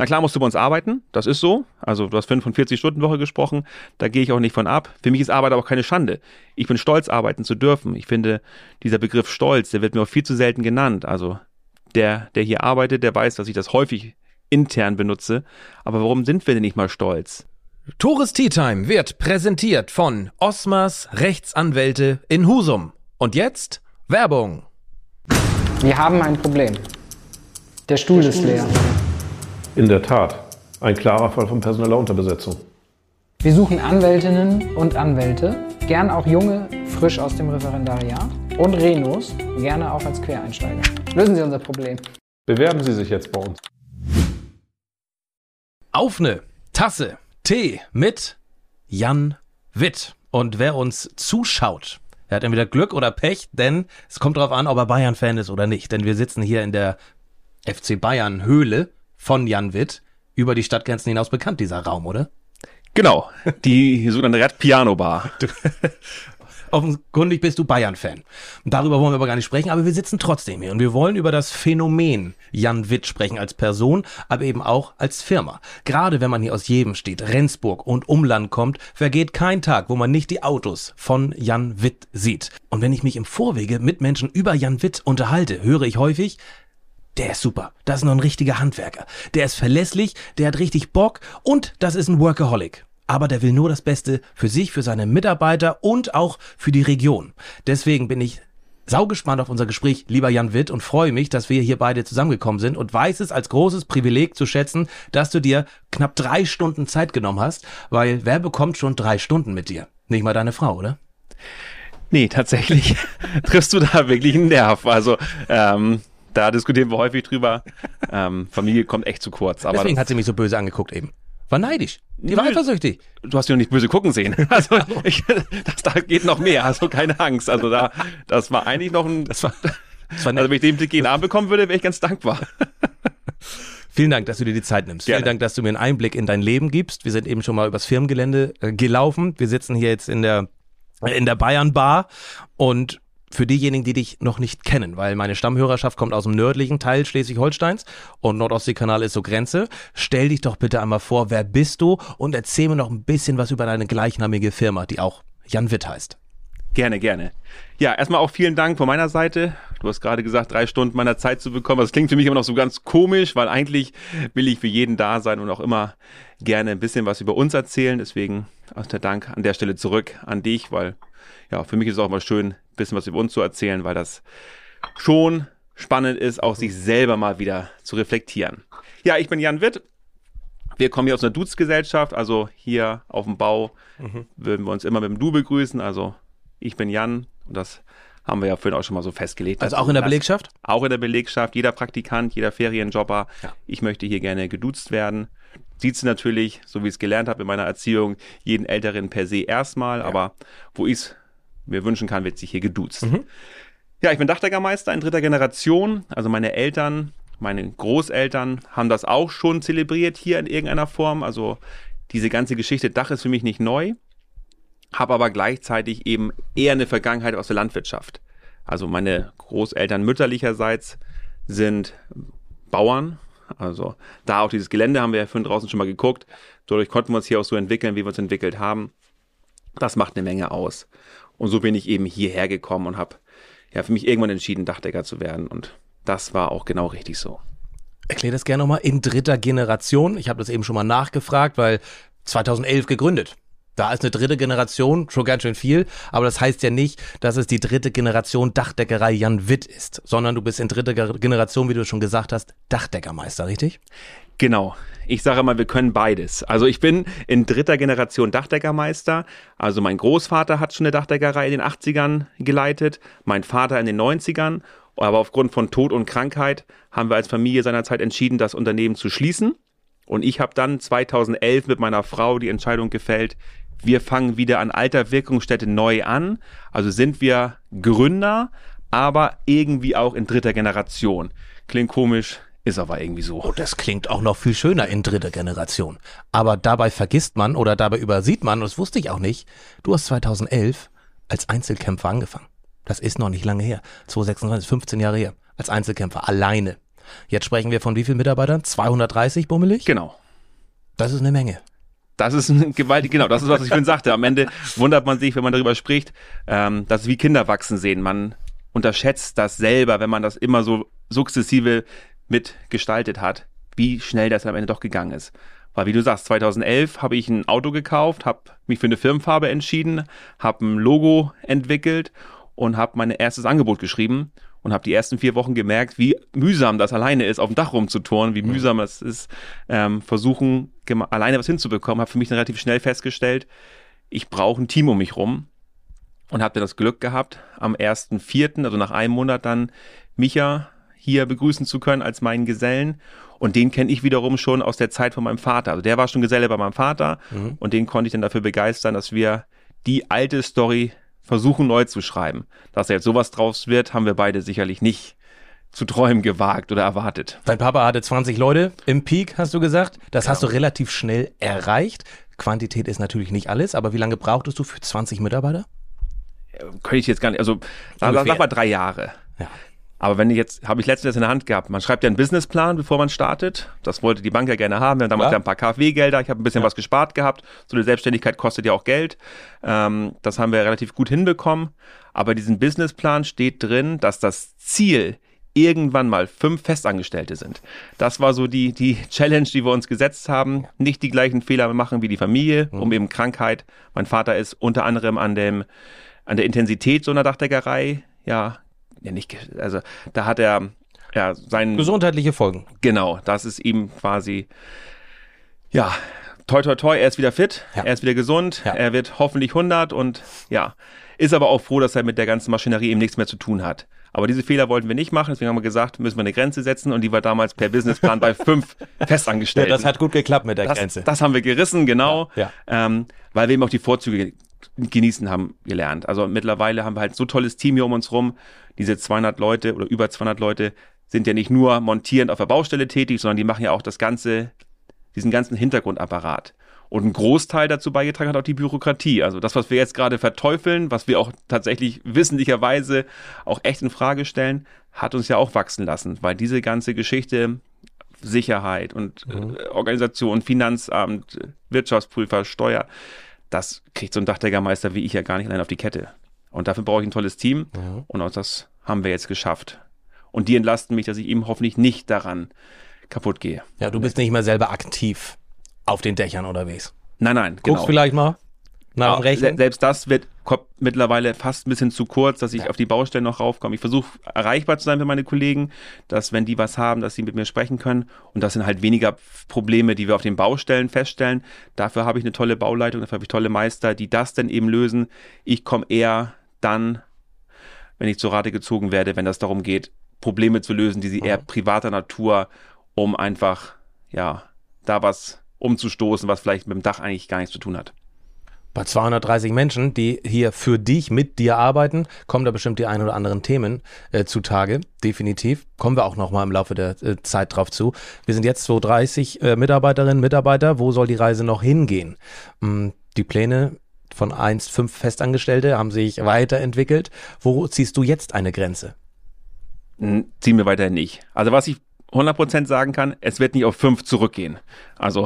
Na klar musst du bei uns arbeiten, das ist so. Also du hast 45-Stunden-Woche gesprochen, da gehe ich auch nicht von ab. Für mich ist Arbeit aber auch keine Schande. Ich bin stolz, arbeiten zu dürfen. Ich finde, dieser Begriff Stolz, der wird mir auch viel zu selten genannt. Also der hier arbeitet, der weiß, dass ich das häufig intern benutze. Aber warum sind wir denn nicht mal stolz? Tores Tea Time wird präsentiert von Osmers Rechtsanwälte in Husum. Und jetzt Werbung. Wir haben ein Problem. Der Stuhl ist leer. In der Tat, ein klarer Fall von personeller Unterbesetzung. Wir suchen Anwältinnen und Anwälte, gern auch junge, frisch aus dem Referendariat und Renos, gerne auch als Quereinsteiger. Lösen Sie unser Problem. Bewerben Sie sich jetzt bei uns. Auf eine Tasse Tee mit Jan Witt. Und wer uns zuschaut, der hat entweder Glück oder Pech, denn es kommt darauf an, ob er Bayern-Fan ist oder nicht. Denn wir sitzen hier in der FC Bayern-Höhle von Jan Witt, über die Stadtgrenzen hinaus bekannt, dieser Raum, oder? Genau, die sogenannte Red Piano Bar. Offenkundig bist du Bayern-Fan. Und darüber wollen wir aber gar nicht sprechen, aber wir sitzen trotzdem hier und wir wollen über das Phänomen Jan Witt sprechen als Person, aber eben auch als Firma. Gerade wenn man hier aus Jevenstedt, Rendsburg und Umland kommt, vergeht kein Tag, wo man nicht die Autos von Jan Witt sieht. Und wenn ich mich im Vorwege mit Menschen über Jan Witt unterhalte, höre ich häufig: Der ist super, das ist noch ein richtiger Handwerker, der ist verlässlich, der hat richtig Bock und das ist ein Workaholic. Aber der will nur das Beste für sich, für seine Mitarbeiter und auch für die Region. Deswegen bin ich saugespannt auf unser Gespräch, lieber Jan Witt, und freue mich, dass wir hier beide zusammengekommen sind und weiß es als großes Privileg zu schätzen, dass du dir knapp 3 Stunden Zeit genommen hast, weil wer bekommt schon 3 Stunden mit dir? Nicht mal deine Frau, oder? Nee, tatsächlich triffst du da wirklich einen Nerv. Also, da diskutieren wir häufig drüber. Familie kommt echt zu kurz. Aber deswegen hat sie mich so böse angeguckt eben. War neidisch. Die war eifersüchtig. Du hast dich noch nicht böse gucken sehen. Also da geht noch mehr, also keine Angst. Also das war eigentlich noch ein... Also wenn ich den Blick in den Arm bekommen würde, wäre ich ganz dankbar. Vielen Dank, dass du dir die Zeit nimmst. Gerne. Vielen Dank, dass du mir einen Einblick in dein Leben gibst. Wir sind eben schon mal übers Firmengelände gelaufen. Wir sitzen hier jetzt in der Bayern Bar und für diejenigen, die dich noch nicht kennen, weil meine Stammhörerschaft kommt aus dem nördlichen Teil Schleswig-Holsteins und Nordostseekanal ist so Grenze. Stell dich doch bitte einmal vor, wer bist du, und erzähl mir noch ein bisschen was über deine gleichnamige Firma, die auch Jan Witt heißt. Gerne, gerne. Ja, erstmal auch vielen Dank von meiner Seite. Du hast gerade gesagt, 3 Stunden meiner Zeit zu bekommen. Das klingt für mich immer noch so ganz komisch, weil eigentlich will ich für jeden da sein und auch immer gerne ein bisschen was über uns erzählen. Deswegen auch der Dank an der Stelle zurück an dich, weil ja, für mich ist es auch immer schön, ein bisschen was über uns zu erzählen, weil das schon spannend ist, auch sich selber mal wieder zu reflektieren. Ja, ich bin Jan Witt. Wir kommen hier aus einer Duzgesellschaft, also hier auf dem Bau würden wir uns immer mit dem Du begrüßen. Also ich bin Jan und das haben wir ja vorhin auch schon mal so festgelegt. Also auch in der Belegschaft? Auch in der Belegschaft, jeder Praktikant, jeder Ferienjobber. Ja. Ich möchte hier gerne geduzt werden. Sieht's natürlich, so wie ich es gelernt habe in meiner Erziehung, jeden Älteren per se erstmal, aber wo ich es mir wünschen kann, wird sich hier geduzt. Ja, ich bin Dachdeckermeister in 3. Generation. Also meine Eltern, meine Großeltern haben das auch schon zelebriert hier in irgendeiner Form. Also diese ganze Geschichte Dach ist für mich nicht neu, habe aber gleichzeitig eben eher eine Vergangenheit aus der Landwirtschaft. Also meine Großeltern mütterlicherseits sind Bauern. Also da auch dieses Gelände haben wir ja vorhin draußen schon mal geguckt. Dadurch konnten wir uns hier auch so entwickeln, wie wir uns entwickelt haben. Das macht eine Menge aus. Und so bin ich eben hierher gekommen und habe ja für mich irgendwann entschieden, Dachdecker zu werden. Und das war auch genau richtig so. Erklär das gerne nochmal. In 3. Generation. Ich habe das eben schon mal nachgefragt, weil 2011 gegründet. Da ist eine 3. Generation, schon ganz schön viel, aber das heißt ja nicht, dass es die 3. Generation Dachdeckerei Jan Witt ist, sondern du bist in 3. Generation, wie du schon gesagt hast, Dachdeckermeister, richtig? Genau. Ich sage mal, wir können beides. Also ich bin in 3. Generation Dachdeckermeister. Also mein Großvater hat schon eine Dachdeckerei in den 80ern geleitet, mein Vater in den 90ern. Aber aufgrund von Tod und Krankheit haben wir als Familie seinerzeit entschieden, das Unternehmen zu schließen. Und ich habe dann 2011 mit meiner Frau die Entscheidung gefällt, wir fangen wieder an alter Wirkungsstätte neu an. Also sind wir Gründer, aber irgendwie auch in 3. Generation. Klingt komisch, ist aber irgendwie so. Oh, das klingt auch noch viel schöner in 3. Generation. Aber dabei vergisst man oder dabei übersieht man, und das wusste ich auch nicht, du hast 2011 als Einzelkämpfer angefangen. Das ist noch nicht lange her. 2026, 15 Jahre her. Als Einzelkämpfer, alleine. Jetzt sprechen wir von wie vielen Mitarbeitern? 230 bummelig? Genau. Das ist eine Menge. Das ist ein gewaltig, genau, das ist, was ich vorhin sagte. Am Ende wundert man sich, wenn man darüber spricht, dass wie Kinder wachsen sehen. Man unterschätzt das selber, wenn man das immer so sukzessive mitgestaltet hat, wie schnell das am Ende doch gegangen ist. Weil wie du sagst, 2011 habe ich ein Auto gekauft, habe mich für eine Firmenfarbe entschieden, habe ein Logo entwickelt und habe mein erstes Angebot geschrieben und habe die ersten 4 Wochen gemerkt, wie mühsam das alleine ist, auf dem Dach rumzuturnen, wie mühsam es ist, versuchen, alleine was hinzubekommen. Habe für mich dann relativ schnell festgestellt, ich brauche ein Team um mich rum und habe dann das Glück gehabt, am 1.4., also nach einem Monat dann Micha hier begrüßen zu können als meinen Gesellen. Und den kenne ich wiederum schon aus der Zeit von meinem Vater. Also der war schon Geselle bei meinem Vater und den konnte ich dann dafür begeistern, dass wir die alte Story versuchen neu zu schreiben. Dass da jetzt sowas draus wird, haben wir beide sicherlich nicht zu träumen gewagt oder erwartet. Dein Papa hatte 20 Leute im Peak, hast du gesagt. Das hast du relativ schnell erreicht. Quantität ist natürlich nicht alles, aber wie lange brauchtest du für 20 Mitarbeiter? Könnte ich jetzt gar nicht, also sag mal 3 Jahre. Ja. Aber habe ich letztens in der Hand gehabt, man schreibt ja einen Businessplan, bevor man startet. Das wollte die Bank ja gerne haben. Wir haben damals ja ein paar KfW-Gelder. Ich habe ein bisschen was gespart gehabt. So eine Selbstständigkeit kostet ja auch Geld. Das haben wir relativ gut hinbekommen. Aber diesen Businessplan steht drin, dass das Ziel irgendwann mal 5 Festangestellte sind. Das war so die Challenge, die wir uns gesetzt haben. Nicht die gleichen Fehler machen wie die Familie, um eben Krankheit. Mein Vater ist unter anderem an der Intensität so einer Dachdeckerei, da hat er seinen... Gesundheitliche Folgen. Genau, das ist ihm quasi, toi toi toi, er ist wieder fit, er ist wieder gesund, er wird hoffentlich 100 und ist aber auch froh, dass er mit der ganzen Maschinerie eben nichts mehr zu tun hat. Aber diese Fehler wollten wir nicht machen, deswegen haben wir gesagt, müssen wir eine Grenze setzen und die war damals per Businessplan bei 5 Festangestellten. Ja, das hat gut geklappt mit der Grenze. Das haben wir gerissen, genau, weil wir eben auch die Vorzüge genießen haben gelernt. Also mittlerweile haben wir halt so tolles Team hier um uns rum. Diese 200 Leute oder über 200 Leute sind ja nicht nur montierend auf der Baustelle tätig, sondern die machen ja auch diesen ganzen Hintergrundapparat. Und ein Großteil dazu beigetragen hat auch die Bürokratie. Also das, was wir jetzt gerade verteufeln, was wir auch tatsächlich wissentlicherweise auch echt in Frage stellen, hat uns ja auch wachsen lassen, weil diese ganze Geschichte Sicherheit und Organisation, Finanzamt, Wirtschaftsprüfer, Steuer, das kriegt so ein Dachdeckermeister wie ich ja gar nicht allein auf die Kette. Und dafür brauche ich ein tolles Team und auch das haben wir jetzt geschafft. Und die entlasten mich, dass ich eben hoffentlich nicht daran kaputt gehe. Ja, du bist nicht mehr selber aktiv auf den Dächern unterwegs. Nein, genau. Guckst vielleicht mal nach dem Rechnen? Selbst das kommt mittlerweile fast ein bisschen zu kurz, dass ich auf die Baustellen noch raufkomme. Ich versuche erreichbar zu sein für meine Kollegen, dass wenn die was haben, dass sie mit mir sprechen können. Und das sind halt weniger Probleme, die wir auf den Baustellen feststellen. Dafür habe ich eine tolle Bauleitung, dafür habe ich tolle Meister, die das dann eben lösen. Ich komme eher dann, wenn ich zur Rate gezogen werde, wenn das darum geht, Probleme zu lösen, die sie eher privater Natur, um einfach, da was umzustoßen, was vielleicht mit dem Dach eigentlich gar nichts zu tun hat. Bei 230 Menschen, die hier für dich, mit dir arbeiten, kommen da bestimmt die ein oder anderen Themen zutage, definitiv. Kommen wir auch nochmal im Laufe der Zeit drauf zu. Wir sind jetzt so 30 Mitarbeiterinnen, Mitarbeiter. Wo soll die Reise noch hingehen? Die Pläne von 5 Festangestellte haben sich weiterentwickelt. Wo ziehst du jetzt eine Grenze? Ziehen wir weiterhin nicht. Also was ich 100% sagen kann, es wird nicht auf 5 zurückgehen. Also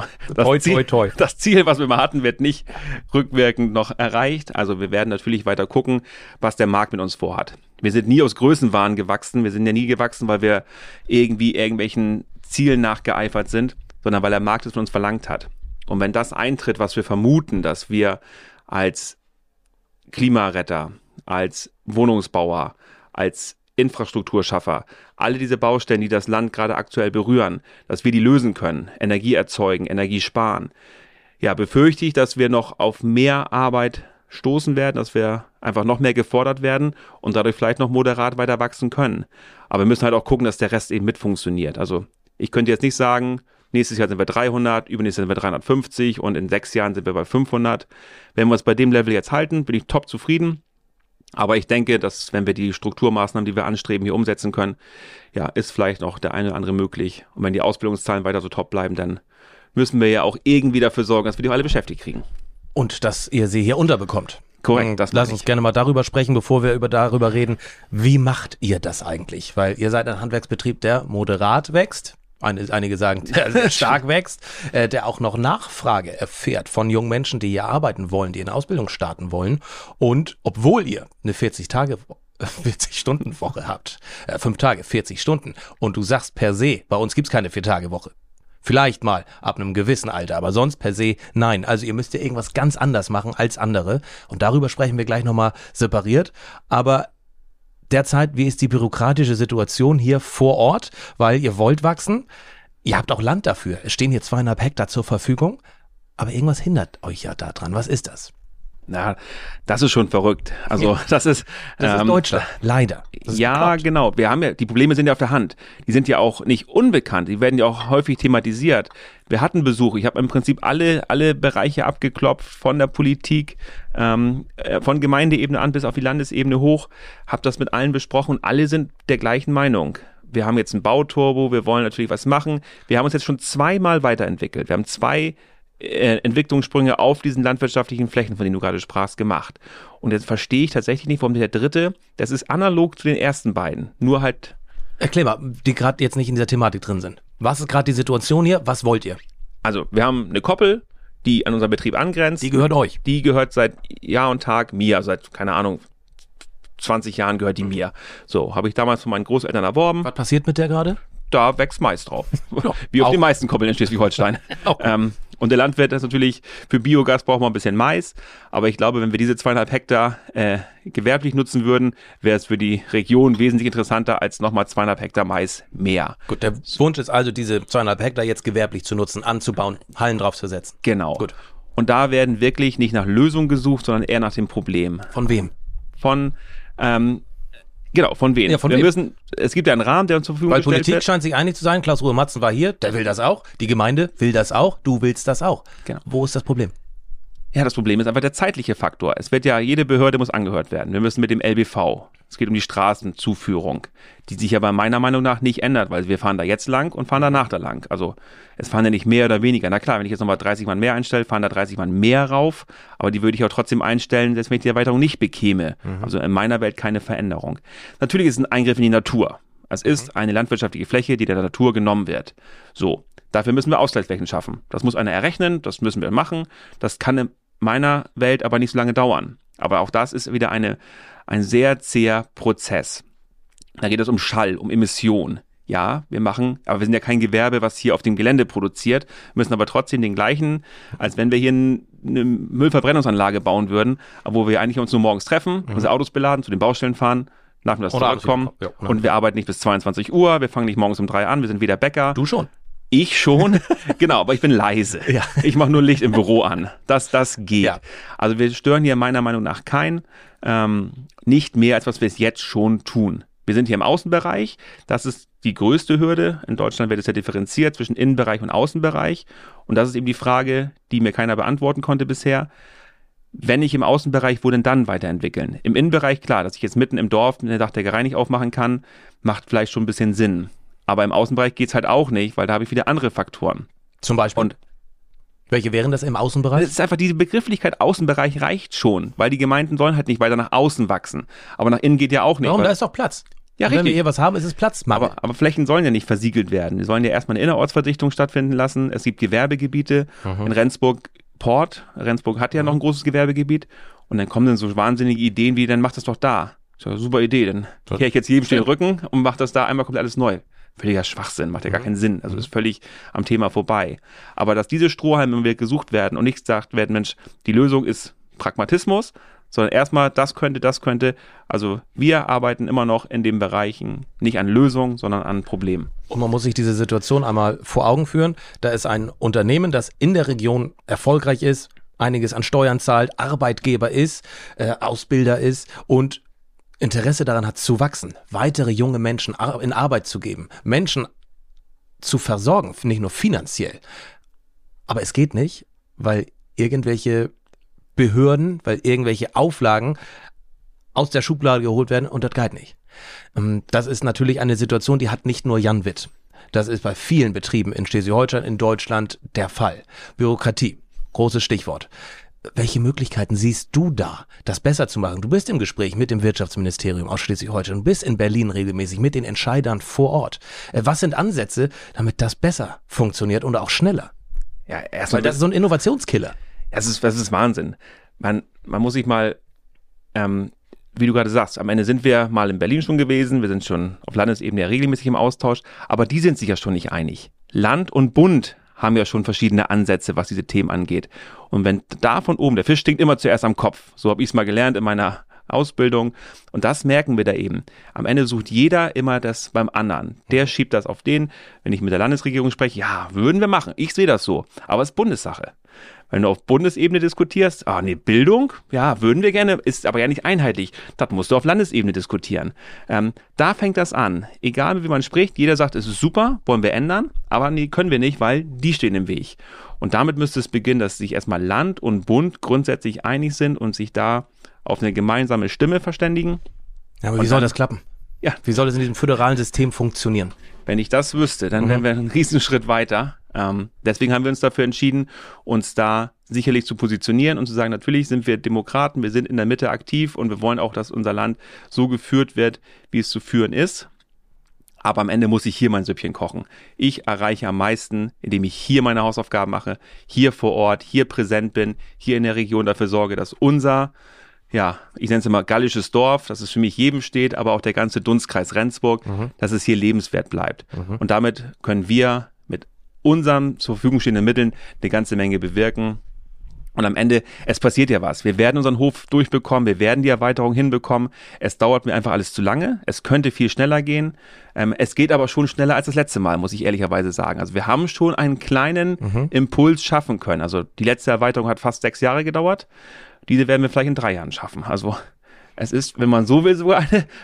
das Ziel, was wir mal hatten, wird nicht rückwirkend noch erreicht. Also wir werden natürlich weiter gucken, was der Markt mit uns vorhat. Wir sind nie aus Größenwahn gewachsen. Wir sind ja nie gewachsen, weil wir irgendwie irgendwelchen Zielen nachgeeifert sind, sondern weil der Markt es von uns verlangt hat. Und wenn das eintritt, was wir vermuten, dass wir als Klimaretter, als Wohnungsbauer, als Infrastrukturschaffer, alle diese Baustellen, die das Land gerade aktuell berühren, dass wir die lösen können, Energie erzeugen, Energie sparen, befürchte ich, dass wir noch auf mehr Arbeit stoßen werden, dass wir einfach noch mehr gefordert werden und dadurch vielleicht noch moderat weiter wachsen können. Aber wir müssen halt auch gucken, dass der Rest eben mit funktioniert. Also ich könnte jetzt nicht sagen, nächstes Jahr sind wir 300, übernächstes Jahr sind wir 350 und in 6 Jahren sind wir bei 500. Wenn wir uns bei dem Level jetzt halten, bin ich top zufrieden. Aber ich denke, dass wenn wir die Strukturmaßnahmen, die wir anstreben, hier umsetzen können, ist vielleicht noch der eine oder andere möglich. Und wenn die Ausbildungszahlen weiter so top bleiben, dann müssen wir ja auch irgendwie dafür sorgen, dass wir die alle beschäftigt kriegen. Und dass ihr sie hier unterbekommt. Korrekt, das Lass uns gerne mal darüber sprechen, bevor wir darüber reden. Wie macht ihr das eigentlich? Weil ihr seid ein Handwerksbetrieb, der moderat wächst. Einige sagen, der sehr stark wächst, der auch noch Nachfrage erfährt von jungen Menschen, die hier arbeiten wollen, die in Ausbildung starten wollen. Und obwohl ihr eine 40-Stunden-Woche habt, 5 Tage, 40 Stunden, und du sagst per se, bei uns gibt's keine 4-Tage-Woche. Vielleicht mal ab einem gewissen Alter, aber sonst per se nein. Also ihr müsst ja irgendwas ganz anders machen als andere. Und darüber sprechen wir gleich nochmal separiert. Aber derzeit, wie ist die bürokratische Situation hier vor Ort? Weil ihr wollt wachsen. Ihr habt auch Land dafür. Es stehen hier 2,5 Hektar zur Verfügung. Aber irgendwas hindert euch ja daran. Was ist das? Na, das ist schon verrückt. Also das ist Deutschland, leider. Ja, genau. Wir haben ja, die Probleme sind ja auf der Hand. Die sind ja auch nicht unbekannt. Die werden ja auch häufig thematisiert. Wir hatten Besuch. Ich habe im Prinzip alle Bereiche abgeklopft, von der Politik, von Gemeindeebene an bis auf die Landesebene hoch. Habe das mit allen besprochen und alle sind der gleichen Meinung. Wir haben jetzt ein Bauturbo. Wir wollen natürlich was machen. Wir haben uns jetzt schon 2-mal weiterentwickelt. Wir haben 2 Entwicklungssprünge auf diesen landwirtschaftlichen Flächen, von denen du gerade sprachst, gemacht. Und jetzt verstehe ich tatsächlich nicht, warum der dritte, das ist analog zu den ersten beiden, nur halt... Erklär mal, die gerade jetzt nicht in dieser Thematik drin sind. Was ist gerade die Situation hier? Was wollt ihr? Also, wir haben eine Koppel, die an unseren Betrieb angrenzt. Die gehört euch? Die gehört seit Jahr und Tag mir, seit, keine Ahnung, 20 Jahren gehört die mir. So, habe ich damals von meinen Großeltern erworben. Was passiert mit der gerade? Da wächst Mais drauf. Wie auf den meisten Koppeln in Schleswig-Holstein. Und der Landwirt ist natürlich, für Biogas braucht man ein bisschen Mais. Aber ich glaube, wenn wir diese 2,5 Hektar gewerblich nutzen würden, wäre es für die Region wesentlich interessanter als nochmal 2,5 Hektar Mais mehr. Gut, der Wunsch ist also, diese 2,5 Hektar jetzt gewerblich zu nutzen, anzubauen, Hallen draufzusetzen. Genau. Gut. Und da werden wirklich nicht nach Lösungen gesucht, sondern eher nach dem Problem. Von wem? Von wem? Ja, von wem? Es gibt ja einen Rahmen, der uns zur Verfügung gestellt wird. Weil Politik scheint sich einig zu sein. Klaus-Ruhe Matzen war hier, der will das auch. Die Gemeinde will das auch. Du willst das auch. Genau. Wo ist das Problem? Ja, das Problem ist einfach der zeitliche Faktor. Es wird ja, jede Behörde muss angehört werden. Wir müssen mit dem LBV. Es geht um die Straßenzuführung, die sich aber meiner Meinung nach nicht ändert, weil wir fahren da jetzt lang und fahren danach da lang. Also es fahren ja nicht mehr oder weniger. Na klar, wenn ich jetzt nochmal 30 Mann mehr einstelle, fahren da 30 Mann mehr rauf, aber die würde ich auch trotzdem einstellen, selbst wenn ich die Erweiterung nicht bekäme. Also in meiner Welt keine Veränderung. Natürlich ist es ein Eingriff in die Natur. Es ist eine landwirtschaftliche Fläche, die der Natur genommen wird. So, dafür müssen wir Ausgleichsflächen schaffen. Das muss einer errechnen, das müssen wir machen. Das kann in meiner Welt aber nicht so lange dauern. Aber auch das ist wieder ein sehr zäher Prozess. Da geht es um Schall, um Emission. Ja, aber wir sind ja kein Gewerbe, was hier auf dem Gelände produziert, müssen aber trotzdem den gleichen, als wenn wir hier eine Müllverbrennungsanlage bauen würden, wo wir eigentlich uns nur morgens treffen, unsere Autos beladen, zu den Baustellen fahren, nachmittags zurückkommen und wir arbeiten nicht bis 22 Uhr, wir fangen nicht morgens um 3 an, wir sind weder Bäcker. Du schon. Ich schon, genau, aber ich bin leise. Ja. Ich mache nur Licht im Büro an. Das geht. Ja. Also wir stören hier meiner Meinung nach nicht mehr, als was wir es jetzt schon tun. Wir sind hier im Außenbereich. Das ist die größte Hürde. In Deutschland wird es ja differenziert zwischen Innenbereich und Außenbereich. Und das ist eben die Frage, die mir keiner beantworten konnte bisher. Wenn ich im Außenbereich, wo denn dann weiterentwickeln? Im Innenbereich, klar, dass ich jetzt mitten im Dorf eine Dachdeckerei nicht aufmachen kann, macht vielleicht schon ein bisschen Sinn. Aber im Außenbereich geht's halt auch nicht, weil da habe ich wieder andere Faktoren. Zum Beispiel? Und welche wären das im Außenbereich? es ist einfach, diese Begrifflichkeit Außenbereich reicht schon, weil die Gemeinden sollen halt nicht weiter nach außen wachsen. Aber nach innen geht ja auch nicht. Warum? Da ist doch Platz. Ja, und wenn richtig. wir hier was haben, ist es Platz. Aber Flächen sollen ja nicht versiegelt werden. Die sollen ja erstmal eine Innerortsverdichtung stattfinden lassen. Es gibt Gewerbegebiete in Rendsburg Port. Rendsburg hat ja noch ein großes Gewerbegebiet. Und dann kommen dann so wahnsinnige Ideen wie, dann mach das doch da. Das ist ja eine super Idee. Dann kehre ich jetzt jedem den Rücken und mach das da einmal komplett alles neu. Völliger Schwachsinn, macht ja gar keinen Sinn. Also ist völlig am Thema vorbei. Aber dass diese Strohhalme gesucht werden und nicht gesagt werden, Mensch, die Lösung ist Pragmatismus, sondern erstmal das könnte. Also wir arbeiten immer noch in den Bereichen nicht an Lösungen, sondern an Problemen. Und man muss sich diese Situation einmal vor Augen führen. Da ist ein Unternehmen, das in der Region erfolgreich ist, einiges an Steuern zahlt, Arbeitgeber ist, Ausbilder ist und Interesse daran hat zu wachsen, weitere junge Menschen in Arbeit zu geben, Menschen zu versorgen, nicht nur finanziell. Aber es geht nicht, weil irgendwelche Behörden, weil irgendwelche Auflagen aus der Schublade geholt werden und das geht nicht. Das ist natürlich eine Situation, die hat nicht nur Jan Witt. Das ist bei vielen Betrieben in Schleswig-Holstein, in Deutschland der Fall. Bürokratie, großes Stichwort. welche Möglichkeiten siehst du da, das besser zu machen? Du bist im Gespräch mit dem Wirtschaftsministerium aus Schleswig-Holstein und bist in Berlin regelmäßig mit den Entscheidern vor Ort. Was sind Ansätze, damit das besser funktioniert und auch schneller? Ja, erstmal, weil das ist so ein Innovationskiller. Das ist Wahnsinn. Man muss sich mal, wie du gerade sagst, am Ende sind wir mal in Berlin schon gewesen, wir sind schon auf Landesebene ja regelmäßig im Austausch, aber die sind sich ja schon nicht einig. Land und Bund haben ja schon verschiedene Ansätze, was diese Themen angeht. Und wenn da von oben, der Fisch stinkt immer zuerst am Kopf, so habe ich es mal gelernt in meiner Ausbildung, und das merken wir da eben. Am Ende sucht jeder immer das beim anderen. Der schiebt das auf den, wenn ich mit der Landesregierung spreche, ja, würden wir machen, ich sehe das so, aber es ist Bundessache. Wenn du auf Bundesebene diskutierst, Bildung, ja, würden wir gerne, ist aber ja nicht einheitlich. Das musst du auf Landesebene diskutieren. Da fängt das an. Egal wie man spricht, jeder sagt, es ist super, wollen wir ändern, aber nee, können wir nicht, weil die stehen im Weg. Und damit müsste es beginnen, dass sich erstmal Land und Bund grundsätzlich einig sind und sich da auf eine gemeinsame Stimme verständigen. Ja, aber wie soll das klappen? Ja. Wie soll das in diesem föderalen System funktionieren? Wenn ich das wüsste, dann wären wir einen Riesenschritt weiter. Deswegen haben wir uns dafür entschieden, uns da sicherlich zu positionieren und zu sagen, natürlich sind wir Demokraten, wir sind in der Mitte aktiv und wir wollen auch, dass unser Land so geführt wird, wie es zu führen ist. Aber am Ende muss ich hier mein Süppchen kochen. Ich erreiche am meisten, indem ich hier meine Hausaufgaben mache, hier vor Ort, hier präsent bin, hier in der Region dafür sorge, dass unser, ja, ich nenne es immer gallisches Dorf, dass es für mich jedem steht, aber auch der ganze Dunstkreis Rendsburg, dass es hier lebenswert bleibt. Und damit können wir mit unseren zur Verfügung stehenden Mitteln eine ganze Menge bewirken. Und am Ende, es passiert ja was. Wir werden unseren Hof durchbekommen, wir werden die Erweiterung hinbekommen. Es dauert mir einfach alles zu lange. Es könnte viel schneller gehen. Es geht aber schon schneller als das letzte Mal, muss ich ehrlicherweise sagen. Also wir haben schon einen kleinen Impuls schaffen können. Also die letzte Erweiterung hat fast 6 Jahre gedauert. Diese werden wir vielleicht in 3 Jahren schaffen. Also es ist, wenn man so will, sogar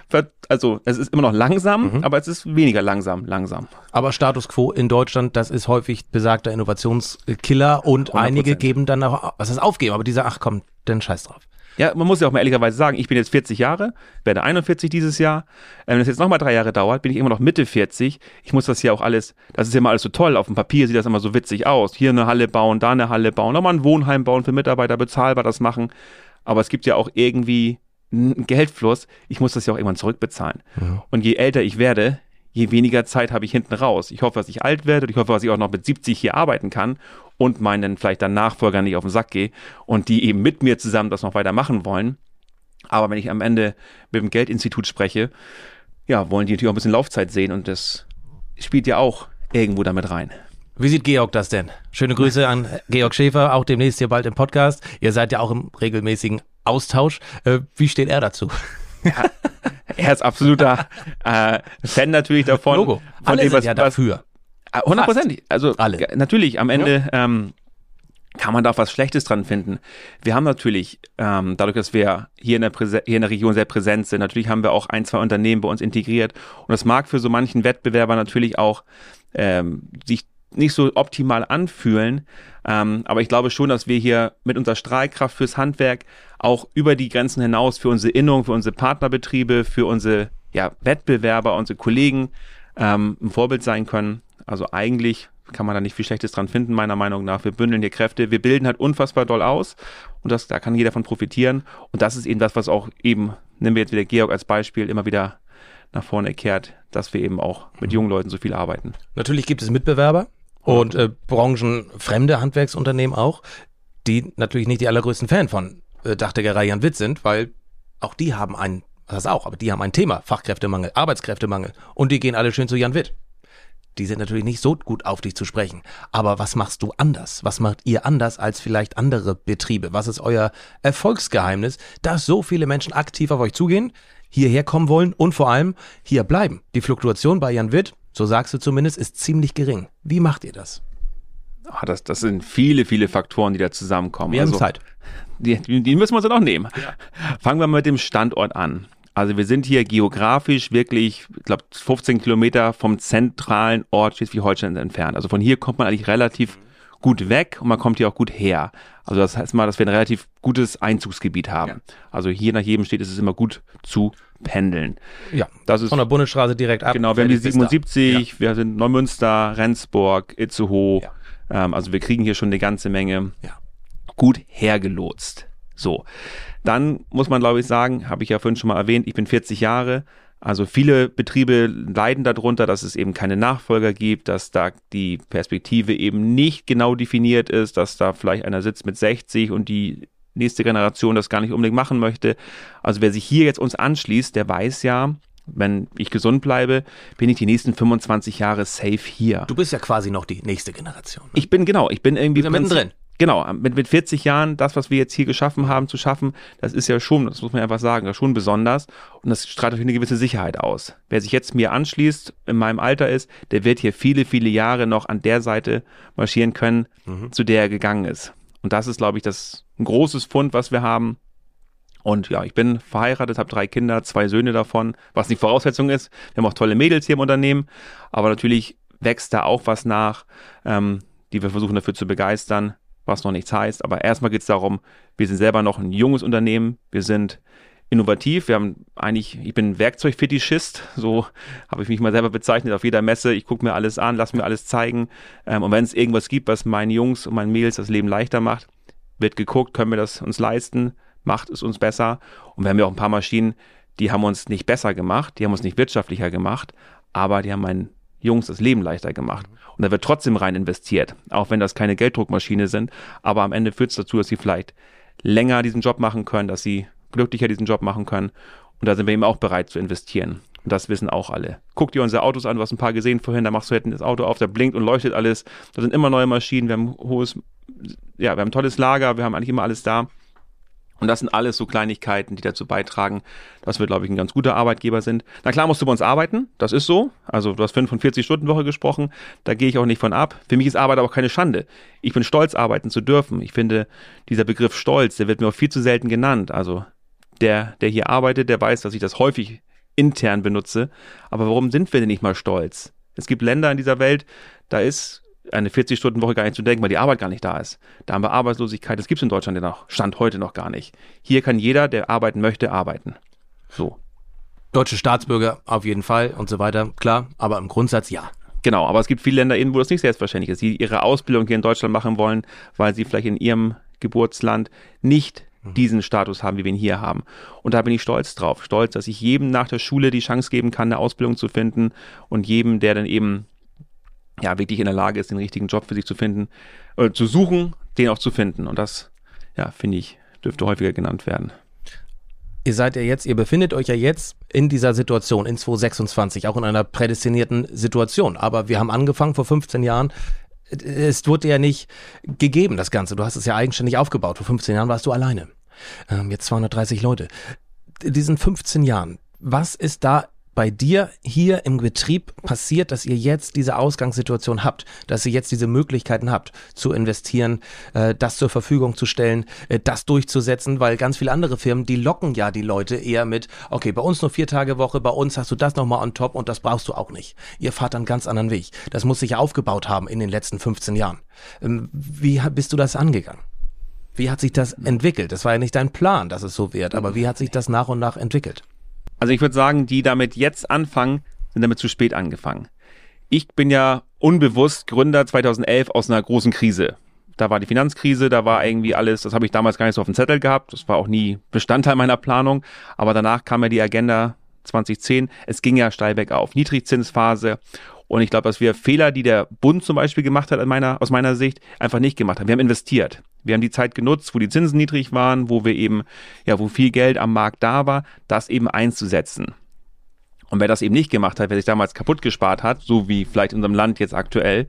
es ist immer noch langsam, aber es ist weniger langsam. Aber Status Quo in Deutschland, das ist häufig besagter Innovationskiller und 100%. Einige geben dann auch, was heißt aufgeben, aber die sagen, ach komm, dann scheiß drauf. Ja, man muss ja auch mal ehrlicherweise sagen, ich bin jetzt 40 Jahre, werde 41 dieses Jahr. Wenn es jetzt nochmal 3 Jahre dauert, bin ich immer noch Mitte 40. Ich muss das hier auch alles, das ist ja immer alles so toll. Auf dem Papier sieht das immer so witzig aus. Hier eine Halle bauen, da eine Halle bauen, nochmal ein Wohnheim bauen für Mitarbeiter, bezahlbar das machen. Aber es gibt ja auch irgendwie einen Geldfluss. Ich muss das ja auch irgendwann zurückbezahlen. Ja. Und je älter ich werde, je weniger Zeit habe ich hinten raus. Ich hoffe, dass ich alt werde und ich hoffe, dass ich auch noch mit 70 hier arbeiten kann und meinen vielleicht dann Nachfolgern nicht auf den Sack gehe und die eben mit mir zusammen das noch weiter machen wollen. Aber wenn ich am Ende mit dem Geldinstitut spreche, ja, wollen die natürlich auch ein bisschen Laufzeit sehen und das spielt ja auch irgendwo damit rein. Wie sieht Georg das denn? Schöne Grüße an Georg Schäfer, auch demnächst hier bald im Podcast. Ihr seid ja auch im regelmäßigen Austausch. Wie steht er dazu? Ja, er ist absoluter Fan natürlich davon. Logo. Alle sind ja dafür. 100%. Also alle. Natürlich, am Ende kann man da auch was Schlechtes dran finden. Wir haben natürlich, dadurch, dass wir hier in der Region sehr präsent sind, natürlich haben wir auch 1, 2 Unternehmen bei uns integriert. Und das mag für so manchen Wettbewerber natürlich auch sich nicht so optimal anfühlen. Aber ich glaube schon, dass wir hier mit unserer Strahlkraft fürs Handwerk auch über die Grenzen hinaus für unsere Innung, für unsere Partnerbetriebe, für unsere Wettbewerber, unsere Kollegen ein Vorbild sein können. Also eigentlich kann man da nicht viel Schlechtes dran finden, meiner Meinung nach. Wir bündeln hier Kräfte, wir bilden halt unfassbar doll aus und da kann jeder von profitieren. Und das ist eben das, was auch eben, nehmen wir jetzt wieder Georg als Beispiel, immer wieder nach vorne kehrt, dass wir eben auch mit jungen Leuten so viel arbeiten. Natürlich gibt es Mitbewerber und branchenfremde Handwerksunternehmen auch, die natürlich nicht die allergrößten Fan von Dachdeckerei Jan Witt sind, weil auch die haben ein Thema, Fachkräftemangel, Arbeitskräftemangel und die gehen alle schön zu Jan Witt. Die sind natürlich nicht so gut auf dich zu sprechen. Aber was machst du anders? Was macht ihr anders als vielleicht andere Betriebe? Was ist euer Erfolgsgeheimnis, dass so viele Menschen aktiv auf euch zugehen, hierher kommen wollen und vor allem hier bleiben? Die Fluktuation bei Jan Witt, so sagst du zumindest, ist ziemlich gering. Wie macht ihr das? Das sind viele, viele Faktoren, die da zusammenkommen. Wir haben Zeit. Die müssen wir uns dann auch nehmen. Ja. Fangen wir mal mit dem Standort an. Also wir sind hier geografisch wirklich, ich glaube, 15 Kilometer vom zentralen Ort Schleswig-Holstein entfernt. Also von hier kommt man eigentlich relativ gut weg und man kommt hier auch gut her. Also das heißt mal, dass wir ein relativ gutes Einzugsgebiet haben. Ja. Also hier nach jedem Städt ist es immer gut zu pendeln. Ja, das ist von der Bundesstraße direkt ab. Genau, wir haben die 77, wir sind Neumünster, Rendsburg, Itzehoe. Ja. Also wir kriegen hier schon eine ganze Menge gut hergelotst. So, dann muss man, glaube ich, sagen, habe ich ja vorhin schon mal erwähnt, ich bin 40 Jahre, also viele Betriebe leiden darunter, dass es eben keine Nachfolger gibt, dass da die Perspektive eben nicht genau definiert ist, dass da vielleicht einer sitzt mit 60 und die nächste Generation das gar nicht unbedingt machen möchte. Also wer sich hier jetzt uns anschließt, der weiß ja, wenn ich gesund bleibe, bin ich die nächsten 25 Jahre safe hier. Du bist ja quasi noch die nächste Generation. Ne? Ich bin irgendwie mittendrin. Genau, mit 40 Jahren, das, was wir jetzt hier geschaffen haben, zu schaffen, das ist ja schon, das muss man einfach sagen, das ist schon besonders und das strahlt natürlich eine gewisse Sicherheit aus. Wer sich jetzt mir anschließt, in meinem Alter ist, der wird hier viele, viele Jahre noch an der Seite marschieren können, zu der er gegangen ist. Und das ist, glaube ich, ein großes Pfund, was wir haben. Und ja, ich bin verheiratet, habe 3 Kinder, 2 Söhne davon, was die Voraussetzung ist. Wir haben auch tolle Mädels hier im Unternehmen, aber natürlich wächst da auch was nach, die wir versuchen dafür zu begeistern, was noch nichts heißt. Aber erstmal geht es darum, wir sind selber noch ein junges Unternehmen, wir sind innovativ, ich bin Werkzeugfetischist, so habe ich mich mal selber bezeichnet auf jeder Messe. Ich gucke mir alles an, lasse mir alles zeigen. Und wenn es irgendwas gibt, was meinen Jungs und meinen Mädels das Leben leichter macht, wird geguckt, können wir das uns leisten, macht es uns besser. Und wir haben ja auch ein paar Maschinen, die haben uns nicht besser gemacht, die haben uns nicht wirtschaftlicher gemacht, aber die haben meinen Jungs das Leben leichter gemacht. Und da wird trotzdem rein investiert, auch wenn das keine Gelddruckmaschine sind. Aber am Ende führt es dazu, dass sie vielleicht länger diesen Job machen können, dass sie glücklicher diesen Job machen können. Und da sind wir eben auch bereit zu investieren. Und das wissen auch alle. Guck dir unsere Autos an, du hast ein paar gesehen vorhin, da machst du das Auto auf, da blinkt und leuchtet alles. Da sind immer neue Maschinen, wir haben wir haben ein tolles Lager, wir haben eigentlich immer alles da. Und das sind alles so Kleinigkeiten, die dazu beitragen, dass wir, glaube ich, ein ganz guter Arbeitgeber sind. Na klar musst du bei uns arbeiten, das ist so. Also du hast 45-Stunden-Woche gesprochen, da gehe ich auch nicht von ab. Für mich ist Arbeit aber auch keine Schande. Ich bin stolz, arbeiten zu dürfen. Ich finde, dieser Begriff Stolz, der wird mir auch viel zu selten genannt. Also der hier arbeitet, der weiß, dass ich das häufig intern benutze. Aber warum sind wir denn nicht mal stolz? Es gibt Länder in dieser Welt, da ist eine 40-Stunden-Woche gar nicht zu denken, weil die Arbeit gar nicht da ist. Da haben wir Arbeitslosigkeit, das gibt es in Deutschland ja noch, Stand heute noch gar nicht. Hier kann jeder, der arbeiten möchte, arbeiten. So. Deutsche Staatsbürger auf jeden Fall und so weiter, klar, aber im Grundsatz ja. Genau, aber es gibt viele Länder, wo das nicht selbstverständlich ist, die ihre Ausbildung hier in Deutschland machen wollen, weil sie vielleicht in ihrem Geburtsland nicht diesen Status haben, wie wir ihn hier haben. Und da bin ich stolz drauf. Stolz, dass ich jedem nach der Schule die Chance geben kann, eine Ausbildung zu finden und jedem, der dann eben wirklich in der Lage ist, den richtigen Job für sich zu finden, zu suchen, den auch zu finden. Und das, finde ich, dürfte häufiger genannt werden. Ihr befindet euch ja jetzt in dieser Situation, in 2026, auch in einer prädestinierten Situation. Aber wir haben angefangen vor 15 Jahren. Es wurde ja nicht gegeben, das Ganze. Du hast es ja eigenständig aufgebaut. Vor 15 Jahren warst du alleine. Jetzt 230 Leute. In diesen 15 Jahren, was ist da bei dir hier im Betrieb passiert, dass ihr jetzt diese Ausgangssituation habt, dass ihr jetzt diese Möglichkeiten habt, zu investieren, das zur Verfügung zu stellen, das durchzusetzen, weil ganz viele andere Firmen, die locken ja die Leute eher mit, okay, bei uns nur 4 Tage Woche, bei uns hast du das nochmal on top und das brauchst du auch nicht. Ihr fahrt einen ganz anderen Weg. Das muss sich ja aufgebaut haben in den letzten 15 Jahren. Wie bist du das angegangen? Wie hat sich das entwickelt? Das war ja nicht dein Plan, dass es so wird, aber wie hat sich das nach und nach entwickelt? Also ich würde sagen, die damit jetzt anfangen, sind damit zu spät angefangen. Ich bin ja unbewusst Gründer 2011 aus einer großen Krise. Da war die Finanzkrise, da war irgendwie alles, das habe ich damals gar nicht so auf dem Zettel gehabt. Das war auch nie Bestandteil meiner Planung. Aber danach kam ja die Agenda 2010. Es ging ja steil bergauf. Niedrigzinsphase. Und ich glaube, dass wir Fehler, die der Bund zum Beispiel gemacht hat, aus meiner Sicht, einfach nicht gemacht haben. Wir haben investiert. Wir haben die Zeit genutzt, wo die Zinsen niedrig waren, wo wir eben, wo viel Geld am Markt da war, das eben einzusetzen. Und wer das eben nicht gemacht hat, wer sich damals kaputt gespart hat, so wie vielleicht in unserem Land jetzt aktuell,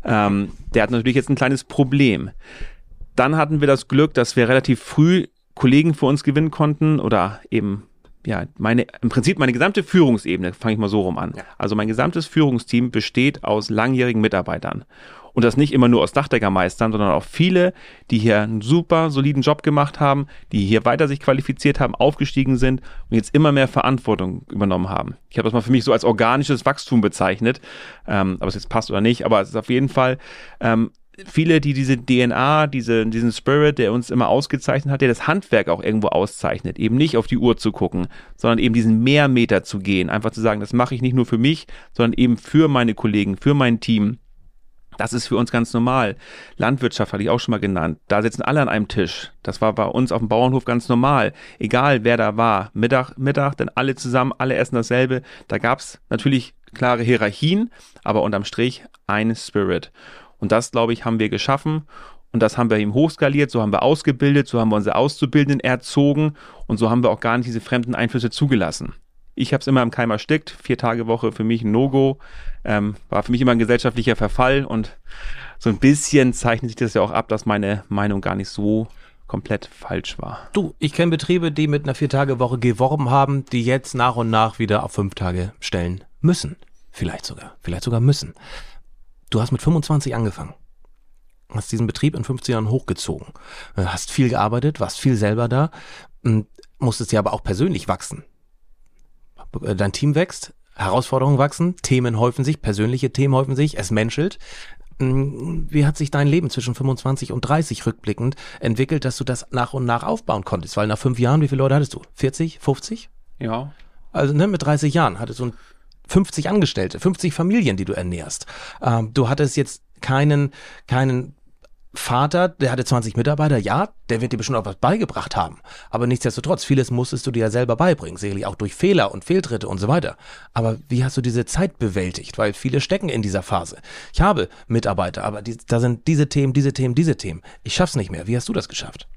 der hat natürlich jetzt ein kleines Problem. Dann hatten wir das Glück, dass wir relativ früh Kollegen für uns gewinnen konnten oder eben im Prinzip meine gesamte Führungsebene, fange ich mal so rum an. Ja. Also mein gesamtes Führungsteam besteht aus langjährigen Mitarbeitern. Und das nicht immer nur aus Dachdeckermeistern, sondern auch viele, die hier einen super soliden Job gemacht haben, die hier weiter sich qualifiziert haben, aufgestiegen sind und jetzt immer mehr Verantwortung übernommen haben. Ich habe das mal für mich so als organisches Wachstum bezeichnet, ob es jetzt passt oder nicht, aber es ist auf jeden Fall viele, die diese DNA, diesen Spirit, der uns immer ausgezeichnet hat, der das Handwerk auch irgendwo auszeichnet, eben nicht auf die Uhr zu gucken, sondern eben diesen Mehrmeter zu gehen, einfach zu sagen, das mache ich nicht nur für mich, sondern eben für meine Kollegen, für mein Team. Das ist für uns ganz normal. Landwirtschaft hatte ich auch schon mal genannt. Da sitzen alle an einem Tisch. Das war bei uns auf dem Bauernhof ganz normal. Egal, wer da war. Mittag, dann alle zusammen, alle essen dasselbe. Da gab es natürlich klare Hierarchien, aber unterm Strich ein Spirit. Und das, glaube ich, haben wir geschaffen. Und das haben wir ihm hochskaliert, so haben wir ausgebildet, so haben wir unsere Auszubildenden erzogen und so haben wir auch gar nicht diese fremden Einflüsse zugelassen. Ich habe es immer im Keim erstickt, 4-Tage-Woche für mich ein No-Go, war für mich immer ein gesellschaftlicher Verfall und so ein bisschen zeichnet sich das ja auch ab, dass meine Meinung gar nicht so komplett falsch war. Du, ich kenne Betriebe, die mit einer 4-Tage-Woche geworben haben, die jetzt nach und nach wieder auf 5 Tage stellen müssen. Vielleicht sogar müssen. Du hast mit 25 angefangen. Hast diesen Betrieb in 15 Jahren hochgezogen. Hast viel gearbeitet, warst viel selber da, musstest ja aber auch persönlich wachsen. Dein Team wächst, Herausforderungen wachsen, Themen häufen sich, persönliche Themen häufen sich, es menschelt. Wie hat sich dein Leben zwischen 25 und 30 rückblickend entwickelt, dass du das nach und nach aufbauen konntest? Weil nach 5 Jahren, wie viele Leute hattest du? 40, 50? Ja. Also mit 30 Jahren hattest du 50 Angestellte, 50 Familien, die du ernährst. Du hattest jetzt keinen Vater, der hatte 20 Mitarbeiter, ja, der wird dir bestimmt auch was beigebracht haben. Aber nichtsdestotrotz, vieles musstest du dir ja selber beibringen, sicherlich auch durch Fehler und Fehltritte und so weiter. Aber wie hast du diese Zeit bewältigt? Weil viele stecken in dieser Phase. Ich habe Mitarbeiter, aber da sind diese Themen. Ich schaff's nicht mehr. Wie hast du das geschafft?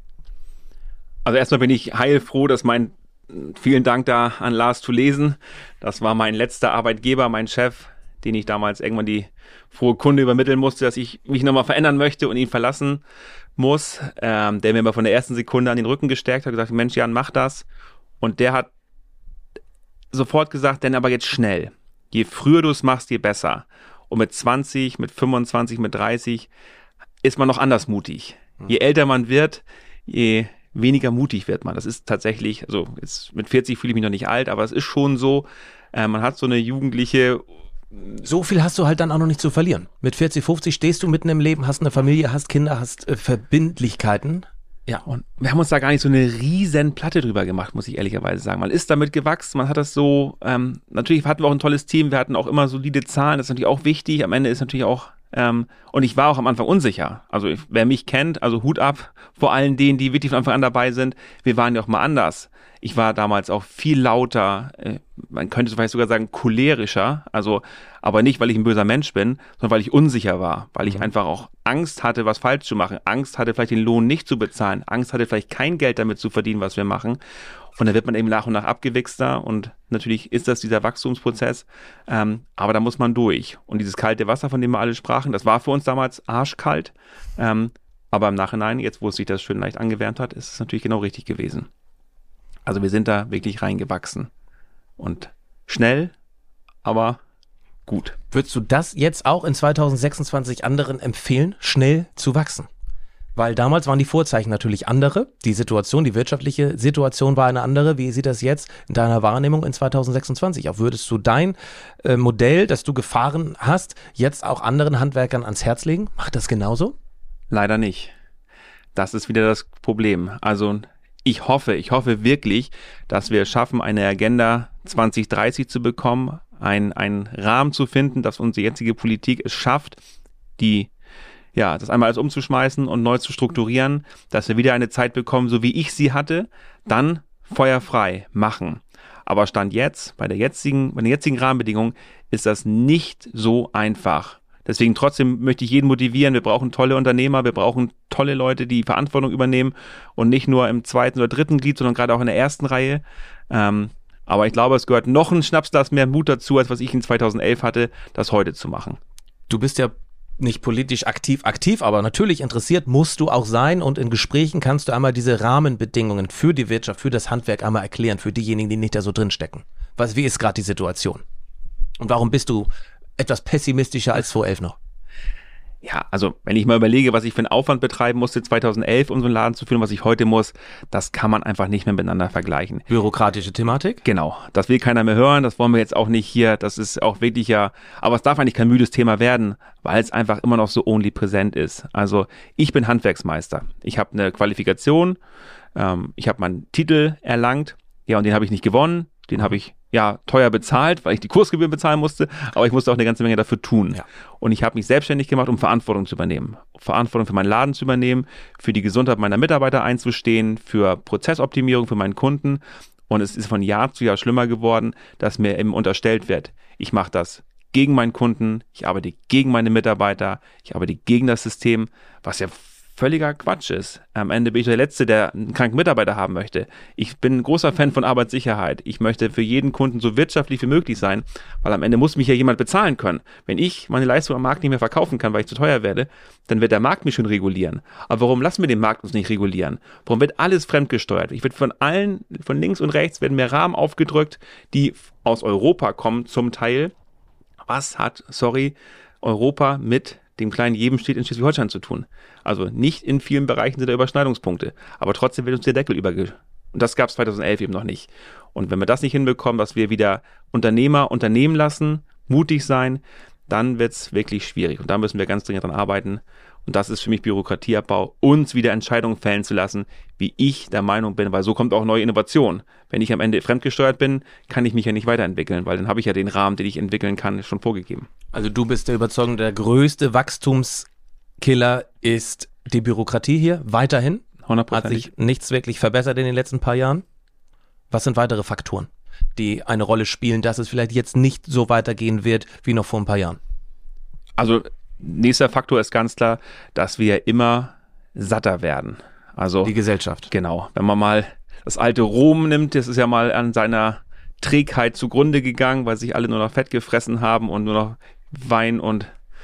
Also erstmal bin ich heilfroh, dass vielen Dank da an Lars zu lesen. Das war mein letzter Arbeitgeber, mein Chef, den ich damals irgendwann die frohe Kunde übermitteln musste, dass ich mich nochmal verändern möchte und ihn verlassen muss. Der mir aber von der ersten Sekunde an den Rücken gestärkt hat, gesagt, Mensch, Jan, mach das. Und der hat sofort gesagt, denn aber jetzt schnell. Je früher du es machst, je besser. Und mit 20, mit 25, mit 30 ist man noch anders mutig. Je älter man wird, je weniger mutig wird man. Das ist tatsächlich, also jetzt mit 40 fühle ich mich noch nicht alt, aber es ist schon so, man hat so eine jugendliche. So viel hast du halt dann auch noch nicht zu verlieren. Mit 40, 50 stehst du mitten im Leben, hast eine Familie, hast Kinder, hast Verbindlichkeiten. Ja, und wir haben uns da gar nicht so eine riesen Platte drüber gemacht, muss ich ehrlicherweise sagen. Man ist damit gewachsen, man hat das so, natürlich hatten wir auch ein tolles Team, wir hatten auch immer solide Zahlen, das ist natürlich auch wichtig. Am Ende ist natürlich auch, und ich war auch am Anfang unsicher. Also wer mich kennt, also Hut ab vor allen denen, die wirklich von Anfang an dabei sind. Wir waren ja auch mal anders. Ich war damals auch viel lauter, man könnte vielleicht sogar sagen cholerischer, also aber nicht, weil ich ein böser Mensch bin, sondern weil ich unsicher war, weil ich einfach auch Angst hatte, was falsch zu machen, Angst hatte, vielleicht den Lohn nicht zu bezahlen, Angst hatte, vielleicht kein Geld damit zu verdienen, was wir machen. Und dann wird man eben nach und nach abgewichster und natürlich ist das dieser Wachstumsprozess, aber da muss man durch. Und dieses kalte Wasser, von dem wir alle sprachen, das war für uns damals arschkalt, aber im Nachhinein, jetzt wo es sich das schön leicht angewärmt hat, ist es natürlich genau richtig gewesen. Also wir sind da wirklich reingewachsen und schnell, aber gut. Würdest du das jetzt auch in 2026 anderen empfehlen, schnell zu wachsen? Weil damals waren die Vorzeichen natürlich andere. Die Situation, die wirtschaftliche Situation war eine andere. Wie sieht das jetzt in deiner Wahrnehmung in 2026 auf? Würdest du dein Modell, das du gefahren hast, jetzt auch anderen Handwerkern ans Herz legen? Macht das genauso? Leider nicht. Das ist wieder das Problem. Also ich hoffe wirklich, dass wir es schaffen, eine Agenda 2030 zu bekommen, einen Rahmen zu finden, dass unsere jetzige Politik es schafft, das einmal alles umzuschmeißen und neu zu strukturieren, dass wir wieder eine Zeit bekommen, so wie ich sie hatte, dann feuerfrei machen. Aber Stand jetzt, bei den jetzigen Rahmenbedingungen, ist das nicht so einfach. Deswegen trotzdem möchte ich jeden motivieren, wir brauchen tolle Unternehmer, wir brauchen tolle Leute, die Verantwortung übernehmen und nicht nur im 2. oder 3. Glied, sondern gerade auch in der 1. Reihe. Aber ich glaube, es gehört noch ein Schnapsglas mehr Mut dazu, als was ich in 2011 hatte, das heute zu machen. Du bist ja nicht politisch aktiv, aber natürlich interessiert musst du auch sein und in Gesprächen kannst du einmal diese Rahmenbedingungen für die Wirtschaft, für das Handwerk einmal erklären, für diejenigen, die nicht da so drin stecken. Wie ist gerade die Situation? Und warum bist du etwas pessimistischer als 2011 noch? Ja, also wenn ich mal überlege, was ich für einen Aufwand betreiben musste 2011, um so einen Laden zu führen, was ich heute muss, das kann man einfach nicht mehr miteinander vergleichen. Bürokratische Thematik? Genau, das will keiner mehr hören, das wollen wir jetzt auch nicht hier, das ist auch wirklich aber es darf eigentlich kein müdes Thema werden, weil es einfach immer noch so omnipräsent ist. Also ich bin Handwerksmeister, ich habe eine Qualifikation, ich habe meinen Titel erlangt, ja und den habe ich nicht gewonnen, Den habe ich ja teuer bezahlt, weil ich die Kursgebühren bezahlen musste, aber ich musste auch eine ganze Menge dafür tun. Ja. Und ich habe mich selbstständig gemacht, um Verantwortung zu übernehmen. Verantwortung für meinen Laden zu übernehmen, für die Gesundheit meiner Mitarbeiter einzustehen, für Prozessoptimierung für meinen Kunden. Und es ist von Jahr zu Jahr schlimmer geworden, dass mir eben unterstellt wird, ich mache das gegen meinen Kunden, ich arbeite gegen meine Mitarbeiter, ich arbeite gegen das System, was ja völliger Quatsch ist. Am Ende bin ich der Letzte, der einen kranken Mitarbeiter haben möchte. Ich bin ein großer Fan von Arbeitssicherheit. Ich möchte für jeden Kunden so wirtschaftlich wie möglich sein, weil am Ende muss mich ja jemand bezahlen können. Wenn ich meine Leistung am Markt nicht mehr verkaufen kann, weil ich zu teuer werde, dann wird der Markt mich schon regulieren. Aber warum lassen wir den Markt uns nicht regulieren? Warum wird alles fremdgesteuert? Ich werde von allen, von links und rechts werden mir Rahmen aufgedrückt, die aus Europa kommen zum Teil. Was hat, Europa mit dem kleinen jedem steht in Schleswig-Holstein zu tun? Also nicht in vielen Bereichen sind da Überschneidungspunkte, aber trotzdem wird uns der Deckel und das gab es 2011 eben noch nicht. Und wenn wir das nicht hinbekommen, dass wir wieder Unternehmer unternehmen lassen, mutig sein, dann wird es wirklich schwierig. Und da müssen wir ganz dringend dran arbeiten. Und das ist für mich Bürokratieabbau, uns wieder Entscheidungen fällen zu lassen, wie ich der Meinung bin, weil so kommt auch neue Innovation. Wenn ich am Ende fremdgesteuert bin, kann ich mich ja nicht weiterentwickeln, weil dann habe ich ja den Rahmen, den ich entwickeln kann, schon vorgegeben. Also du bist der Überzeugung, der größte Wachstumskiller ist die Bürokratie hier, weiterhin. 100%. Hat sich nichts wirklich verbessert in den letzten paar Jahren? Was sind weitere Faktoren, die eine Rolle spielen, dass es vielleicht jetzt nicht so weitergehen wird, wie noch vor ein paar Jahren? Also nächster Faktor ist ganz klar, dass wir immer satter werden. Also Die Gesellschaft. Genau. Wenn man mal das alte Rom nimmt, das ist ja mal an seiner Trägheit zugrunde gegangen, weil sich alle nur noch Fett gefressen haben und nur noch Wein und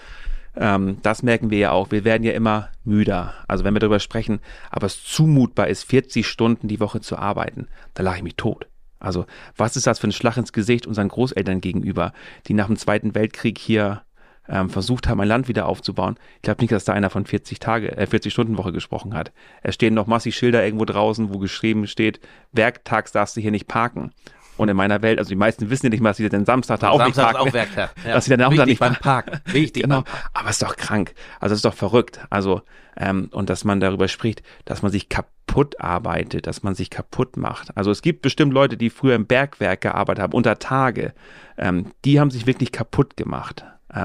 das merken wir ja auch. Wir werden ja immer müder. Also wenn wir darüber sprechen, aber es zumutbar ist, 40 Stunden die Woche zu arbeiten, da lache ich mich tot. Also was ist das für ein Schlag ins Gesicht unseren Großeltern gegenüber, die nach dem Zweiten Weltkrieg hier versucht haben, ein Land wieder aufzubauen. Ich glaube nicht, dass da einer von 40-Stunden-Woche gesprochen hat. Es stehen noch massig Schilder irgendwo draußen, wo geschrieben steht, werktags darfst du hier nicht parken. Und in meiner Welt, also die meisten wissen ja nicht mal, dass sie den Samstag da auch nicht parken. Samstag ist auch Werktag. Ja. Dass sie dann auch da nicht beim Parken. Wichtig. Genau. Aber es ist doch krank. Also es ist doch verrückt. Also, und dass man darüber spricht, dass man sich kaputt arbeitet, dass man sich kaputt macht. Also es gibt bestimmt Leute, die früher im Bergwerk gearbeitet haben, unter Tage. Die haben sich wirklich kaputt gemacht.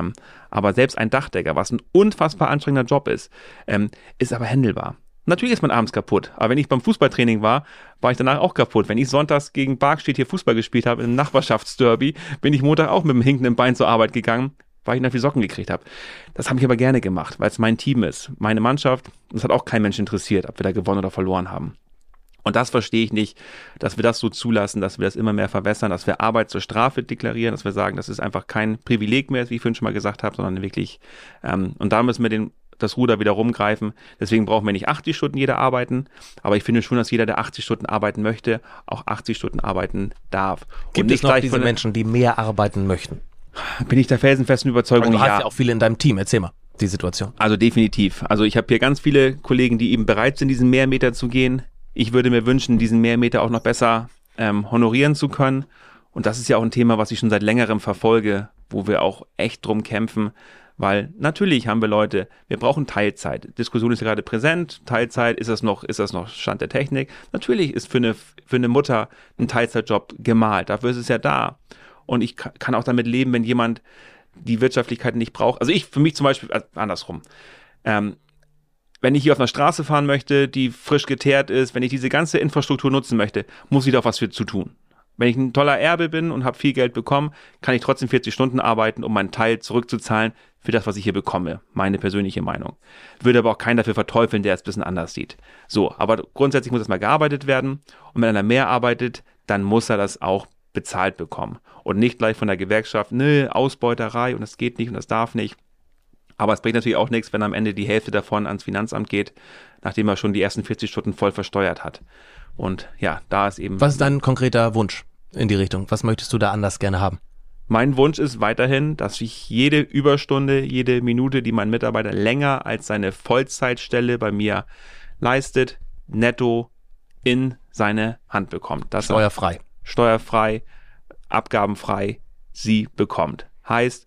Aber selbst ein Dachdecker, was ein unfassbar anstrengender Job ist aber händelbar. Natürlich ist man abends kaputt, aber wenn ich beim Fußballtraining war ich danach auch kaputt. Wenn ich sonntags gegen Barkstedt hier Fußball gespielt habe, im Nachbarschaftsderby, bin ich Montag auch mit dem hinkenden Bein zur Arbeit gegangen, weil ich nach wie Socken gekriegt habe. Das habe ich aber gerne gemacht, weil es mein Team ist, meine Mannschaft. Das hat auch kein Mensch interessiert, ob wir da gewonnen oder verloren haben. Und das verstehe ich nicht, dass wir das so zulassen, dass wir das immer mehr verwässern, dass wir Arbeit zur Strafe deklarieren, dass wir sagen, das ist einfach kein Privileg mehr, wie ich vorhin schon mal gesagt habe, sondern wirklich, und da müssen wir das Ruder wieder rumgreifen. Deswegen brauchen wir nicht 80 Stunden jeder arbeiten, aber ich finde schon, dass jeder, der 80 Stunden arbeiten möchte, auch 80 Stunden arbeiten darf. Gibt es noch diese Menschen, die mehr arbeiten möchten? Bin ich der felsenfesten Überzeugung, Du hast ja. ja auch viele in deinem Team. Erzähl mal die Situation. Also definitiv. Also ich habe hier ganz viele Kollegen, die eben bereit sind, diesen Mehrmeter zu gehen. Ich würde mir wünschen, diesen Mehrmeter auch noch besser honorieren zu können. Und das ist ja auch ein Thema, was ich schon seit längerem verfolge, wo wir auch echt drum kämpfen. Weil natürlich haben wir Leute, wir brauchen Teilzeit. Diskussion ist gerade präsent. Teilzeit, ist das noch Stand der Technik? Natürlich ist für eine Mutter ein Teilzeitjob gemalt. Dafür ist es ja da. Und ich kann auch damit leben, wenn jemand die Wirtschaftlichkeit nicht braucht. Also für mich zum Beispiel, andersrum. Wenn ich hier auf einer Straße fahren möchte, die frisch geteert ist, wenn ich diese ganze Infrastruktur nutzen möchte, muss ich da was für zu tun. Wenn ich ein toller Erbe bin und habe viel Geld bekommen, kann ich trotzdem 40 Stunden arbeiten, um meinen Teil zurückzuzahlen für das, was ich hier bekomme. Meine persönliche Meinung. Würde aber auch keiner dafür verteufeln, der es ein bisschen anders sieht. So, aber grundsätzlich muss das mal gearbeitet werden. Und wenn einer mehr arbeitet, dann muss er das auch bezahlt bekommen. Und nicht gleich von der Gewerkschaft, Ausbeuterei und das geht nicht und das darf nicht. Aber es bringt natürlich auch nichts, wenn am Ende die Hälfte davon ans Finanzamt geht, nachdem er schon die ersten 40 Stunden voll versteuert hat. Und ja, da ist eben... Was ist dein konkreter Wunsch in die Richtung? Was möchtest du da anders gerne haben? Mein Wunsch ist weiterhin, dass ich jede Überstunde, jede Minute, die mein Mitarbeiter länger als seine Vollzeitstelle bei mir leistet, netto in seine Hand bekommt. Steuerfrei. Steuerfrei, abgabenfrei, sie bekommt. Heißt,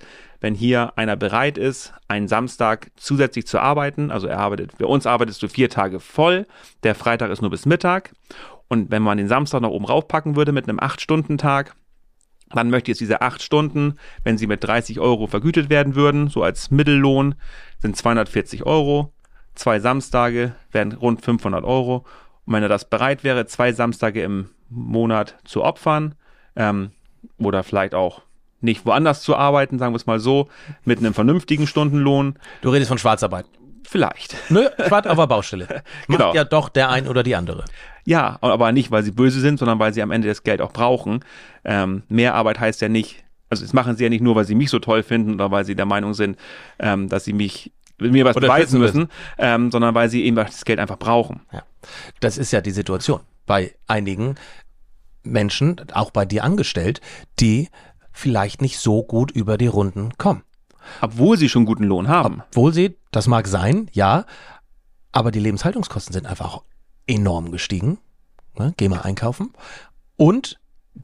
wenn hier einer bereit ist, einen Samstag zusätzlich zu arbeiten. Also bei uns arbeitest du 4 Tage voll, der Freitag ist nur bis Mittag. Und wenn man den Samstag noch oben raufpacken würde mit einem 8-Stunden-Tag, dann möchte ich jetzt diese 8 Stunden, wenn sie mit 30 € vergütet werden würden, so als Mittellohn, sind 240 €. 2 Samstage wären rund 500 €. Und wenn er das bereit wäre, 2 Samstage im Monat zu opfern, oder vielleicht auch nicht woanders zu arbeiten, sagen wir es mal so, mit einem vernünftigen Stundenlohn. Du redest von Schwarzarbeit. Vielleicht. Nö, Schwarz auf der Baustelle. Macht Genau. ja doch der ein oder die andere. Ja, aber nicht, weil sie böse sind, sondern weil sie am Ende das Geld auch brauchen. Mehr Arbeit heißt ja nicht, also das machen sie ja nicht nur, weil sie mich so toll finden oder weil sie der Meinung sind, dass sie mir was beweisen müssen, sondern weil sie eben das Geld einfach brauchen. Ja. Das ist ja die Situation bei einigen Menschen, auch bei dir angestellt, die vielleicht nicht so gut über die Runden kommen. Obwohl sie schon guten Lohn haben. Obwohl sie, das mag sein, ja, aber die Lebenshaltungskosten sind einfach enorm gestiegen. Ne? Geh mal einkaufen. Und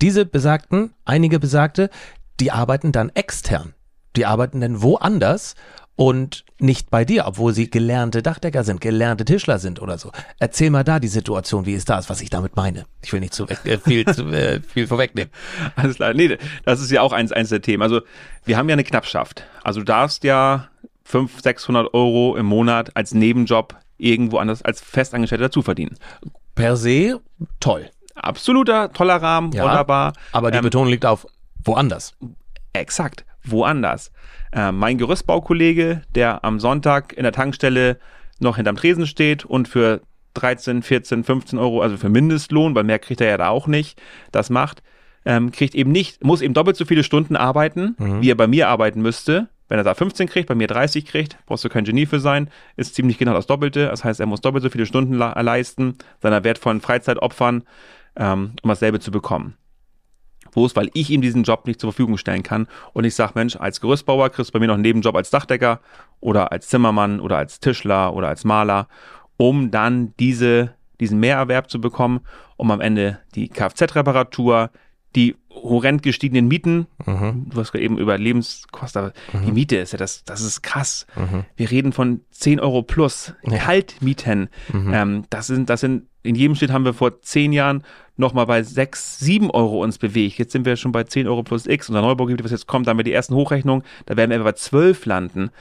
einige Besagte, die arbeiten dann extern. Die arbeiten dann woanders und nicht bei dir, obwohl sie gelernte Dachdecker sind, gelernte Tischler sind oder so. Erzähl mal da die Situation, wie ist das, was ich damit meine? Ich will nicht viel vorwegnehmen. Alles klar. Nee, das ist ja auch eins der Themen. Also wir haben ja eine Knappschaft. Also du darfst ja 500-600 € im Monat als Nebenjob irgendwo anders als Festangestellter dazu verdienen. Per se toll. Absoluter, toller Rahmen, Ja, wunderbar. Aber die Betonung liegt auf woanders. Exakt, woanders. Mein Gerüstbaukollege, der am Sonntag in der Tankstelle noch hinterm Tresen steht und für 13, 14, 15 €, also für Mindestlohn, weil mehr kriegt er ja da auch nicht, das macht, muss eben doppelt so viele Stunden arbeiten, wie er bei mir arbeiten müsste. Wenn er da 15 kriegt, bei mir 30 kriegt, brauchst du kein Genie für sein, ist ziemlich genau das Doppelte. Das heißt, er muss doppelt so viele Stunden leisten, seiner wertvollen Freizeit opfern, um dasselbe zu bekommen. Weil ich ihm diesen Job nicht zur Verfügung stellen kann und ich sage, Mensch, als Gerüstbauer kriegst du bei mir noch einen Nebenjob als Dachdecker oder als Zimmermann oder als Tischler oder als Maler, um dann diesen Mehrerwerb zu bekommen, um am Ende die Kfz-Reparatur, die horrend gestiegenen Mieten, du hast gerade eben über Lebenskosten, aber die Miete ist ja das ist krass. Wir reden von 10 € plus Kaltmieten. Das sind, in jedem Schnitt haben wir vor 10 Jahren nochmal bei 6, 7 € uns bewegt. Jetzt sind wir schon bei 10 € plus X. Und der Neubaugebiet, was jetzt kommt, da haben wir die ersten Hochrechnungen, da werden wir etwa bei 12 landen.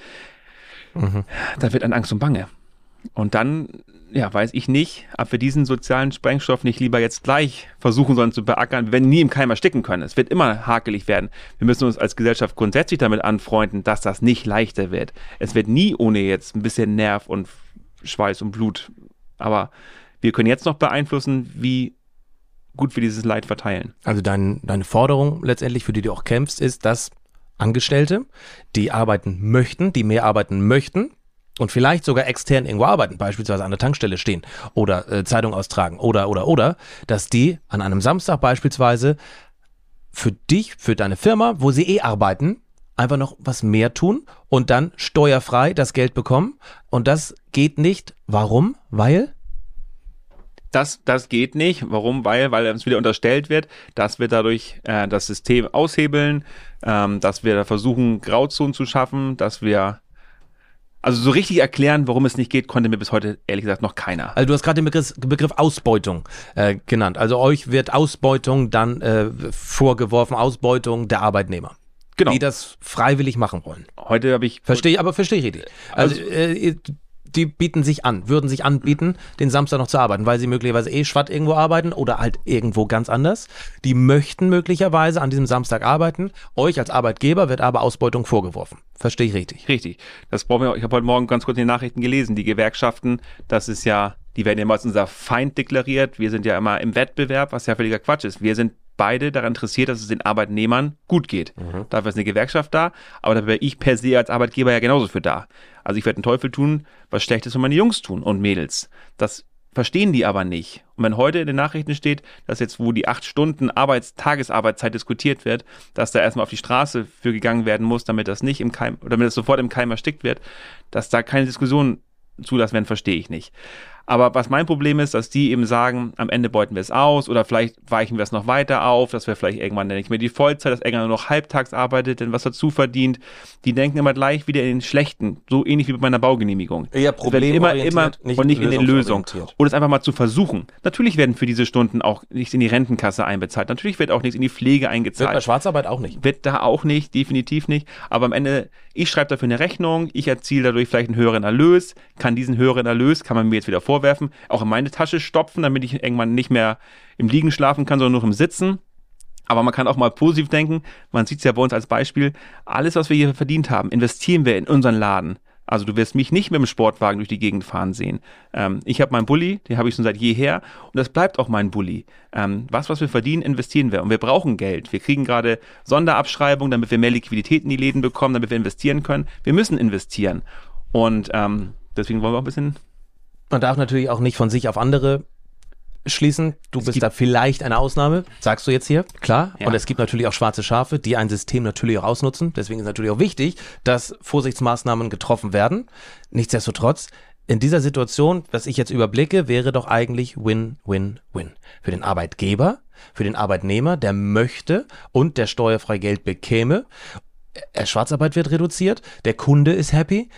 Da wird an Angst und Bange. Und dann, weiß ich nicht, ob wir diesen sozialen Sprengstoff nicht lieber jetzt gleich versuchen sollen zu beackern. Wir werden nie im Keim ersticken können. Es wird immer hakelig werden. Wir müssen uns als Gesellschaft grundsätzlich damit anfreunden, dass das nicht leichter wird. Es wird nie ohne jetzt ein bisschen Nerv und Schweiß und Blut. Aber wir können jetzt noch beeinflussen, wie gut wir dieses Leid verteilen. Also deine Forderung letztendlich, für die du auch kämpfst, ist, dass Angestellte, die arbeiten möchten, die mehr arbeiten möchten und vielleicht sogar extern irgendwo arbeiten, beispielsweise an der Tankstelle stehen oder Zeitung austragen oder, dass die an einem Samstag beispielsweise für dich, für deine Firma, wo sie arbeiten, einfach noch was mehr tun und dann steuerfrei das Geld bekommen. Und das geht nicht. Warum? Weil? Das geht nicht. Warum? Weil uns wieder unterstellt wird, dass wir dadurch das System aushebeln, dass wir da versuchen, Grauzonen zu schaffen, dass wir so richtig erklären, warum es nicht geht, konnte mir bis heute ehrlich gesagt noch keiner. Also du hast gerade den Begriff Ausbeutung genannt. Also euch wird Ausbeutung dann vorgeworfen, Ausbeutung der Arbeitnehmer. Genau. Die das freiwillig machen wollen. Heute habe ich... Verstehe ich richtig. Also die würden sich anbieten, den Samstag noch zu arbeiten, weil sie möglicherweise schwatt irgendwo arbeiten oder halt irgendwo ganz anders. Die möchten möglicherweise an diesem Samstag arbeiten. Euch als Arbeitgeber wird aber Ausbeutung vorgeworfen. Verstehe ich richtig? Richtig. Ich habe heute Morgen ganz kurz in den Nachrichten gelesen. Die Gewerkschaften, die werden ja immer als unser Feind deklariert. Wir sind ja immer im Wettbewerb, was ja völliger Quatsch ist. Wir sind beide daran interessiert, dass es den Arbeitnehmern gut geht. Dafür ist eine Gewerkschaft da, aber da wäre ich per se als Arbeitgeber ja genauso für da. Also ich werde den Teufel tun, was Schlechtes für meine Jungs tun und Mädels. Das verstehen die aber nicht. Und wenn heute in den Nachrichten steht, dass jetzt, wo die 8 Stunden Tagesarbeitszeit diskutiert wird, dass da erstmal auf die Straße für gegangen werden muss, damit das nicht im Keim, oder damit das sofort im Keim erstickt wird, dass da keine Diskussion zulassen werden, verstehe ich nicht. Aber was mein Problem ist, dass die eben sagen, am Ende beuten wir es aus oder vielleicht weichen wir es noch weiter auf, dass wir vielleicht irgendwann nicht mehr die Vollzeit, dass irgendwann nur noch halbtags arbeitet, denn was dazu verdient. Die denken immer gleich wieder in den Schlechten, so ähnlich wie bei meiner Baugenehmigung. Eher problemorientiert, immer und nicht in den Lösungen. Oder es einfach mal zu versuchen. Natürlich werden für diese Stunden auch nichts in die Rentenkasse einbezahlt. Natürlich wird auch nichts in die Pflege eingezahlt. Wird bei Schwarzarbeit auch nicht. Wird da auch nicht, definitiv nicht. Aber am Ende, ich schreibe dafür eine Rechnung, ich erziele dadurch vielleicht einen höheren Erlös, kann diesen höheren Erlös, kann man mir jetzt wieder vorwerfen, auch in meine Tasche stopfen, damit ich irgendwann nicht mehr im Liegen schlafen kann, sondern nur im Sitzen. Aber man kann auch mal positiv denken, man sieht es ja bei uns als Beispiel, alles, was wir hier verdient haben, investieren wir in unseren Laden. Also du wirst mich nicht mit dem Sportwagen durch die Gegend fahren sehen. Ich habe meinen Bulli, den habe ich schon seit jeher und das bleibt auch mein Bulli. Was wir verdienen, investieren wir und wir brauchen Geld. Wir kriegen gerade Sonderabschreibung, damit wir mehr Liquidität in die Läden bekommen, damit wir investieren können. Wir müssen investieren und deswegen wollen wir auch ein bisschen... Man darf natürlich auch nicht von sich auf andere schließen. Du bist da vielleicht eine Ausnahme, sagst du jetzt hier, klar. Ja. Und es gibt natürlich auch schwarze Schafe, die ein System natürlich auch ausnutzen. Deswegen ist natürlich auch wichtig, dass Vorsichtsmaßnahmen getroffen werden. Nichtsdestotrotz, in dieser Situation, was ich jetzt überblicke, wäre doch eigentlich Win-Win-Win. Für den Arbeitgeber, für den Arbeitnehmer, der möchte und der steuerfrei Geld bekäme. Schwarzarbeit wird reduziert, der Kunde ist happy.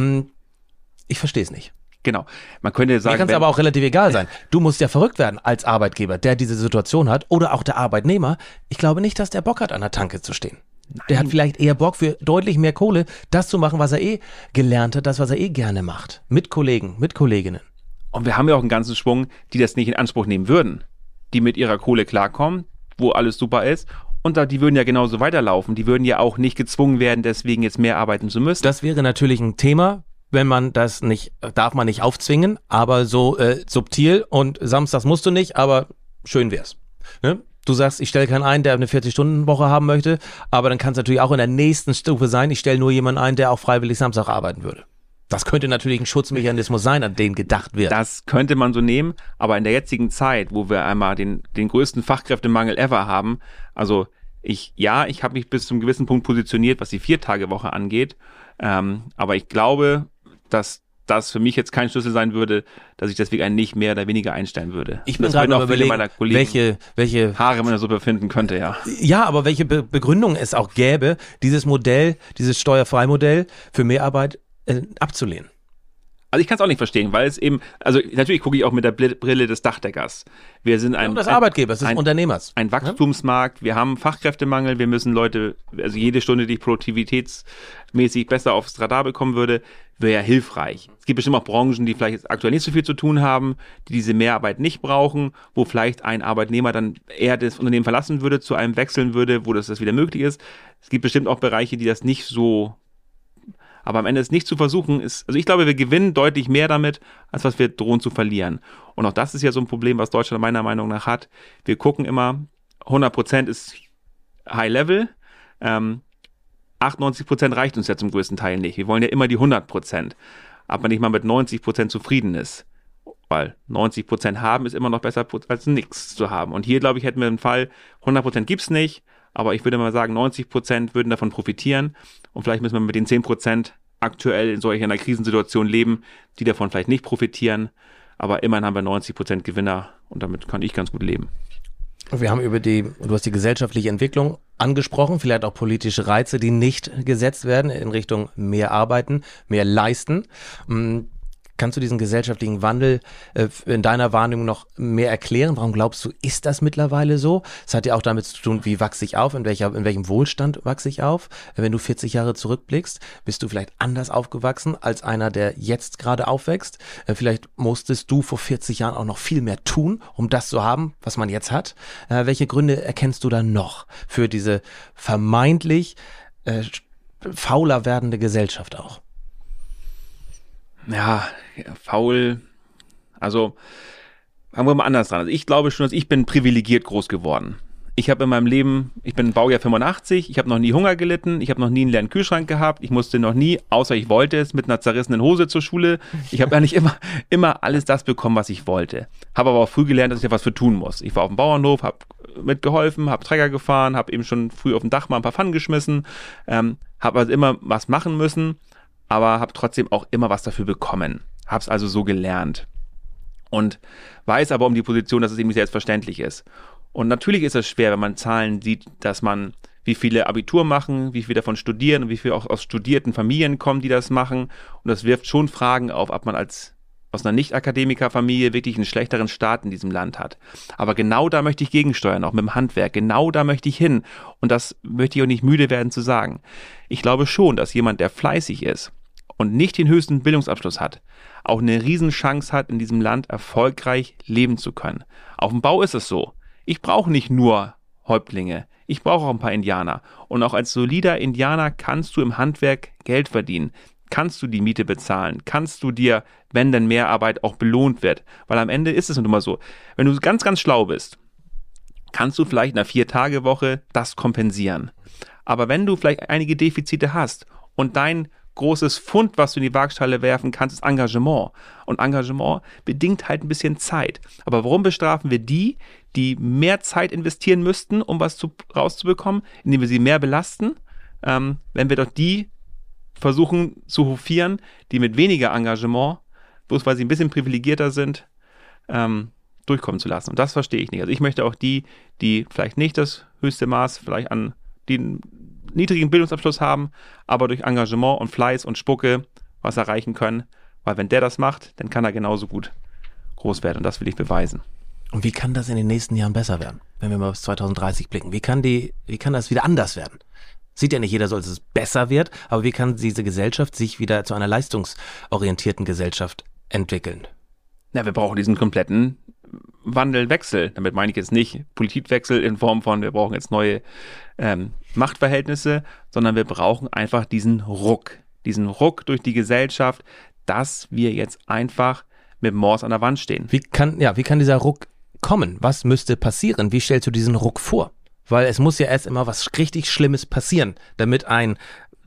Ich verstehe es nicht. Genau. Man könnte sagen, mir kann es aber auch relativ egal sein. Du musst ja verrückt werden als Arbeitgeber, der diese Situation hat, oder auch der Arbeitnehmer. Ich glaube nicht, dass der Bock hat, an der Tanke zu stehen. Nein. Der hat vielleicht eher Bock, für deutlich mehr Kohle das zu machen, was er gelernt hat, das, was er gerne macht. Mit Kollegen, mit Kolleginnen. Und wir haben ja auch einen ganzen Schwung, die das nicht in Anspruch nehmen würden. Die mit ihrer Kohle klarkommen, wo alles super ist. Und die würden ja genauso weiterlaufen. Die würden ja auch nicht gezwungen werden, deswegen jetzt mehr arbeiten zu müssen. Das wäre natürlich ein Thema. Wenn man das nicht, darf man nicht aufzwingen, aber so subtil und samstags musst du nicht, aber schön wär's. Ne? Du sagst, ich stelle keinen ein, der eine 40-Stunden-Woche haben möchte, aber dann kann es natürlich auch in der nächsten Stufe sein, ich stelle nur jemanden ein, der auch freiwillig Samstag arbeiten würde. Das könnte natürlich ein Schutzmechanismus sein, an den gedacht wird. Das könnte man so nehmen, aber in der jetzigen Zeit, wo wir einmal den größten Fachkräftemangel ever haben, also ich habe mich bis zum gewissen Punkt positioniert, was die 4-Tage-Woche angeht, aber ich glaube, dass das für mich jetzt kein Schlüssel sein würde, dass ich deswegen einen nicht mehr oder weniger einstellen würde. Ich bin gerade noch überlegen, welche Haare man da so befinden könnte, ja. Ja, aber welche Begründung es auch gäbe, dieses Modell, dieses Steuerfreimodell für Mehrarbeit abzulehnen. Also ich kann es auch nicht verstehen, weil es eben, also natürlich gucke ich auch mit der Brille des Dachdeckers. Wir sind des Arbeitgebers, des Unternehmers. Ein Wachstumsmarkt, wir haben Fachkräftemangel, wir müssen Leute, also jede Stunde, die ich produktivitätsmäßig besser aufs Radar bekommen würde, wäre ja hilfreich. Es gibt bestimmt auch Branchen, die vielleicht jetzt aktuell nicht so viel zu tun haben, die diese Mehrarbeit nicht brauchen, wo vielleicht ein Arbeitnehmer dann eher das Unternehmen verlassen würde, zu einem wechseln würde, wo das wieder möglich ist. Es gibt bestimmt auch Bereiche, die das nicht so... Aber am Ende es nicht zu versuchen ist, also ich glaube, wir gewinnen deutlich mehr damit, als was wir drohen zu verlieren. Und auch das ist ja so ein Problem, was Deutschland meiner Meinung nach hat. Wir gucken immer, 100% ist High Level, 98% reicht uns ja zum größten Teil nicht. Wir wollen ja immer die 100%, aber nicht mal mit 90% zufrieden ist. Weil 90% haben ist immer noch besser als nichts zu haben. Und hier, glaube ich, hätten wir einen Fall, 100% gibt's nicht, aber ich würde mal sagen, 90% würden davon profitieren und vielleicht müssen wir mit den 10% aktuell in solch einer Krisensituation leben, die davon vielleicht nicht profitieren, aber immerhin haben wir 90% Gewinner und damit kann ich ganz gut leben. Wir haben du hast die gesellschaftliche Entwicklung angesprochen, vielleicht auch politische Reize, die nicht gesetzt werden in Richtung mehr arbeiten, mehr leisten. Kannst du diesen gesellschaftlichen Wandel in deiner Wahrnehmung noch mehr erklären? Warum glaubst du, ist das mittlerweile so? Es hat ja auch damit zu tun, wie wachse ich auf, in welchem Wohlstand wachse ich auf? Wenn du 40 Jahre zurückblickst, bist du vielleicht anders aufgewachsen als einer, der jetzt gerade aufwächst. Vielleicht musstest du vor 40 Jahren auch noch viel mehr tun, um das zu haben, was man jetzt hat. Welche Gründe erkennst du da noch für diese vermeintlich fauler werdende Gesellschaft auch? Ja, faul, also fangen wir mal anders dran. Also ich glaube schon, dass ich bin privilegiert groß geworden. Ich habe in meinem Leben, ich bin Baujahr 85, ich habe noch nie Hunger gelitten, ich habe noch nie einen leeren Kühlschrank gehabt, ich musste noch nie, außer ich wollte es, mit einer zerrissenen Hose zur Schule. Ich habe eigentlich immer alles das bekommen, was ich wollte. Habe aber auch früh gelernt, dass ich da was für tun muss. Ich war auf dem Bauernhof, habe mitgeholfen, habe Trecker gefahren, habe eben schon früh auf dem Dach mal ein paar Pfannen geschmissen, habe also immer was machen müssen, aber habe trotzdem auch immer was dafür bekommen. Hab's also so gelernt. und weiß aber um die Position, dass es eben nicht selbstverständlich ist. Und natürlich ist es schwer, wenn man Zahlen sieht, dass man, wie viele Abitur machen, wie viele davon studieren und wie viele auch aus studierten Familien kommen, die das machen. Und das wirft schon Fragen auf, ob man aus einer Nicht-Akademiker-Familie wirklich einen schlechteren Start in diesem Land hat. Aber genau da möchte ich gegensteuern, auch mit dem Handwerk. Genau da möchte ich hin. Und das möchte ich auch nicht müde werden zu sagen. Ich glaube schon, dass jemand, der fleißig ist und nicht den höchsten Bildungsabschluss hat, auch eine Riesenchance hat, in diesem Land erfolgreich leben zu können. Auf dem Bau ist es so. Ich brauche nicht nur Häuptlinge, ich brauche auch ein paar Indianer. Und auch als solider Indianer kannst du im Handwerk Geld verdienen. Kannst du die Miete bezahlen? Kannst du dir, wenn denn Mehrarbeit auch belohnt wird? Weil am Ende ist es nun mal so, wenn du ganz, ganz schlau bist, kannst du vielleicht in einer 4-Tage-Woche das kompensieren. Aber wenn du vielleicht einige Defizite hast und dein großes Pfund, was du in die Waagschale werfen kannst, ist Engagement. Und Engagement bedingt halt ein bisschen Zeit. Aber warum bestrafen wir die mehr Zeit investieren müssten, um was rauszubekommen, indem wir sie mehr belasten, wenn wir doch die versuchen zu hofieren, die mit weniger Engagement, bloß weil sie ein bisschen privilegierter sind, durchkommen zu lassen. Und das verstehe ich nicht. Also ich möchte auch die vielleicht nicht das höchste Maß vielleicht an den niedrigen Bildungsabschluss haben, aber durch Engagement und Fleiß und Spucke was erreichen können. Weil wenn der das macht, dann kann er genauso gut groß werden. Und das will ich beweisen. Und wie kann das in den nächsten Jahren besser werden, wenn wir mal bis 2030 blicken? Wie kann das wieder anders werden? Sieht ja nicht jeder so, dass es besser wird, aber wie kann diese Gesellschaft sich wieder zu einer leistungsorientierten Gesellschaft entwickeln? Na, wir brauchen diesen kompletten Wechsel. Damit meine ich jetzt nicht Politikwechsel in Form von, wir brauchen jetzt neue Machtverhältnisse, sondern wir brauchen einfach diesen Ruck durch die Gesellschaft, dass wir jetzt einfach mit dem Mors an der Wand stehen. Wie kann dieser Ruck kommen? Was müsste passieren? Wie stellst du diesen Ruck vor? Weil es muss ja erst immer was richtig Schlimmes passieren, damit ein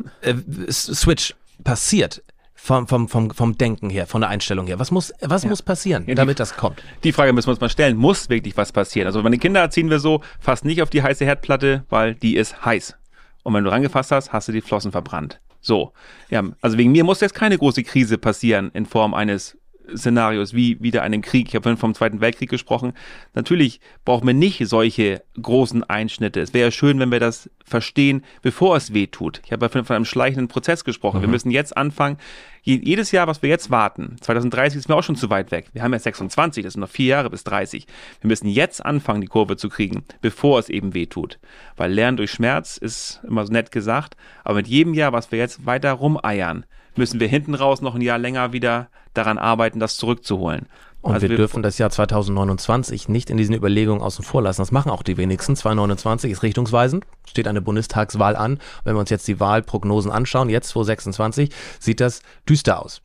Switch passiert vom Denken her, von der Einstellung her. Was muss passieren, damit das kommt? Die Frage müssen wir uns mal stellen. Muss wirklich was passieren? Also meine Kinder erziehen wir so, fast nicht auf die heiße Herdplatte, weil die ist heiß. Und wenn du rangefasst hast, hast du die Flossen verbrannt. So. Ja, also wegen mir muss jetzt keine große Krise passieren in Form eines Szenarios wie wieder einem Krieg. Ich habe vorhin vom Zweiten Weltkrieg gesprochen. Natürlich brauchen wir nicht solche großen Einschnitte. Es wäre ja schön, wenn wir das verstehen, bevor es weh tut. Ich habe ja von einem schleichenden Prozess gesprochen. Wir müssen jetzt anfangen, jedes Jahr, was wir jetzt warten, 2030 ist mir auch schon zu weit weg. Wir haben ja 26, das sind noch 4 Jahre bis 30. Wir müssen jetzt anfangen, die Kurve zu kriegen, bevor es eben weh tut. Weil Lernen durch Schmerz ist immer so nett gesagt, aber mit jedem Jahr, was wir jetzt weiter rumeiern, müssen wir hinten raus noch ein Jahr länger wieder daran arbeiten, das zurückzuholen. Und also wir dürfen das Jahr 2029 nicht in diesen Überlegungen außen vor lassen. Das machen auch die wenigsten. 2029 ist richtungsweisend, steht eine Bundestagswahl an. Wenn wir uns jetzt die Wahlprognosen anschauen, jetzt 2026, sieht das düster aus.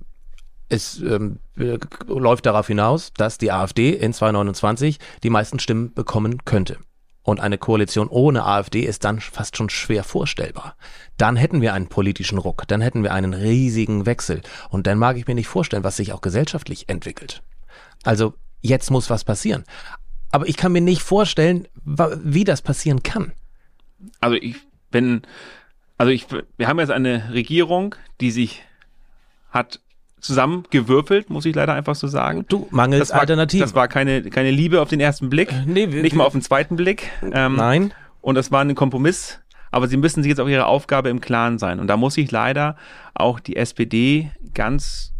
Es läuft darauf hinaus, dass die AfD in 2029 die meisten Stimmen bekommen könnte. Und eine Koalition ohne AfD ist dann fast schon schwer vorstellbar. Dann hätten wir einen politischen Ruck, dann hätten wir einen riesigen Wechsel. Und dann mag ich mir nicht vorstellen, was sich auch gesellschaftlich entwickelt. Also jetzt muss was passieren. Aber ich kann mir nicht vorstellen, wie das passieren kann. Wir haben jetzt eine Regierung, die sich hat zusammengewürfelt, muss ich leider einfach so sagen. Du, mangels Alternativen. Das war keine Liebe auf den ersten Blick, nicht mal auf den zweiten Blick. Nein. Und das war ein Kompromiss, aber sie müssen sich jetzt auch ihrer Aufgabe im Klaren sein. Und da muss ich leider auch die SPD ganz,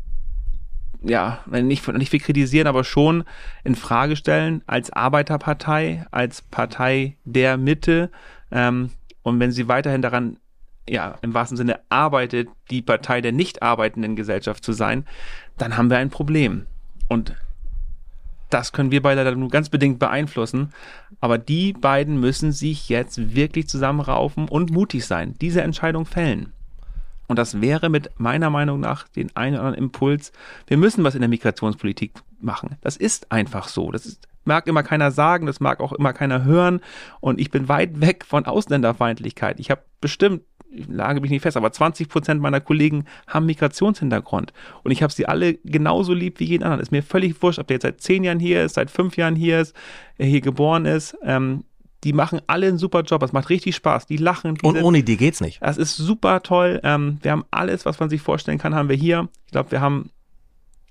nicht viel kritisieren, aber schon in Frage stellen als Arbeiterpartei, als Partei der Mitte. Und wenn sie weiterhin daran im wahrsten Sinne arbeitet, die Partei der nicht arbeitenden Gesellschaft zu sein, dann haben wir ein Problem. Und das können wir beide nur ganz bedingt beeinflussen. Aber die beiden müssen sich jetzt wirklich zusammenraufen und mutig sein, diese Entscheidung fällen. Und das wäre mit meiner Meinung nach den einen oder anderen Impuls, wir müssen was in der Migrationspolitik machen. Das ist einfach so. Mag immer keiner sagen, das mag auch immer keiner hören. Und ich bin weit weg von Ausländerfeindlichkeit. Ich habe bestimmt, ich lage mich nicht fest, aber 20% meiner Kollegen haben Migrationshintergrund. Und ich habe sie alle genauso lieb wie jeden anderen. Ist mir völlig wurscht, ob der jetzt seit 10 Jahren hier ist, seit 5 Jahren hier ist, hier geboren ist. Die machen alle einen super Job. Es macht richtig Spaß. Die lachen. Und ohne die geht's nicht. Das ist super toll. Wir haben alles, was man sich vorstellen kann, haben wir hier. Ich glaube, wir haben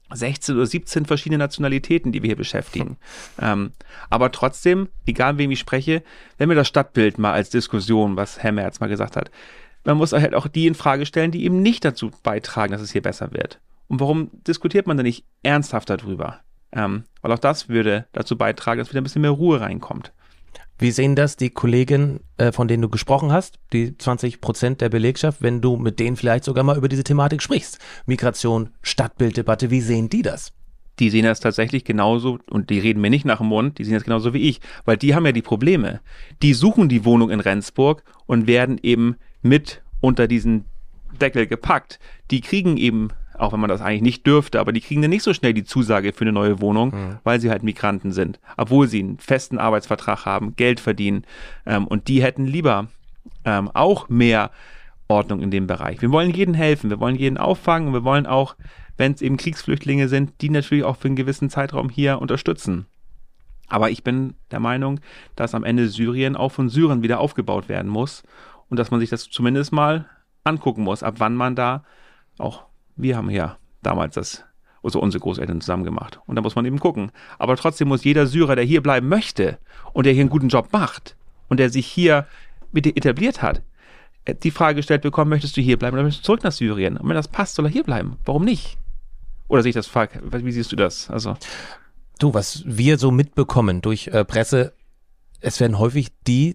16 oder 17 verschiedene Nationalitäten, die wir hier beschäftigen. Aber trotzdem, egal wem ich spreche, wenn wir das Stadtbild mal als Diskussion, was Herr Merz mal gesagt hat, man muss halt auch die in Frage stellen, die eben nicht dazu beitragen, dass es hier besser wird. Und warum diskutiert man da nicht ernsthaft darüber? Weil auch das würde dazu beitragen, dass wieder ein bisschen mehr Ruhe reinkommt. Wie sehen das die Kollegen, von denen du gesprochen hast, die 20% der Belegschaft, wenn du mit denen vielleicht sogar mal über diese Thematik sprichst? Migration, Stadtbilddebatte, wie sehen die das? Die sehen das tatsächlich genauso und die reden mir nicht nach dem Mund, die sehen das genauso wie ich, weil die haben ja die Probleme. Die suchen die Wohnung in Rendsburg und werden eben mit unter diesen Deckel gepackt. Die kriegen eben, auch wenn man das eigentlich nicht dürfte, aber die kriegen dann nicht so schnell die Zusage für eine neue Wohnung, weil sie halt Migranten sind, obwohl sie einen festen Arbeitsvertrag haben, Geld verdienen und die hätten lieber auch mehr Ordnung in dem Bereich. Wir wollen jedem helfen, wir wollen jeden auffangen und wir wollen auch, wenn es eben Kriegsflüchtlinge sind, die natürlich auch für einen gewissen Zeitraum hier unterstützen. Aber ich bin der Meinung, dass am Ende Syrien auch von Syrern wieder aufgebaut werden muss und dass man sich das zumindest mal angucken muss, ab wann man da auch, wir haben ja damals unsere Großeltern zusammen gemacht und da muss man eben gucken. Aber trotzdem muss jeder Syrer, der hier bleiben möchte und der hier einen guten Job macht und der sich hier mit etabliert hat, die Frage gestellt bekommen, möchtest du hier bleiben oder möchtest du zurück nach Syrien? Und wenn das passt, soll er hier bleiben. Warum nicht? Oder sehe ich das falsch? Wie siehst du das? Also Du, was wir so mitbekommen durch Presse, es werden häufig die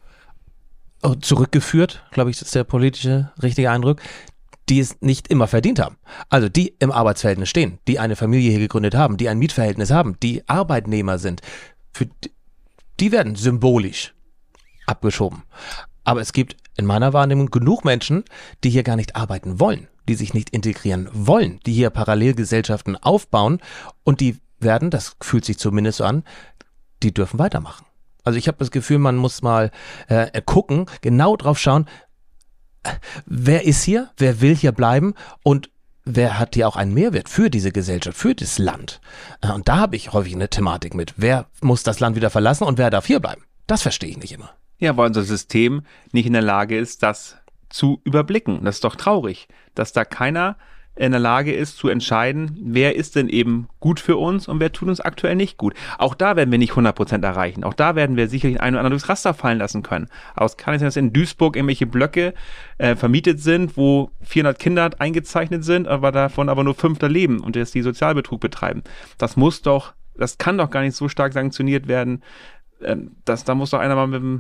zurückgeführt, glaube ich, das ist der politische richtige Eindruck, die es nicht immer verdient haben. Also die im Arbeitsverhältnis stehen, die eine Familie hier gegründet haben, die ein Mietverhältnis haben, die Arbeitnehmer sind. Die werden symbolisch abgeschoben. Aber es gibt in meiner Wahrnehmung genug Menschen, die hier gar nicht arbeiten wollen, die sich nicht integrieren wollen, die hier Parallelgesellschaften aufbauen und die werden, das fühlt sich zumindest so an, die dürfen weitermachen. Also ich habe das Gefühl, man muss mal gucken, genau drauf schauen, wer ist hier, wer will hier bleiben und wer hat hier auch einen Mehrwert für diese Gesellschaft, für das Land. Und da habe ich häufig eine Thematik mit, wer muss das Land wieder verlassen und wer darf hier bleiben. Das verstehe ich nicht immer. Ja, weil unser System nicht in der Lage ist, das zu überblicken. Das ist doch traurig, dass da keiner in der Lage ist zu entscheiden, wer ist denn eben gut für uns und wer tut uns aktuell nicht gut. Auch da werden wir nicht 100% erreichen. Auch da werden wir sicherlich ein oder andere durchs Raster fallen lassen können. Aber es kann nicht sein, dass in Duisburg irgendwelche Blöcke vermietet sind, wo 400 Kinder eingezeichnet sind, aber davon aber nur 5 da leben und jetzt die Sozialbetrug betreiben. Das kann doch gar nicht so stark sanktioniert werden. Da muss doch einer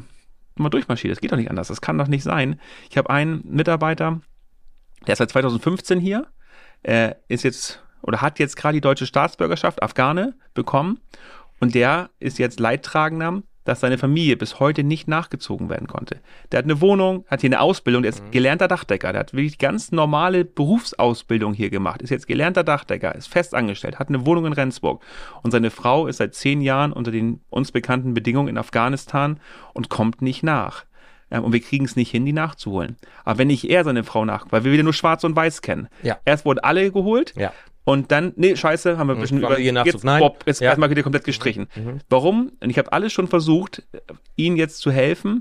mal durchmarschieren. Das geht doch nicht anders. Das kann doch nicht sein. Ich habe einen Mitarbeiter, der ist seit 2015 hier, ist jetzt oder hat jetzt gerade die deutsche Staatsbürgerschaft, Afghane, bekommen und der ist jetzt Leidtragender, dass seine Familie bis heute nicht nachgezogen werden konnte. Der hat eine Wohnung, hat hier eine Ausbildung, der ist gelernter Dachdecker, der hat wirklich ganz normale Berufsausbildung hier gemacht, ist jetzt gelernter Dachdecker, ist fest angestellt, hat eine Wohnung in Rendsburg und seine Frau ist seit 10 Jahren unter den uns bekannten Bedingungen in Afghanistan und kommt nicht nach. Und wir kriegen es nicht hin, die nachzuholen. Aber wenn nicht er seine Frau nach, weil wir wieder nur Schwarz und Weiß kennen. Ja. Erst wurden alle geholt und dann, scheiße, haben wir ein bisschen jetzt erstmal wieder komplett gestrichen. Warum? Und ich habe alles schon versucht, ihm jetzt zu helfen,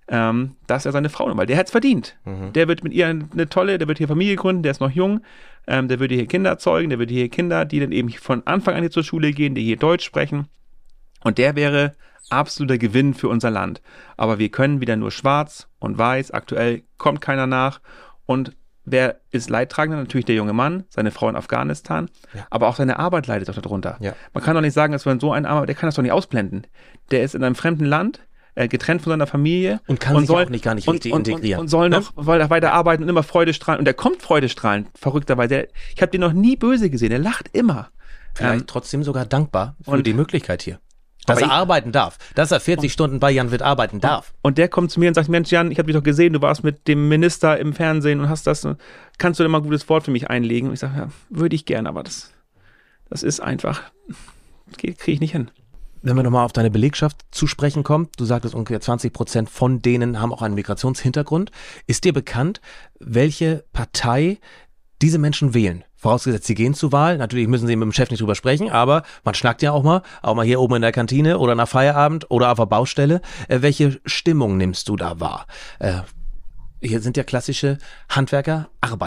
dass er seine Frau nimmt, weil der hat es verdient. Der wird mit ihr der wird hier Familie gründen, der ist noch jung, der würde hier Kinder zeugen, der würde hier Kinder, die dann eben von Anfang an hier zur Schule gehen, die hier Deutsch sprechen. Und der wäre absoluter Gewinn für unser Land. Aber wir können wieder nur Schwarz und Weiß. Aktuell kommt keiner nach. Und wer ist Leidtragender? Natürlich der junge Mann, seine Frau in Afghanistan. Ja. Aber auch seine Arbeit leidet doch darunter. Ja. Man kann doch nicht sagen, dass man so einen Armer, der kann das doch nicht ausblenden. Der ist in einem fremden Land, getrennt von seiner Familie. Und kann sich auch gar nicht richtig integrieren. Und soll noch weiter arbeiten und immer freudestrahlend. Und der kommt freudestrahlend, verrückterweise. Ich habe den noch nie böse gesehen. Der lacht immer. Vielleicht trotzdem sogar dankbar für die Möglichkeit hier. Dass er arbeiten darf. Dass er 40 Stunden bei Jan Witt arbeiten darf. Und der kommt zu mir und sagt, Mensch Jan, ich habe dich doch gesehen, du warst mit dem Minister im Fernsehen und hast das, kannst du denn mal ein gutes Wort für mich einlegen? Und ich sage, ja, würde ich gerne, aber das ist einfach, kriege ich nicht hin. Wenn wir nochmal auf deine Belegschaft zu sprechen kommen, du sagtest, ungefähr 20% von denen haben auch einen Migrationshintergrund. Ist dir bekannt, welche Partei diese Menschen wählen? Vorausgesetzt, sie gehen zur Wahl. Natürlich müssen sie mit dem Chef nicht drüber sprechen, aber man schnackt ja auch mal hier oben in der Kantine oder nach Feierabend oder auf der Baustelle. Welche Stimmung nimmst du da wahr? Hier sind ja klassische Handwerker, Arbeiter.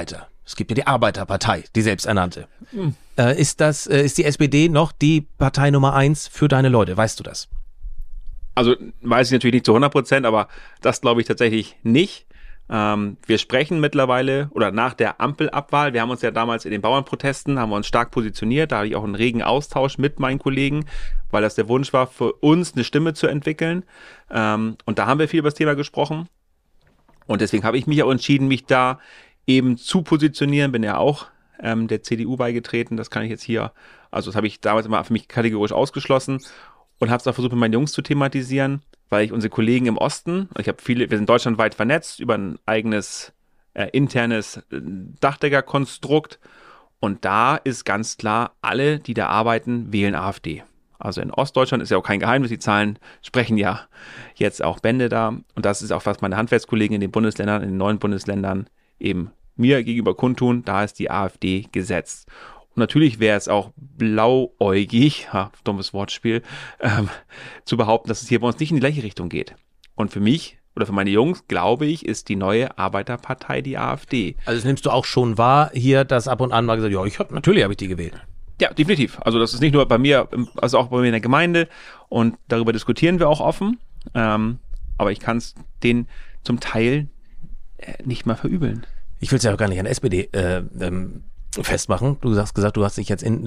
Es gibt ja die Arbeiterpartei, die selbsternannte. Ist die SPD noch die Partei Nummer 1 für deine Leute? Weißt du das? Also weiß ich natürlich nicht zu 100%, aber das glaube ich tatsächlich nicht. Wir sprechen mittlerweile oder nach der Ampelabwahl, wir haben uns ja damals in den Bauernprotesten, haben wir uns stark positioniert, da hatte ich auch einen regen Austausch mit meinen Kollegen, weil das der Wunsch war, für uns eine Stimme zu entwickeln. Und da haben wir viel über das Thema gesprochen. Und deswegen habe ich mich auch entschieden, mich da eben zu positionieren, bin ja auch der CDU beigetreten, das kann ich jetzt hier, also das habe ich damals immer für mich kategorisch ausgeschlossen und habe es auch versucht, mit meinen Jungs zu thematisieren, weil ich unsere Kollegen im Osten, wir sind deutschlandweit vernetzt über ein eigenes internes Dachdeckerkonstrukt und da ist ganz klar, alle, die da arbeiten, wählen AfD. Also in Ostdeutschland ist ja auch kein Geheimnis, die Zahlen sprechen ja jetzt auch Bände da und das ist auch, was meine Handwerkskollegen in den Bundesländern, in den neuen Bundesländern eben mir gegenüber kundtun, da ist die AfD gesetzt. Und natürlich wäre es auch blauäugig, dummes Wortspiel, zu behaupten, dass es hier bei uns nicht in die gleiche Richtung geht. Und für mich oder für meine Jungs, glaube ich, ist die neue Arbeiterpartei die AfD. Also das nimmst du auch schon wahr hier, dass ab und an mal gesagt, ja, natürlich habe ich die gewählt. Ja, definitiv. Also das ist nicht nur bei mir, also auch bei mir in der Gemeinde und darüber diskutieren wir auch offen. Aber ich kann es denen zum Teil nicht mal verübeln. Ich will es ja auch gar nicht an SPD festmachen. Du hast gesagt, du hast dich jetzt in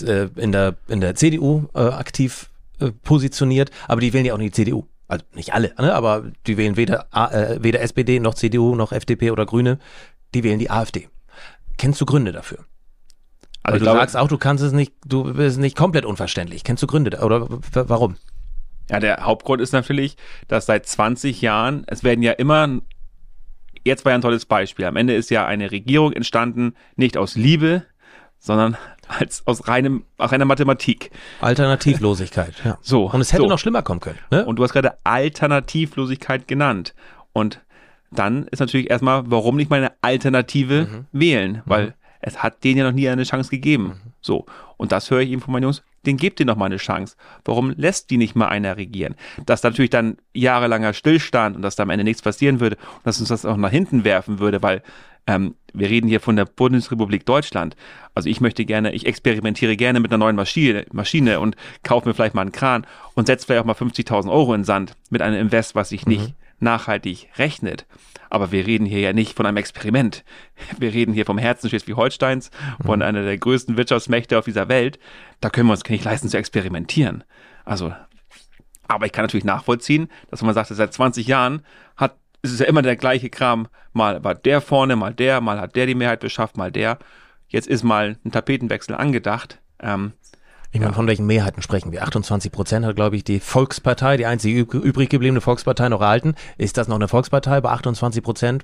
der CDU aktiv positioniert, aber die wählen ja auch nicht die CDU. Also nicht alle, ne? Aber die wählen weder SPD noch CDU noch FDP oder Grüne. Die wählen die AfD. Kennst du Gründe dafür? Also du sagst auch, du kannst es nicht, du bist nicht komplett unverständlich. Kennst du Gründe oder warum? Ja, der Hauptgrund ist natürlich, dass seit 20 Jahren, es werden ja immer, jetzt war ja ein tolles Beispiel, am Ende ist ja eine Regierung entstanden, nicht aus Liebe, sondern aus reiner Mathematik. Alternativlosigkeit, ja. So. Und es hätte noch schlimmer kommen können. Ne? Und du hast gerade Alternativlosigkeit genannt. Und dann ist natürlich erstmal, warum nicht mal eine Alternative wählen? Weil es hat denen ja noch nie eine Chance gegeben. So. Und das höre ich eben von meinen Jungs, denen gebt ihr noch mal eine Chance. Warum lässt die nicht mal einer regieren? Dass da natürlich dann jahrelanger Stillstand und dass da am Ende nichts passieren würde und dass uns das auch nach hinten werfen würde, weil wir reden hier von der Bundesrepublik Deutschland. Also ich experimentiere gerne mit einer neuen Maschine und kaufe mir vielleicht mal einen Kran und setze vielleicht auch mal 50.000 Euro in den Sand mit einem Invest, was sich nicht nachhaltig rechnet. Aber wir reden hier ja nicht von einem Experiment. Wir reden hier vom Herzen Schleswig-Holsteins, von einer der größten Wirtschaftsmächte auf dieser Welt. Da können wir uns nicht leisten zu experimentieren. Also, aber ich kann natürlich nachvollziehen, dass man sagt, seit 20 Jahren ist es ja immer der gleiche Kram. Mal war der vorne, mal hat der die Mehrheit beschafft, mal der. Jetzt ist mal ein Tapetenwechsel angedacht. Ich meine, von welchen Mehrheiten sprechen wir? 28% hat, glaube ich, die Volkspartei, die einzige übrig gebliebene Volkspartei noch erhalten. Ist das noch eine Volkspartei bei 28%?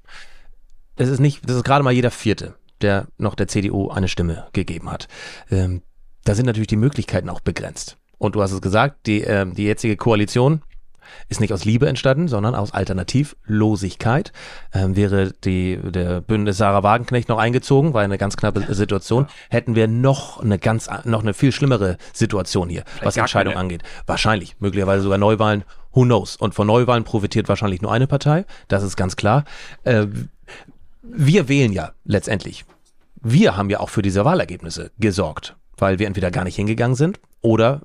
Das ist gerade mal jeder Vierte, der noch der CDU eine Stimme gegeben hat. Da sind natürlich die Möglichkeiten auch begrenzt. Und du hast es gesagt, die jetzige Koalition ist nicht aus Liebe entstanden, sondern aus Alternativlosigkeit. Wäre der Bündnis Sarah Wagenknecht noch eingezogen, war eine ganz knappe Situation, hätten wir noch eine viel schlimmere Situation hier, was Entscheidungen angeht. Wahrscheinlich, möglicherweise sogar Neuwahlen, who knows. Und von Neuwahlen profitiert wahrscheinlich nur eine Partei, das ist ganz klar. Wir wählen ja letztendlich. Wir haben ja auch für diese Wahlergebnisse gesorgt, weil wir entweder gar nicht hingegangen sind oder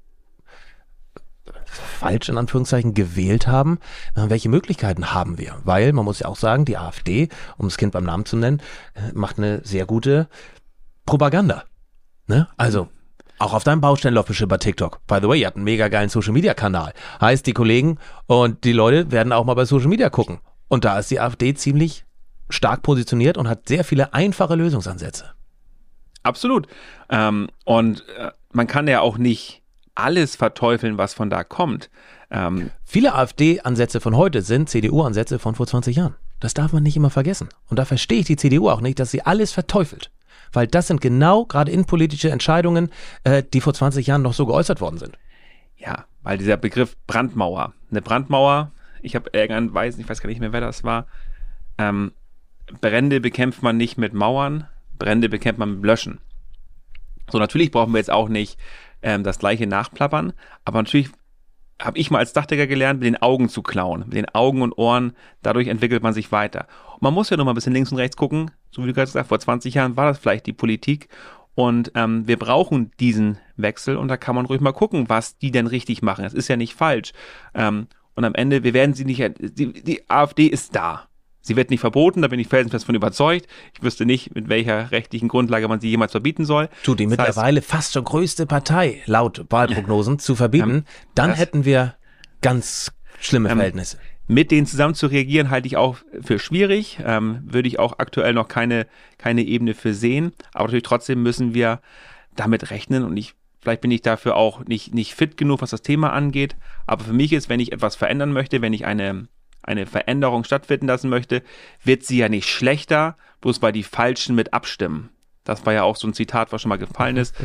falsch in Anführungszeichen gewählt haben. Welche Möglichkeiten haben wir? Weil man muss ja auch sagen, die AfD, um das Kind beim Namen zu nennen, macht eine sehr gute Propaganda. Ne? Also auch auf deinem Baustein läuft bestimmt bei TikTok. By the way, ihr habt einen mega geilen Social-Media-Kanal. Heißt, die Kollegen und die Leute werden auch mal bei Social Media gucken. Und da ist die AfD ziemlich stark positioniert und hat sehr viele einfache Lösungsansätze. Absolut. Und man kann ja auch nicht alles verteufeln, was von da kommt. Viele AfD-Ansätze von heute sind CDU-Ansätze von vor 20 Jahren. Das darf man nicht immer vergessen. Und da verstehe ich die CDU auch nicht, dass sie alles verteufelt. Weil das sind genau gerade innenpolitische Entscheidungen, die vor 20 Jahren noch so geäußert worden sind. Ja, weil dieser Begriff Brandmauer, eine Brandmauer, ich weiß gar nicht mehr, wer das war, Brände bekämpft man nicht mit Mauern, Brände bekämpft man mit Löschen. So, natürlich brauchen wir jetzt auch nicht das gleiche nachplappern, aber natürlich habe ich mal als Dachdecker gelernt, mit den Augen zu klauen, mit den Augen und Ohren, dadurch entwickelt man sich weiter. Und man muss ja nur mal ein bisschen links und rechts gucken, so wie du gerade gesagt hast, vor 20 Jahren war das vielleicht die Politik. Und wir brauchen diesen Wechsel und da kann man ruhig mal gucken, was die denn richtig machen. Es ist ja nicht falsch. Und am Ende, wir werden sie nicht, die AfD ist da. Sie wird nicht verboten, da bin ich felsenfest von überzeugt. Ich wüsste nicht, mit welcher rechtlichen Grundlage man sie jemals verbieten soll. Die mittlerweile fast schon größte Partei, laut Wahlprognosen, zu verbieten, dann hätten wir ganz schlimme Verhältnisse. Mit denen zusammen zu reagieren, halte ich auch für schwierig. Würde ich auch aktuell noch keine Ebene für sehen. Aber natürlich trotzdem müssen wir damit rechnen. Und vielleicht bin ich dafür auch nicht fit genug, was das Thema angeht. Aber für mich ist, wenn ich etwas verändern möchte, wenn ich eine Veränderung stattfinden lassen möchte, wird sie ja nicht schlechter, bloß weil die Falschen mit abstimmen. Das war ja auch so ein Zitat, was schon mal gefallen ist.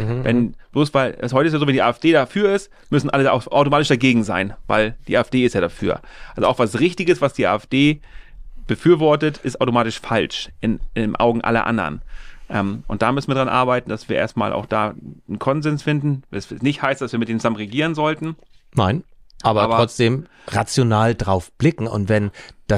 Heute ist ja so, wenn die AfD dafür ist, müssen alle auch automatisch dagegen sein, weil die AfD ist ja dafür. Also auch was Richtiges, was die AfD befürwortet, ist automatisch falsch in den Augen aller anderen. Und da müssen wir dran arbeiten, dass wir erstmal auch da einen Konsens finden. Das nicht heißt, dass wir mit denen zusammen regieren sollten. Nein, aber trotzdem rational drauf blicken. Und wenn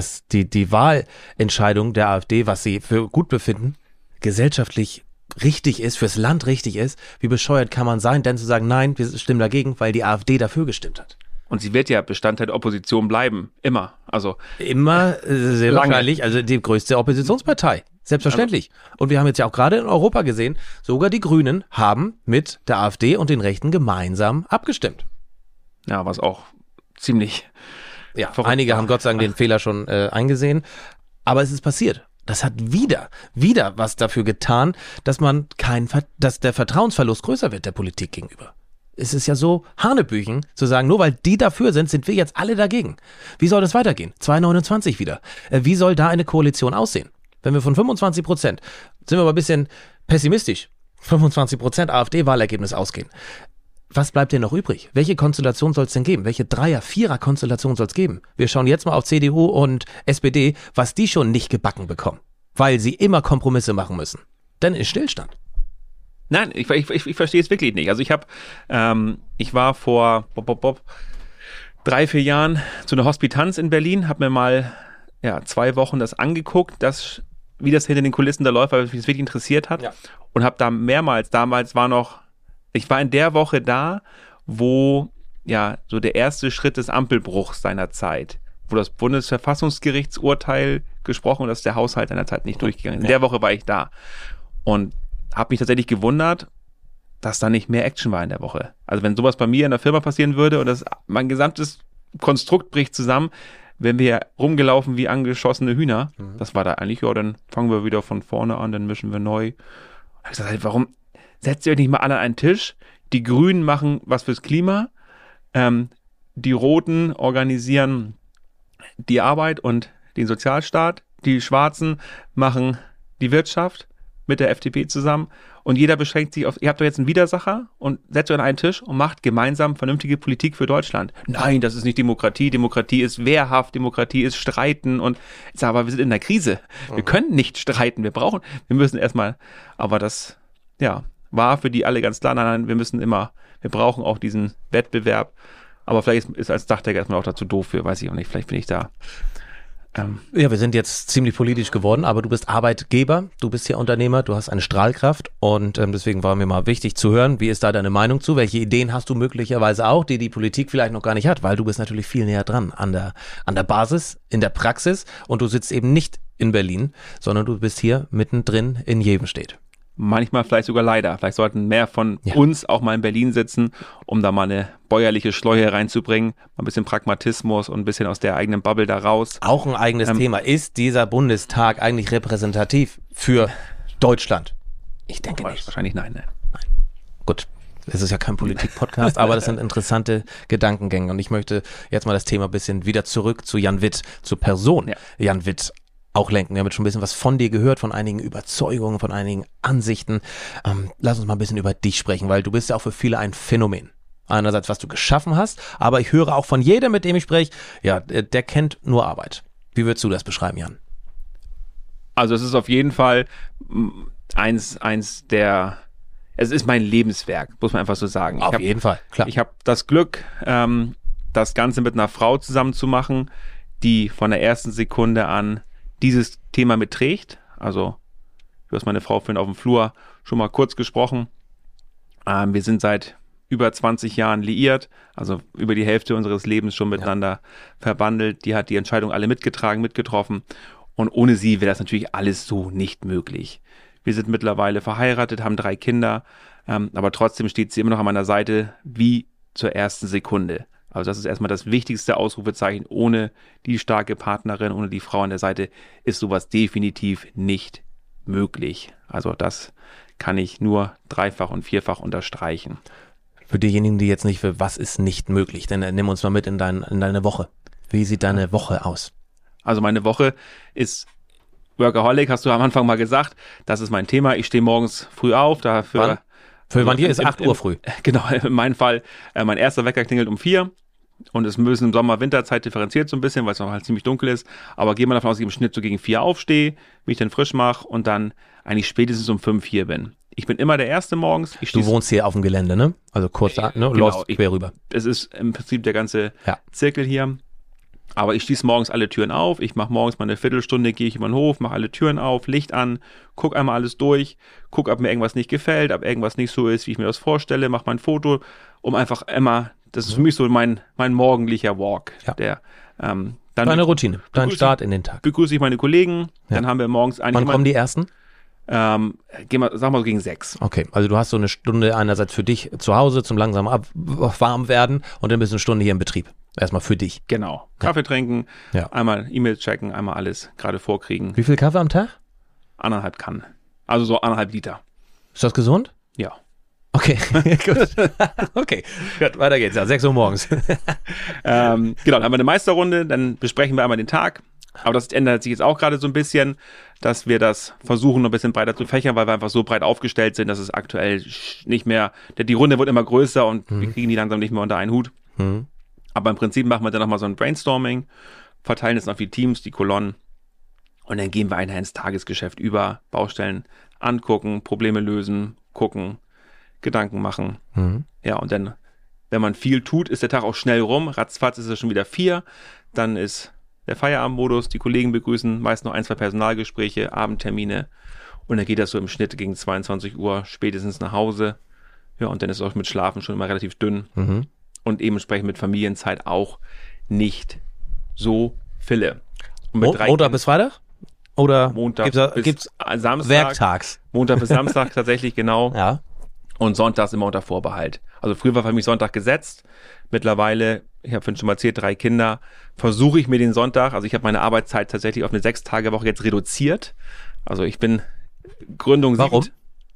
die Wahlentscheidung der AfD, was sie für gut befinden, gesellschaftlich richtig ist, fürs Land richtig ist, wie bescheuert kann man sein, denn zu sagen, nein, wir stimmen dagegen, weil die AfD dafür gestimmt hat. Und sie wird ja Bestandteil der Opposition bleiben, immer. Also immer sehr lange. wahrscheinlich, also die größte Oppositionspartei, selbstverständlich. Und wir haben jetzt ja auch gerade in Europa gesehen, sogar die Grünen haben mit der AfD und den Rechten gemeinsam abgestimmt. Ja, was auch ziemlich verrückt einige war. haben Gott sei Dank den Fehler schon eingesehen, aber es ist passiert. Das hat wieder was dafür getan, dass dass der Vertrauensverlust größer wird der Politik gegenüber. Es ist ja so Hanebüchen zu sagen, nur weil die dafür sind wir jetzt alle dagegen. Wie soll das weitergehen? 2029 wieder. Wie soll da eine Koalition aussehen? Wenn wir von 25%, sind wir aber ein bisschen pessimistisch, 25% AfD-Wahlergebnis ausgehen. Was bleibt denn noch übrig? Welche Konstellation soll es denn geben? Welche Dreier-, Vierer-Konstellation soll es geben? Wir schauen jetzt mal auf CDU und SPD, was die schon nicht gebacken bekommen, weil sie immer Kompromisse machen müssen. Denn ist Stillstand. Nein, ich verstehe es wirklich nicht. Also ich war vor 3-4 Jahren zu einer Hospitanz in Berlin, habe mir mal 2 Wochen das angeguckt, wie das hinter den Kulissen da läuft, weil mich das wirklich interessiert hat. Ja. Und habe da ich war in der Woche da, wo so der erste Schritt des Ampelbruchs seiner Zeit, wo das Bundesverfassungsgerichtsurteil gesprochen und dass der Haushalt seiner Zeit nicht durchgegangen ist. In der Woche war ich da und habe mich tatsächlich gewundert, dass da nicht mehr Action war in der Woche. Also wenn sowas bei mir in der Firma passieren würde und mein gesamtes Konstrukt bricht zusammen, wären wir rumgelaufen wie angeschossene Hühner. Das war da eigentlich, dann fangen wir wieder von vorne an, dann mischen wir neu. Da habe ich gesagt, warum setzt ihr euch nicht mal alle an einen Tisch? Die Grünen machen was fürs Klima, die Roten organisieren die Arbeit und den Sozialstaat, die Schwarzen machen die Wirtschaft mit der FDP zusammen und jeder beschränkt sich auf, ihr habt doch jetzt einen Widersacher und setzt euch an einen Tisch und macht gemeinsam vernünftige Politik für Deutschland. Nein, das ist nicht Demokratie. Demokratie ist wehrhaft, Demokratie ist Streiten und ich sage, aber wir sind in einer Krise. Wir können nicht streiten, wir müssen erstmal, aber das, war für die alle ganz klar, nein, wir brauchen auch diesen Wettbewerb, aber vielleicht ist als Dachdecker erstmal auch dazu doof für, weiß ich auch nicht, vielleicht bin ich da. Wir sind jetzt ziemlich politisch geworden, aber du bist Arbeitgeber, du bist hier Unternehmer, du hast eine Strahlkraft und deswegen war mir mal wichtig zu hören, wie ist da deine Meinung zu, welche Ideen hast du möglicherweise auch, die Politik vielleicht noch gar nicht hat, weil du bist natürlich viel näher dran an der Basis, in der Praxis und du sitzt eben nicht in Berlin, sondern du bist hier mittendrin in Jevenstedt. Manchmal vielleicht sogar leider. Vielleicht sollten mehr von uns auch mal in Berlin sitzen, um da mal eine bäuerliche Schleue reinzubringen, mal ein bisschen Pragmatismus und ein bisschen aus der eigenen Bubble da raus. Auch ein eigenes Thema. Ist dieser Bundestag eigentlich repräsentativ für Deutschland? Ich denke nicht. Wahrscheinlich nein. Gut. Es ist ja kein Politik-Podcast, aber das sind interessante Gedankengänge. Und ich möchte jetzt mal das Thema ein bisschen wieder zurück zu Jan Witt, zur Person Jan Witt auch lenken. Wir haben jetzt schon ein bisschen was von dir gehört, von einigen Überzeugungen, von einigen Ansichten. Lass uns mal ein bisschen über dich sprechen, weil du bist ja auch für viele ein Phänomen. Einerseits, was du geschaffen hast, aber ich höre auch von jedem, mit dem ich spreche, der kennt nur Arbeit. Wie würdest du das beschreiben, Jan? Also es ist auf jeden Fall es ist mein Lebenswerk, muss man einfach so sagen. Auf jeden Fall, klar. Ich habe das Glück, das Ganze mit einer Frau zusammen zu machen, die von der ersten Sekunde an dieses Thema mitträgt. Also Du hast meine Frau vorhin auf dem Flur schon mal kurz gesprochen. Wir sind seit über 20 Jahren liiert, also über die Hälfte unseres Lebens schon miteinander verbandelt. Die hat die Entscheidung alle mitgetragen, mitgetroffen. Und ohne sie wäre das natürlich alles so nicht möglich. Wir sind mittlerweile verheiratet, haben 3 Kinder, aber trotzdem steht sie immer noch an meiner Seite wie zur ersten Sekunde. Also das ist erstmal das wichtigste Ausrufezeichen. Ohne die starke Partnerin, ohne die Frau an der Seite ist sowas definitiv nicht möglich. Also das kann ich nur dreifach und vierfach unterstreichen. Für diejenigen, die jetzt nicht für was ist nicht möglich, dann nimm uns mal mit in deine Woche. Wie sieht deine Woche aus? Also meine Woche ist Workaholic, hast du am Anfang mal gesagt. Das ist mein Thema. Ich stehe morgens früh auf. Dafür, für wann hier ist 8 Uhr früh? Genau, in meinem Fall. Mein erster Wecker klingelt um 4. Und es müssen im Sommer, Winterzeit differenziert so ein bisschen, weil es noch halt ziemlich dunkel ist. Aber gehen wir davon aus, dass ich im Schnitt so gegen 4 aufstehe, mich dann frisch mache und dann eigentlich spätestens um 5 hier bin. Ich bin immer der Erste morgens. Du wohnst hier auf dem Gelände, ne? Also kurz, ne? Genau, Läufst quer rüber. Es ist im Prinzip der ganze Zirkel hier. Aber ich schließe morgens alle Türen auf. Ich mache morgens mal eine Viertelstunde, gehe ich über den Hof, mache alle Türen auf, Licht an, gucke einmal alles durch, gucke, ob mir irgendwas nicht gefällt, ob irgendwas nicht so ist, wie ich mir das vorstelle, mache mein Foto, um einfach immer, das ist für mich so mein morgendlicher Walk. Ja. Dann Deine Routine, dein Start in den Tag. Begrüße ich meine Kollegen, dann haben wir morgens eigentlich Wann kommen die ersten? Sagen wir so gegen 6. Okay, also du hast so eine Stunde einerseits für dich zu Hause zum langsam warm werden und dann bist du eine Stunde hier im Betrieb. Erstmal für dich. Genau. Kaffee trinken, einmal E-Mails checken, einmal alles gerade vorkriegen. Wie viel Kaffee am Tag? 1,5 Kannen. Also so 1,5 Liter. Ist das gesund? Ja. Okay, gut. Okay, gut, weiter geht's. Ja, 6 Uhr morgens. Genau, dann haben wir eine Meisterrunde, dann besprechen wir einmal den Tag. Aber das ändert sich jetzt auch gerade so ein bisschen, dass wir das versuchen, noch ein bisschen breiter zu fächern, weil wir einfach so breit aufgestellt sind, dass es aktuell nicht mehr, die Runde wird immer größer und wir kriegen die langsam nicht mehr unter einen Hut. Aber im Prinzip machen wir dann nochmal so ein Brainstorming, verteilen es auf die Teams, die Kolonnen und dann gehen wir einher ins Tagesgeschäft über, Baustellen angucken, Probleme lösen, gucken, Gedanken machen. Ja, und dann, wenn man viel tut, ist der Tag auch schnell rum. Ratzfatz ist es schon wieder 4. Dann ist der Feierabendmodus, die Kollegen begrüßen, meist noch 1, 2 Personalgespräche, Abendtermine. Und dann geht das so im Schnitt gegen 22 Uhr spätestens nach Hause. Ja, und dann ist es auch mit Schlafen schon immer relativ dünn. Und eben entsprechend mit Familienzeit auch nicht so viele. Montag bis Freitag? Oder Montag gibt's Samstag? Werktags? Montag bis Samstag tatsächlich, genau. Ja. Und sonntags immer unter Vorbehalt. Also früher war für mich Sonntag gesetzt. Mittlerweile, ich habe vorhin schon mal erzählt, 3 Kinder, versuche ich mir den Sonntag, also ich habe meine Arbeitszeit tatsächlich auf eine 6-Tage-Woche jetzt reduziert. Also ich bin Gründung. Warum?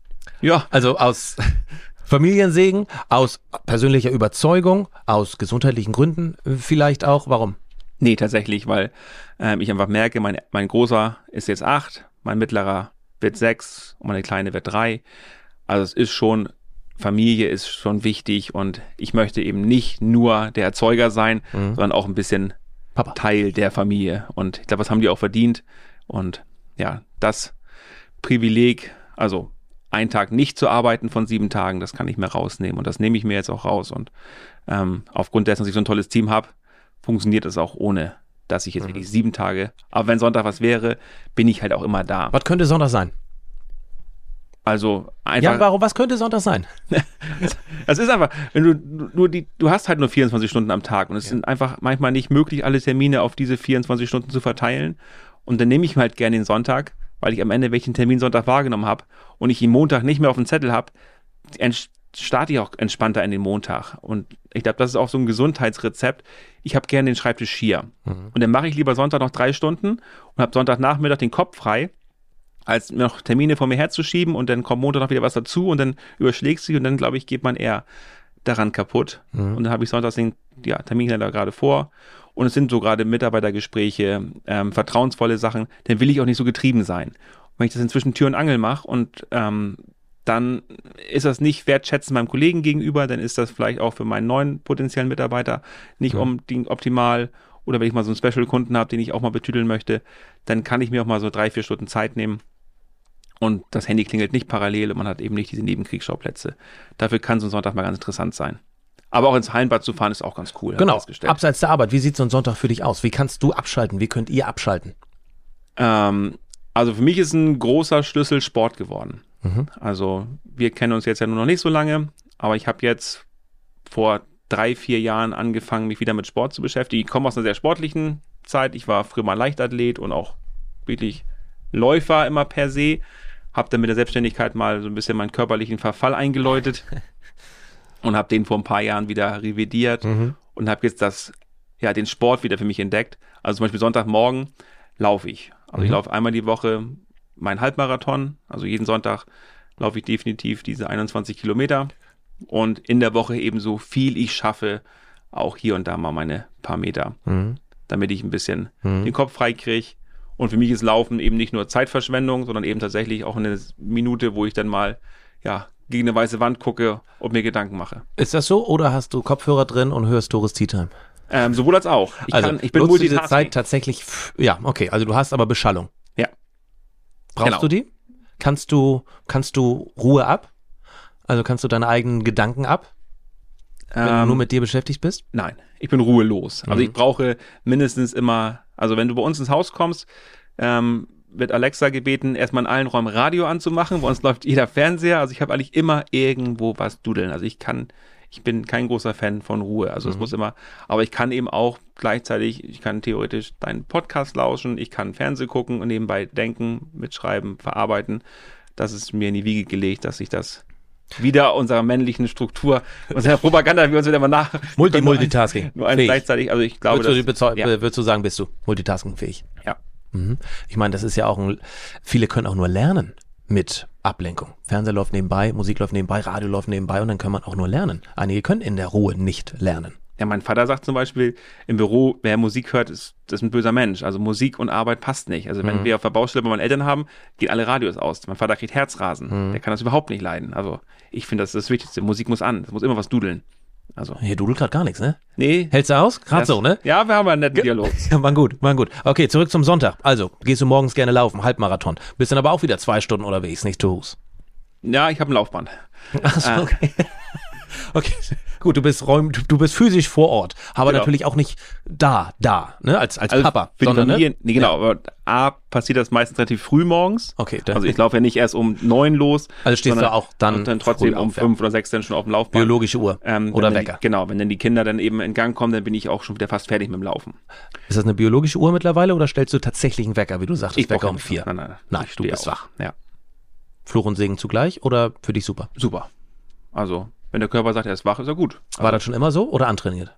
Ja. Also aus Familiensegen, aus persönlicher Überzeugung, aus gesundheitlichen Gründen vielleicht auch. Warum? Nee, tatsächlich, weil ich einfach merke, mein Großer ist jetzt 8, mein Mittlerer wird 6 und meine Kleine wird 3. Also es ist schon, Familie ist schon wichtig und ich möchte eben nicht nur der Erzeuger sein, sondern auch ein bisschen Papa. Teil der Familie. Und ich glaube, das haben die auch verdient. Und ja, das Privileg, also einen Tag nicht zu arbeiten von 7 Tagen, das kann ich mir rausnehmen. Und das nehme ich mir jetzt auch raus. Und aufgrund dessen, dass ich so ein tolles Team habe, funktioniert es auch ohne, dass ich jetzt wirklich 7 Tage, aber wenn Sonntag was wäre, bin ich halt auch immer da. Was könnte Sonntag sein? Also einfach. Ja, was könnte Sonntag sein? Das ist einfach, wenn du hast halt nur 24 Stunden am Tag und es sind einfach manchmal nicht möglich, alle Termine auf diese 24 Stunden zu verteilen. Und dann nehme ich mir halt gerne den Sonntag, weil ich am Ende, welchen Termin Sonntag wahrgenommen habe und ich ihn Montag nicht mehr auf dem Zettel habe, starte ich auch entspannter in den Montag. Und ich glaube, das ist auch so ein Gesundheitsrezept. Ich habe gerne den Schreibtisch hier. Und dann mache ich lieber Sonntag noch 3 Stunden und habe Sonntagnachmittag den Kopf frei, als noch Termine vor mir herzuschieben und dann kommt Montag noch wieder was dazu und dann überschlägt sich und dann, glaube ich, geht man eher daran kaputt. Und dann habe ich sonntags den Terminkalender gerade vor und es sind so gerade Mitarbeitergespräche, vertrauensvolle Sachen, dann will ich auch nicht so getrieben sein. Und wenn ich das inzwischen Tür und Angel mache und dann ist das nicht wertschätzend meinem Kollegen gegenüber, dann ist das vielleicht auch für meinen neuen potenziellen Mitarbeiter nicht unbedingt optimal. Oder wenn ich mal so einen Special-Kunden habe, den ich auch mal betüdeln möchte, dann kann ich mir auch mal so 3-4 Stunden Zeit nehmen. Und das Handy klingelt nicht parallel und man hat eben nicht diese Nebenkriegsschauplätze. Dafür kann so ein Sonntag mal ganz interessant sein. Aber auch ins Hallenbad zu fahren ist auch ganz cool. Genau, abseits der Arbeit, wie sieht so ein Sonntag für dich aus? Wie kannst du abschalten? Wie könnt ihr abschalten? Also Also für mich ist ein großer Schlüssel Sport geworden. Also wir kennen uns jetzt ja nur noch nicht so lange, aber ich habe jetzt vor 3-4 Jahren angefangen, mich wieder mit Sport zu beschäftigen. Ich komme aus einer sehr sportlichen Zeit. Ich war früher mal Leichtathlet und auch wirklich Läufer immer per se. Habe dann mit der Selbstständigkeit mal so ein bisschen meinen körperlichen Verfall eingeläutet und habe den vor ein paar Jahren wieder revidiert und habe jetzt den Sport wieder für mich entdeckt. Also zum Beispiel Sonntagmorgen laufe ich. Also ich laufe einmal die Woche meinen Halbmarathon. Also jeden Sonntag laufe ich definitiv diese 21 Kilometer. Und in der Woche eben so viel ich schaffe, auch hier und da mal meine paar Meter, damit ich ein bisschen den Kopf frei kriege. Und für mich ist Laufen eben nicht nur Zeitverschwendung, sondern eben tatsächlich auch eine Minute, wo ich dann mal gegen eine weiße Wand gucke und mir Gedanken mache. Ist das so oder hast du Kopfhörer drin und hörst Doris Tea Time? Sowohl als auch. Ich bin nutzt diese Zeit tatsächlich, okay, also du hast aber Beschallung. Ja. Brauchst du die? Kannst du Ruhe ab? Also kannst du deine eigenen Gedanken ab, wenn du nur mit dir beschäftigt bist? Nein, ich bin ruhelos. Also ich brauche mindestens immer, also wenn du bei uns ins Haus kommst, wird Alexa gebeten, erstmal in allen Räumen Radio anzumachen. Bei uns läuft jeder Fernseher. Also ich habe eigentlich immer irgendwo was dudeln. Also ich bin kein großer Fan von Ruhe. Also es muss immer, aber ich kann eben auch gleichzeitig, ich kann theoretisch deinen Podcast lauschen, ich kann Fernsehen gucken und nebenbei denken, mitschreiben, verarbeiten. Das ist mir in die Wiege gelegt, dass ich das wieder unserer männlichen Struktur, unserer Propaganda, wie wir uns wieder mal nach... Multitasking. Nur eins gleichzeitig, also ich glaube, würdest du sagen, bist du multitaskingfähig? Ja. Ich meine, das ist ja auch viele können auch nur lernen mit Ablenkung. Fernseher läuft nebenbei, Musik läuft nebenbei, Radio läuft nebenbei und dann kann man auch nur lernen. Einige können in der Ruhe nicht lernen. Ja, mein Vater sagt zum Beispiel, im Büro, wer Musik hört, ist ein böser Mensch. Also Musik und Arbeit passt nicht. Also wenn wir auf der Baustelle bei meinen Eltern haben, gehen alle Radios aus. Mein Vater kriegt Herzrasen. Der kann das überhaupt nicht leiden. Also ich finde, das ist das Wichtigste. Musik muss an. Es muss immer was dudeln. Also. Hier dudelt gerade gar nichts, ne? Nee. Hältst du aus? Gerade so, ne? Ja, wir haben einen netten Dialog. Ja, war gut. Okay, zurück zum Sonntag. Also, gehst du morgens gerne laufen, Halbmarathon. Bist dann aber auch wieder 2 Stunden unterwegs, nicht zu Fuß. Ja, ich habe ein Laufband. Ach so, okay. Okay, gut, du bist physisch vor Ort, aber natürlich auch nicht da, ne, als also Papa, sondern, Familie, nee, genau, aber passiert das meistens relativ früh morgens. Okay. Also ich laufe ja nicht erst um 9 los. Also stehst du auch dann trotzdem um 5 oder 6 dann schon auf dem Laufband. Biologische Uhr oder Wecker. Genau, wenn dann die Kinder dann eben in Gang kommen, dann bin ich auch schon wieder fast fertig mit dem Laufen. Ist das eine biologische Uhr mittlerweile oder stellst du tatsächlich einen Wecker, wie du sagtest, ich Wecker um 4? Nein, du bist wach. Ja. Fluch und Segen zugleich oder für dich super? Super. Also wenn der Körper sagt, er ist wach, ist er gut. War das schon immer so oder antrainiert?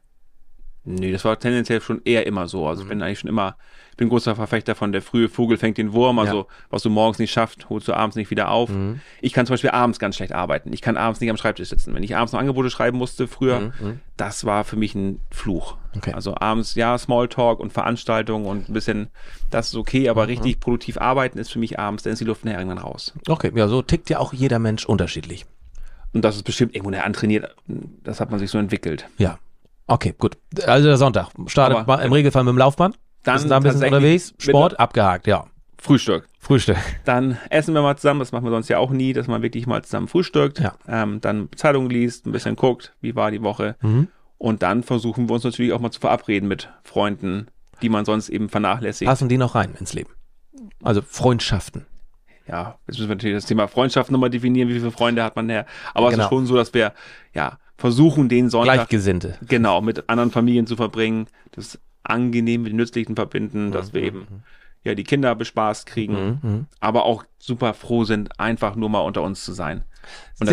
Nee, das war tendenziell schon eher immer so. Also ich bin eigentlich schon immer, ich bin großer Verfechter von der frühe Vogel fängt den Wurm. Also was du morgens nicht schaffst, holst du abends nicht wieder auf. Ich kann zum Beispiel abends ganz schlecht arbeiten. Ich kann abends nicht am Schreibtisch sitzen. Wenn ich abends noch Angebote schreiben musste früher, das war für mich ein Fluch. Okay. Also abends, Smalltalk und Veranstaltungen und ein bisschen, das ist okay, aber richtig produktiv arbeiten ist für mich abends, dann ist die Luft nachher irgendwann raus. Okay, ja, so tickt ja auch jeder Mensch unterschiedlich. Und das ist bestimmt irgendwo antrainiert. Das hat man sich so entwickelt. Ja. Okay, gut. Also der Sonntag. Startet im Regelfall mit dem Laufband. Dann bist du da ein bisschen unterwegs. Sport abgehakt, ja. Frühstück. Dann essen wir mal zusammen. Das machen wir sonst ja auch nie, dass man wirklich mal zusammen frühstückt. Ja. Dann Zeitung liest, ein bisschen guckt, wie war die Woche. Und dann versuchen wir uns natürlich auch mal zu verabreden mit Freunden, die man sonst eben vernachlässigt. Passen die noch rein ins Leben? Also Freundschaften. Ja, jetzt müssen wir natürlich das Thema Freundschaft nochmal definieren, wie viele Freunde hat man her. Aber es ist schon so, dass wir versuchen, den Sonntag Gleichgesinnte mit anderen Familien zu verbringen, das angenehm mit dem Nützlichen verbinden, dass wir eben die Kinder bespaßt kriegen, aber auch super froh sind, einfach nur mal unter uns zu sein. Und da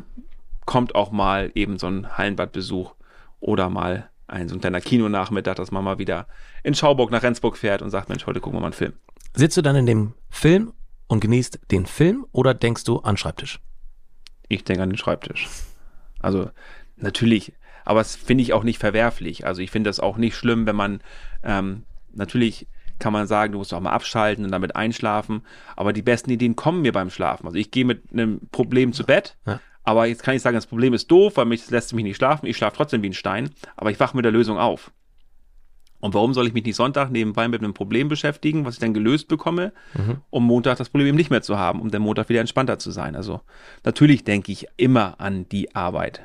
kommt auch mal eben so ein Hallenbadbesuch oder mal so ein kleiner Kinonachmittag, dass man mal wieder in Schauburg nach Rendsburg fährt und sagt, Mensch, heute gucken wir mal einen Film. Sitzt du dann in dem Film und genießt den Film oder denkst du an den Schreibtisch? Ich denke an den Schreibtisch. Also natürlich, aber das finde ich auch nicht verwerflich. Also ich finde das auch nicht schlimm, wenn man, natürlich kann man sagen, du musst auch mal abschalten und damit einschlafen, aber die besten Ideen kommen mir beim Schlafen. Also ich gehe mit einem Problem zu Bett, aber jetzt kann ich sagen, das Problem ist doof, weil lässt mich nicht schlafen. Ich schlafe trotzdem wie ein Stein, aber ich wache mit der Lösung auf. Und warum soll ich mich nicht Sonntag nebenbei mit einem Problem beschäftigen, was ich dann gelöst bekomme, um Montag das Problem eben nicht mehr zu haben, um dann Montag wieder entspannter zu sein. Also natürlich denke ich immer an die Arbeit.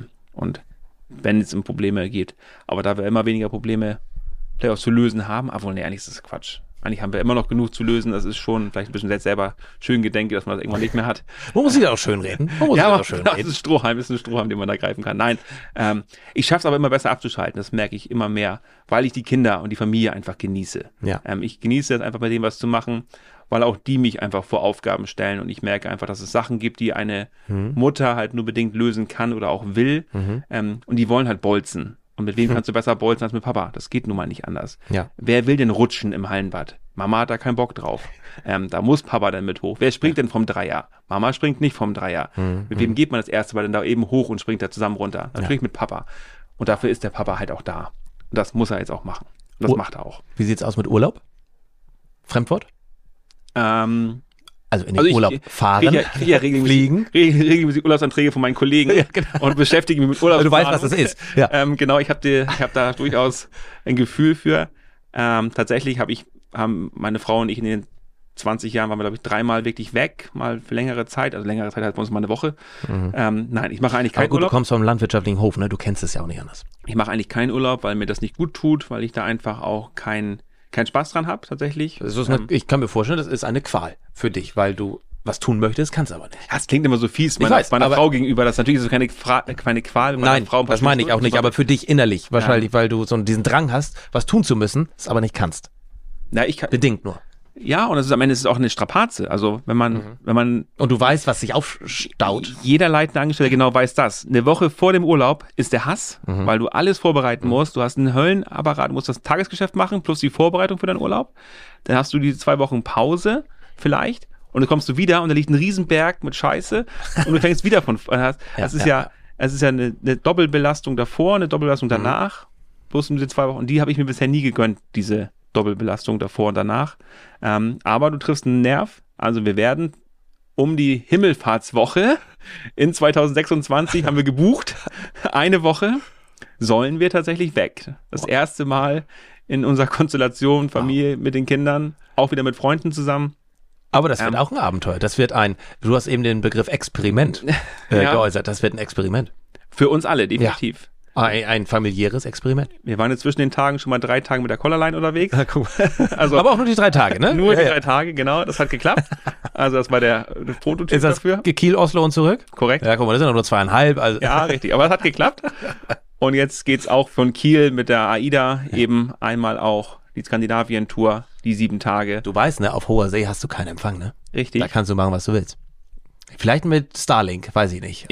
Und wenn es um Probleme geht, aber da wir immer weniger Probleme vielleicht auch zu lösen haben, eigentlich ist das Quatsch. Eigentlich haben wir immer noch genug zu lösen. Das ist schon vielleicht ein bisschen selbst selber schön gedenke, dass man das irgendwann nicht mehr hat. Man muss sich auch schön reden. Aber das ist ein Strohhalm, den man da greifen kann. Nein, ich schaffe es aber immer besser abzuschalten. Das merke ich immer mehr, weil ich die Kinder und die Familie einfach genieße. Ja. Ich genieße es einfach bei dem was zu machen, weil auch die mich einfach vor Aufgaben stellen und ich merke einfach, dass es Sachen gibt, die eine Mutter halt nur bedingt lösen kann oder auch will. Und die wollen halt bolzen. Und mit wem kannst du besser bolzen als mit Papa? Das geht nun mal nicht anders. Ja. Wer will denn rutschen im Hallenbad? Mama hat da keinen Bock drauf. Da muss Papa dann mit hoch. Wer springt denn vom Dreier? Mama springt nicht vom Dreier. Mit wem geht man das erste Mal denn da eben hoch und springt da zusammen runter? Natürlich mit Papa. Und dafür ist der Papa halt auch da. Und das muss er jetzt auch machen. Und das macht er auch. Wie sieht's aus mit Urlaub? Fremdwort? Also in den Urlaub fahren, kriege ja regelmäßig Urlaubsanträge von meinen Kollegen und beschäftige mich mit Urlaubsplanung. Du weißt, was das ist. Ja. Genau, ich hab da durchaus ein Gefühl für. Tatsächlich haben meine Frau und ich in den 20 Jahren waren wir, glaube ich, 3-mal wirklich weg, mal für längere Zeit. Also längere Zeit heißt bei uns mal eine Woche. Nein, ich mache eigentlich keinen Urlaub. Du kommst vom landwirtschaftlichen Hof, ne? Du kennst es ja auch nicht anders. Ich mache eigentlich keinen Urlaub, weil mir das nicht gut tut, weil ich da einfach auch keinen Spaß dran habe, tatsächlich. Ich kann mir vorstellen, das ist eine Qual für dich, weil du was tun möchtest, kannst aber nicht. Das klingt immer so fies meiner Frau gegenüber. Das ist natürlich so keine Qual. Nein, das meine ich auch nicht, aber für dich innerlich wahrscheinlich, weil du so diesen Drang hast, was tun zu müssen, es aber nicht kannst. Bedingt nur. Ja, und am Ende ist es auch eine Strapaze. Also wenn man und du weißt, was sich aufstaut. Jeder leitende Angestellte genau weiß das. Eine Woche vor dem Urlaub ist der Hass, weil du alles vorbereiten musst. Du hast einen Höllenapparat, du musst das Tagesgeschäft machen plus die Vorbereitung für deinen Urlaub. Dann hast du die 2 Wochen Pause vielleicht und dann kommst du wieder und da liegt ein Riesenberg mit Scheiße und du fängst wieder von vorne. Es ist ja eine Doppelbelastung davor, eine Doppelbelastung danach. Plus diese 2 Wochen. Und die habe ich mir bisher nie gegönnt, diese Doppelbelastung davor und danach. Aber du triffst einen Nerv. Also wir werden um die Himmelfahrtswoche in 2026 haben wir gebucht. Eine Woche sollen wir tatsächlich weg. Das erste Mal in unserer Konstellation, Familie mit den Kindern, auch wieder mit Freunden zusammen. Aber das wird auch ein Abenteuer. Das wird du hast eben den Begriff Experiment geäußert. Das wird ein Experiment. Für uns alle, definitiv. Ja. Ein familiäres Experiment. Wir waren jetzt zwischen den Tagen schon mal 3 Tage mit der Collarline unterwegs. Ja, cool. Aber auch nur die 3 Tage, ne? Nur die 3 Tage, genau. Das hat geklappt. Also das war der Prototyp ist das dafür. Kiel, Oslo und zurück? Korrekt. Ja, guck mal, das sind nur 2,5. Also. Ja, richtig. Aber es hat geklappt. Und jetzt geht's auch von Kiel mit der AIDA eben einmal auch die Skandinavien-Tour, die 7 Tage. Du weißt, ne, auf hoher See hast du keinen Empfang, ne? Richtig. Da kannst du machen, was du willst. Vielleicht mit Starlink, weiß ich nicht.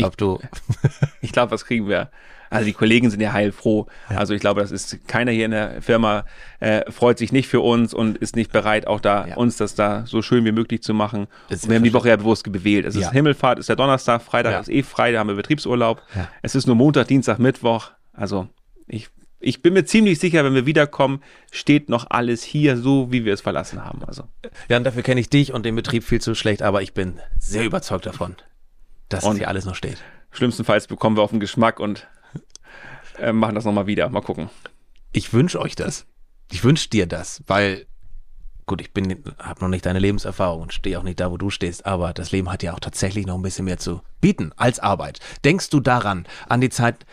Ich glaube, was kriegen wir? Also die Kollegen sind ja heilfroh. Ja. Also ich glaube, das ist keiner hier in der Firma freut sich nicht für uns und ist nicht bereit, auch da uns das da so schön wie möglich zu machen. Wir haben die Woche ja bewusst bewählt. Es ist Himmelfahrt, ist der Donnerstag, Freitag ist frei, da haben wir Betriebsurlaub. Ja. Es ist nur Montag, Dienstag, Mittwoch. Also ich bin mir ziemlich sicher, wenn wir wiederkommen, steht noch alles hier so, wie wir es verlassen haben. Also. Ja, und dafür kenne ich dich und den Betrieb viel zu schlecht, aber ich bin sehr überzeugt davon, dass hier alles noch steht. Schlimmstenfalls bekommen wir auf den Geschmack und machen das nochmal wieder. Mal gucken. Ich wünsche euch das. Ich wünsche dir das, weil, gut, habe noch nicht deine Lebenserfahrung und stehe auch nicht da, wo du stehst, aber das Leben hat ja auch tatsächlich noch ein bisschen mehr zu bieten als Arbeit. Denkst du daran, an die Zeit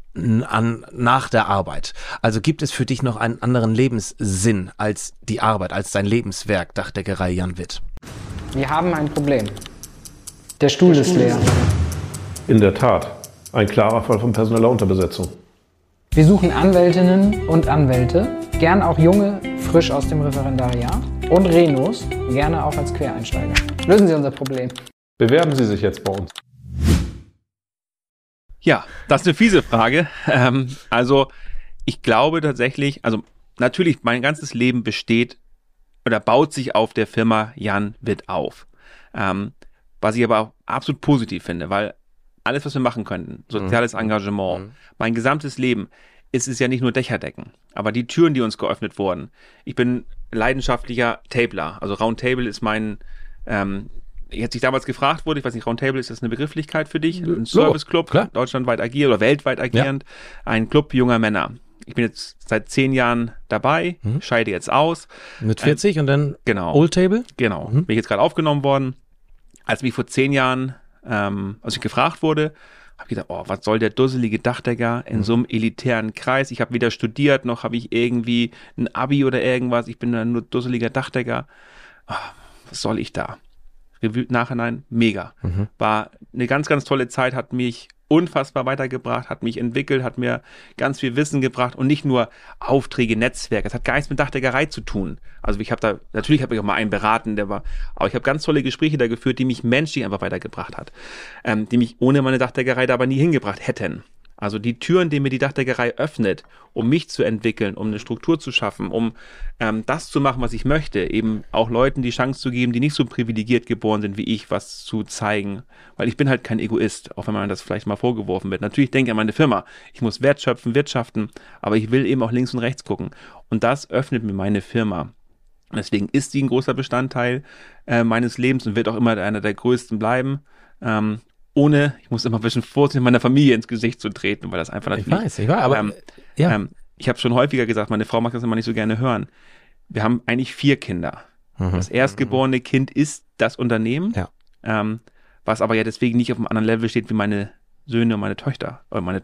nach der Arbeit? Also gibt es für dich noch einen anderen Lebenssinn als die Arbeit, als dein Lebenswerk, Dachdeckerei Jan Witt? Wir haben ein Problem. Der Stuhl ist leer. In der Tat, ein klarer Fall von personeller Unterbesetzung. Wir suchen Anwältinnen und Anwälte, gern auch junge, frisch aus dem Referendariat und Renos, gerne auch als Quereinsteiger. Lösen Sie unser Problem. Bewerben Sie sich jetzt bei uns. Ja, das ist eine fiese Frage. Also ich glaube tatsächlich, also natürlich mein ganzes Leben besteht oder baut sich auf der Firma Jan Witt auf. Was ich aber auch absolut positiv finde, weil alles, was wir machen könnten, soziales Engagement, mein gesamtes Leben, ist es ja nicht nur Dächerdecken, aber die Türen, die uns geöffnet wurden. Ich bin leidenschaftlicher Tabler, also Roundtable ist mein, als ich damals gefragt wurde, ich weiß nicht, Roundtable, ist das eine Begrifflichkeit für dich? Ein Serviceclub, deutschlandweit agierend oder weltweit agierend, ein Club junger Männer. Ich bin jetzt seit 10 Jahren dabei, scheide jetzt aus. Mit 40 und dann genau. Old Table? Genau, bin ich jetzt gerade aufgenommen worden. Als mich vor 10 Jahren, als ich gefragt wurde, Habe gedacht, oh, was soll der dusselige Dachdecker in so einem elitären Kreis? Ich habe weder studiert, noch habe ich irgendwie ein Abi oder irgendwas. Ich bin nur dusseliger Dachdecker. Oh, was soll ich da? Revue Nachhinein, mega. War eine ganz, ganz tolle Zeit, hat mich unfassbar weitergebracht, hat mich entwickelt, hat mir ganz viel Wissen gebracht und nicht nur Aufträge, Netzwerke. Es hat gar nichts mit Dachdeckerei zu tun. Also natürlich habe ich auch mal einen beraten, aber ich habe ganz tolle Gespräche da geführt, die mich menschlich einfach weitergebracht hat, die mich ohne meine Dachdeckerei da aber nie hingebracht hätten. Also die Türen, die mir die Dachdeckerei öffnet, um mich zu entwickeln, um eine Struktur zu schaffen, um das zu machen, was ich möchte, eben auch Leuten die Chance zu geben, die nicht so privilegiert geboren sind wie ich, was zu zeigen. Weil ich bin halt kein Egoist, auch wenn man das vielleicht mal vorgeworfen wird. Natürlich denke ich an meine Firma. Ich muss Wert schöpfen, wirtschaften, aber ich will eben auch links und rechts gucken. Und das öffnet mir meine Firma. Und deswegen ist sie ein großer Bestandteil meines Lebens und wird auch immer einer der größten bleiben. Ich muss immer ein bisschen vorsichtig meiner Familie ins Gesicht zu treten, weil das einfach natürlich... Ich weiß, aber ich habe schon häufiger gesagt, meine Frau mag das immer nicht so gerne hören. Wir haben eigentlich 4 Kinder. Das erstgeborene Kind ist das Unternehmen, was aber ja deswegen nicht auf einem anderen Level steht wie meine Söhne und meine Tochter.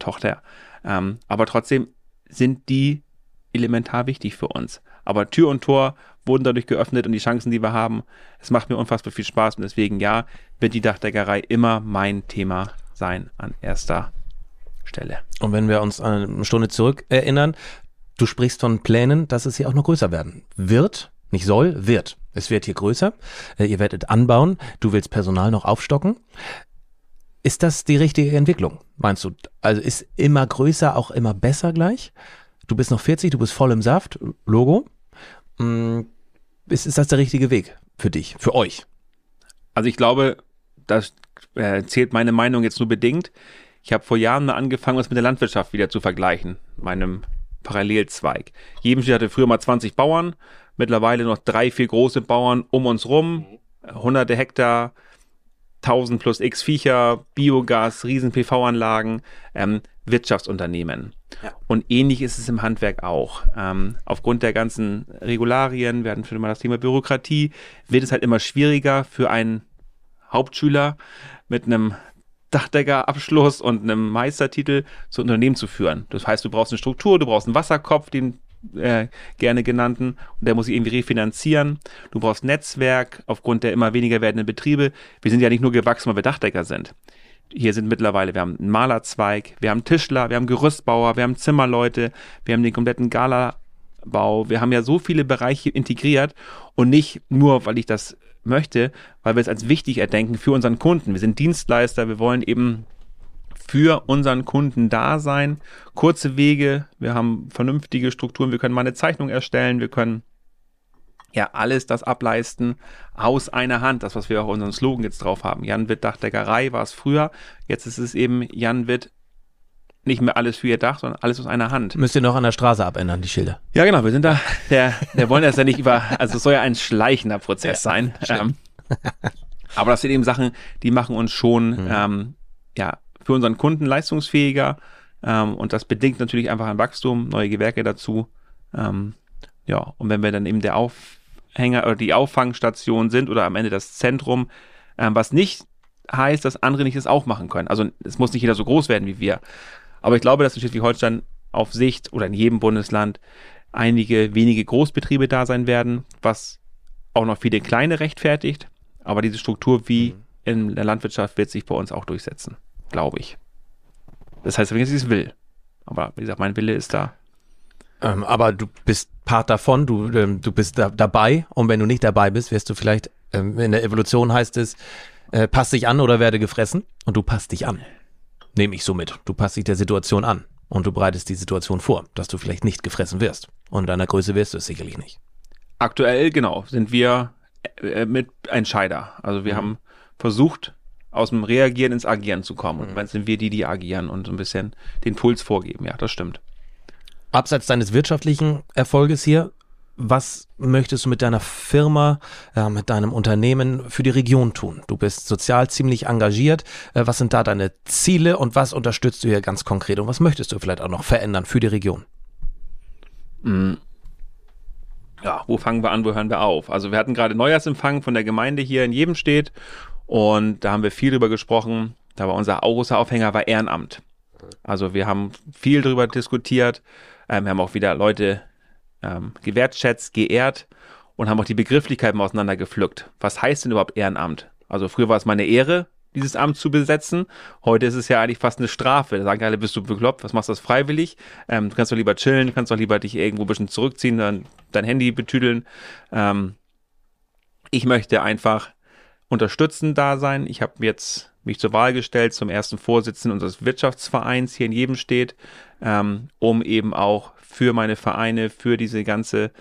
Aber trotzdem sind die elementar wichtig für uns. Aber Tür und Tor wurden dadurch geöffnet und die Chancen, die wir haben, es macht mir unfassbar viel Spaß und deswegen wird die Dachdeckerei immer mein Thema sein an erster Stelle. Und wenn wir uns eine Stunde zurück erinnern, du sprichst von Plänen, dass es hier auch noch größer werden wird, nicht soll, wird. Es wird hier größer, ihr werdet anbauen, du willst Personal noch aufstocken. Ist das die richtige Entwicklung, meinst du? Also ist immer größer auch immer besser gleich? Du bist noch 40, du bist voll im Saft, Logo. Ist das der richtige Weg für dich, für euch? Also ich glaube, das zählt meine Meinung jetzt nur bedingt. Ich habe vor Jahren mal angefangen, das mit der Landwirtschaft wieder zu vergleichen, meinem Parallelzweig. Jebenstedt hatte früher mal 20 Bauern, mittlerweile noch 3, 4 große Bauern um uns rum, hunderte Hektar, 1000 plus x Viecher, Biogas, riesen PV-Anlagen, Wirtschaftsunternehmen. Ja. Und ähnlich ist es im Handwerk auch. Aufgrund der ganzen Regularien, wir hatten schon mal das Thema Bürokratie, wird es halt immer schwieriger für einen Hauptschüler mit einem Dachdeckerabschluss und einem Meistertitel so ein Unternehmen zu führen. Das heißt, du brauchst eine Struktur, du brauchst einen Wasserkopf, den gerne genannten, und der muss sich irgendwie refinanzieren. Du brauchst Netzwerk aufgrund der immer weniger werdenden Betriebe. Wir sind ja nicht nur gewachsen, weil wir Dachdecker sind. Hier sind mittlerweile, wir haben einen Malerzweig, wir haben Tischler, wir haben Gerüstbauer, wir haben Zimmerleute, wir haben den kompletten Galabau. Wir haben ja so viele Bereiche integriert und nicht nur, weil ich das möchte, weil wir es als wichtig erdenken für unseren Kunden. Wir sind Dienstleister, wir wollen eben für unseren Kunden da sein. Kurze Wege, wir haben vernünftige Strukturen, wir können mal eine Zeichnung erstellen, wir können ja alles das ableisten aus einer Hand, das, was wir auch unseren Slogan jetzt drauf haben. Jan Witt Dachdeckerei war es früher, jetzt ist es eben Jan Witt, nicht mehr alles für ihr Dach, sondern alles aus einer Hand. Müsst ihr noch an der Straße abändern, die Schilder. Ja genau, wir sind da, wir wollen das ja nicht also es soll ja ein schleichender Prozess sein. Aber das sind eben Sachen, die machen uns schon für unseren Kunden leistungsfähiger und das bedingt natürlich einfach ein Wachstum, neue Gewerke dazu. Und wenn wir dann eben der Aufhänger oder die Auffangstation sind oder am Ende das Zentrum, was nicht heißt, dass andere nicht das auch machen können. Also es muss nicht jeder so groß werden wie wir. Aber ich glaube, dass in Schleswig-Holstein auf Sicht oder in jedem Bundesland einige wenige Großbetriebe da sein werden, was auch noch viele kleine rechtfertigt. Aber diese Struktur wie in der Landwirtschaft wird sich bei uns auch durchsetzen, glaube ich. Das heißt, wenn ich es will. Aber wie gesagt, mein Wille ist da. Aber du bist Part davon, du bist dabei und wenn du nicht dabei bist, wirst du vielleicht, in der Evolution heißt es, pass dich an oder werde gefressen und du passt dich an. Nehme ich so mit. Du passt dich der Situation an und du bereitest die Situation vor, dass du vielleicht nicht gefressen wirst. Und in deiner Größe wirst du es sicherlich nicht. Aktuell, genau, sind wir mit Entscheider. Also wir haben versucht, aus dem Reagieren ins Agieren zu kommen. Und dann sind wir die agieren und so ein bisschen den Puls vorgeben. Ja, das stimmt. Abseits deines wirtschaftlichen Erfolges hier, was möchtest du mit deiner Firma, mit deinem Unternehmen für die Region tun? Du bist sozial ziemlich engagiert. Was sind da deine Ziele und was unterstützt du hier ganz konkret? Und was möchtest du vielleicht auch noch verändern für die Region? Ja, wo fangen wir an, wo hören wir auf? Also wir hatten gerade Neujahrsempfang von der Gemeinde hier in Jebenstedt und da haben wir viel darüber gesprochen, Da war unser großer Aufhänger war Ehrenamt. Also wir haben viel darüber diskutiert, wir haben auch wieder Leute gewertschätzt, geehrt und haben auch die Begrifflichkeiten auseinander gepflückt. Was heißt denn überhaupt Ehrenamt? Also früher war es mal eine Ehre, dieses Amt zu besetzen. Heute ist es ja eigentlich fast eine Strafe. Da sagen alle, bist du bekloppt, was machst du das freiwillig? Du kannst doch lieber chillen, du kannst doch lieber dich irgendwo ein bisschen zurückziehen, dann dein Handy betüdeln. Ich möchte einfach unterstützend da sein. Ich habe jetzt mich zur Wahl gestellt zum ersten Vorsitzenden unseres Wirtschaftsvereins hier in Jebenstedt, um eben auch für meine Vereine, für diese ganze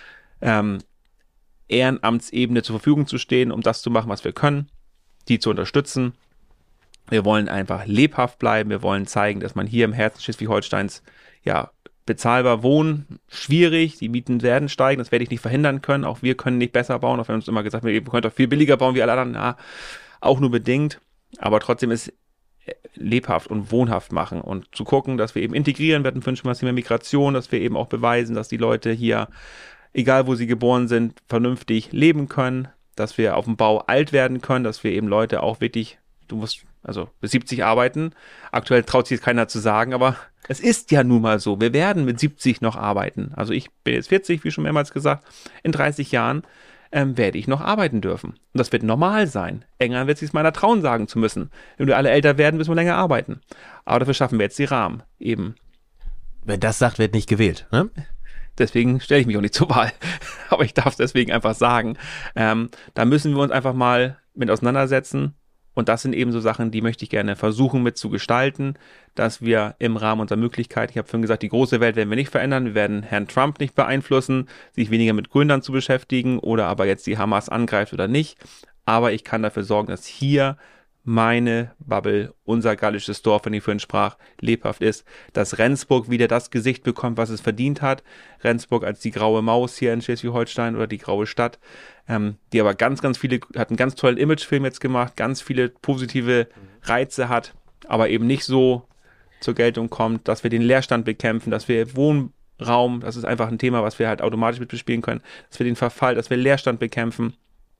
Ehrenamtsebene zur Verfügung zu stehen, um das zu machen, was wir können, die zu unterstützen. Wir wollen einfach lebhaft bleiben. Wir wollen zeigen, dass man hier im Herzen Schleswig-Holsteins bezahlbar wohnen, schwierig. Die Mieten werden steigen, das werde ich nicht verhindern können. Auch wir können nicht besser bauen. Auch wenn uns immer gesagt wird, ihr könnt doch viel billiger bauen wie alle anderen. Auch nur bedingt. Aber trotzdem ist lebhaft und wohnhaft machen und zu gucken, dass wir eben integrieren. Wir hatten wünschen was mehr Migration, dass wir eben auch beweisen, dass die Leute hier, egal wo sie geboren sind, vernünftig leben können, dass wir auf dem Bau alt werden können, dass wir eben Leute auch wirklich, du musst also bis 70 arbeiten. Aktuell traut sich jetzt keiner zu sagen, aber es ist ja nun mal so. Wir werden mit 70 noch arbeiten. Also ich bin jetzt 40, wie schon mehrmals gesagt. In 30 Jahren werde ich noch arbeiten dürfen. Und das wird normal sein. Irgendwann wird es sich meiner trauen, sagen zu müssen. Wenn wir alle älter werden, müssen wir länger arbeiten. Aber dafür schaffen wir jetzt die Rahmen eben. Wer das sagt, wird nicht gewählt, ne? Deswegen stelle ich mich auch nicht zur Wahl. Aber ich darf es deswegen einfach sagen. Da müssen wir uns einfach mal mit auseinandersetzen. Und das sind eben so Sachen, die möchte ich gerne versuchen mit zu gestalten, dass wir im Rahmen unserer Möglichkeit, ich habe vorhin gesagt, die große Welt werden wir nicht verändern, wir werden Herrn Trump nicht beeinflussen, sich weniger mit Gründern zu beschäftigen oder aber jetzt die Hamas angreift oder nicht. Aber ich kann dafür sorgen, dass hier meine Bubble, unser gallisches Dorf, wenn ich vorhin sprach, lebhaft ist, dass Rendsburg wieder das Gesicht bekommt, was es verdient hat. Rendsburg als die graue Maus hier in Schleswig-Holstein oder die graue Stadt, die aber ganz, ganz viele, hat einen ganz tollen Imagefilm jetzt gemacht, ganz viele positive Reize hat, aber eben nicht so zur Geltung kommt, dass wir den Leerstand bekämpfen, dass wir Wohnraum, das ist einfach ein Thema, was wir halt automatisch mit bespielen können, dass wir den Verfall, dass wir Leerstand bekämpfen.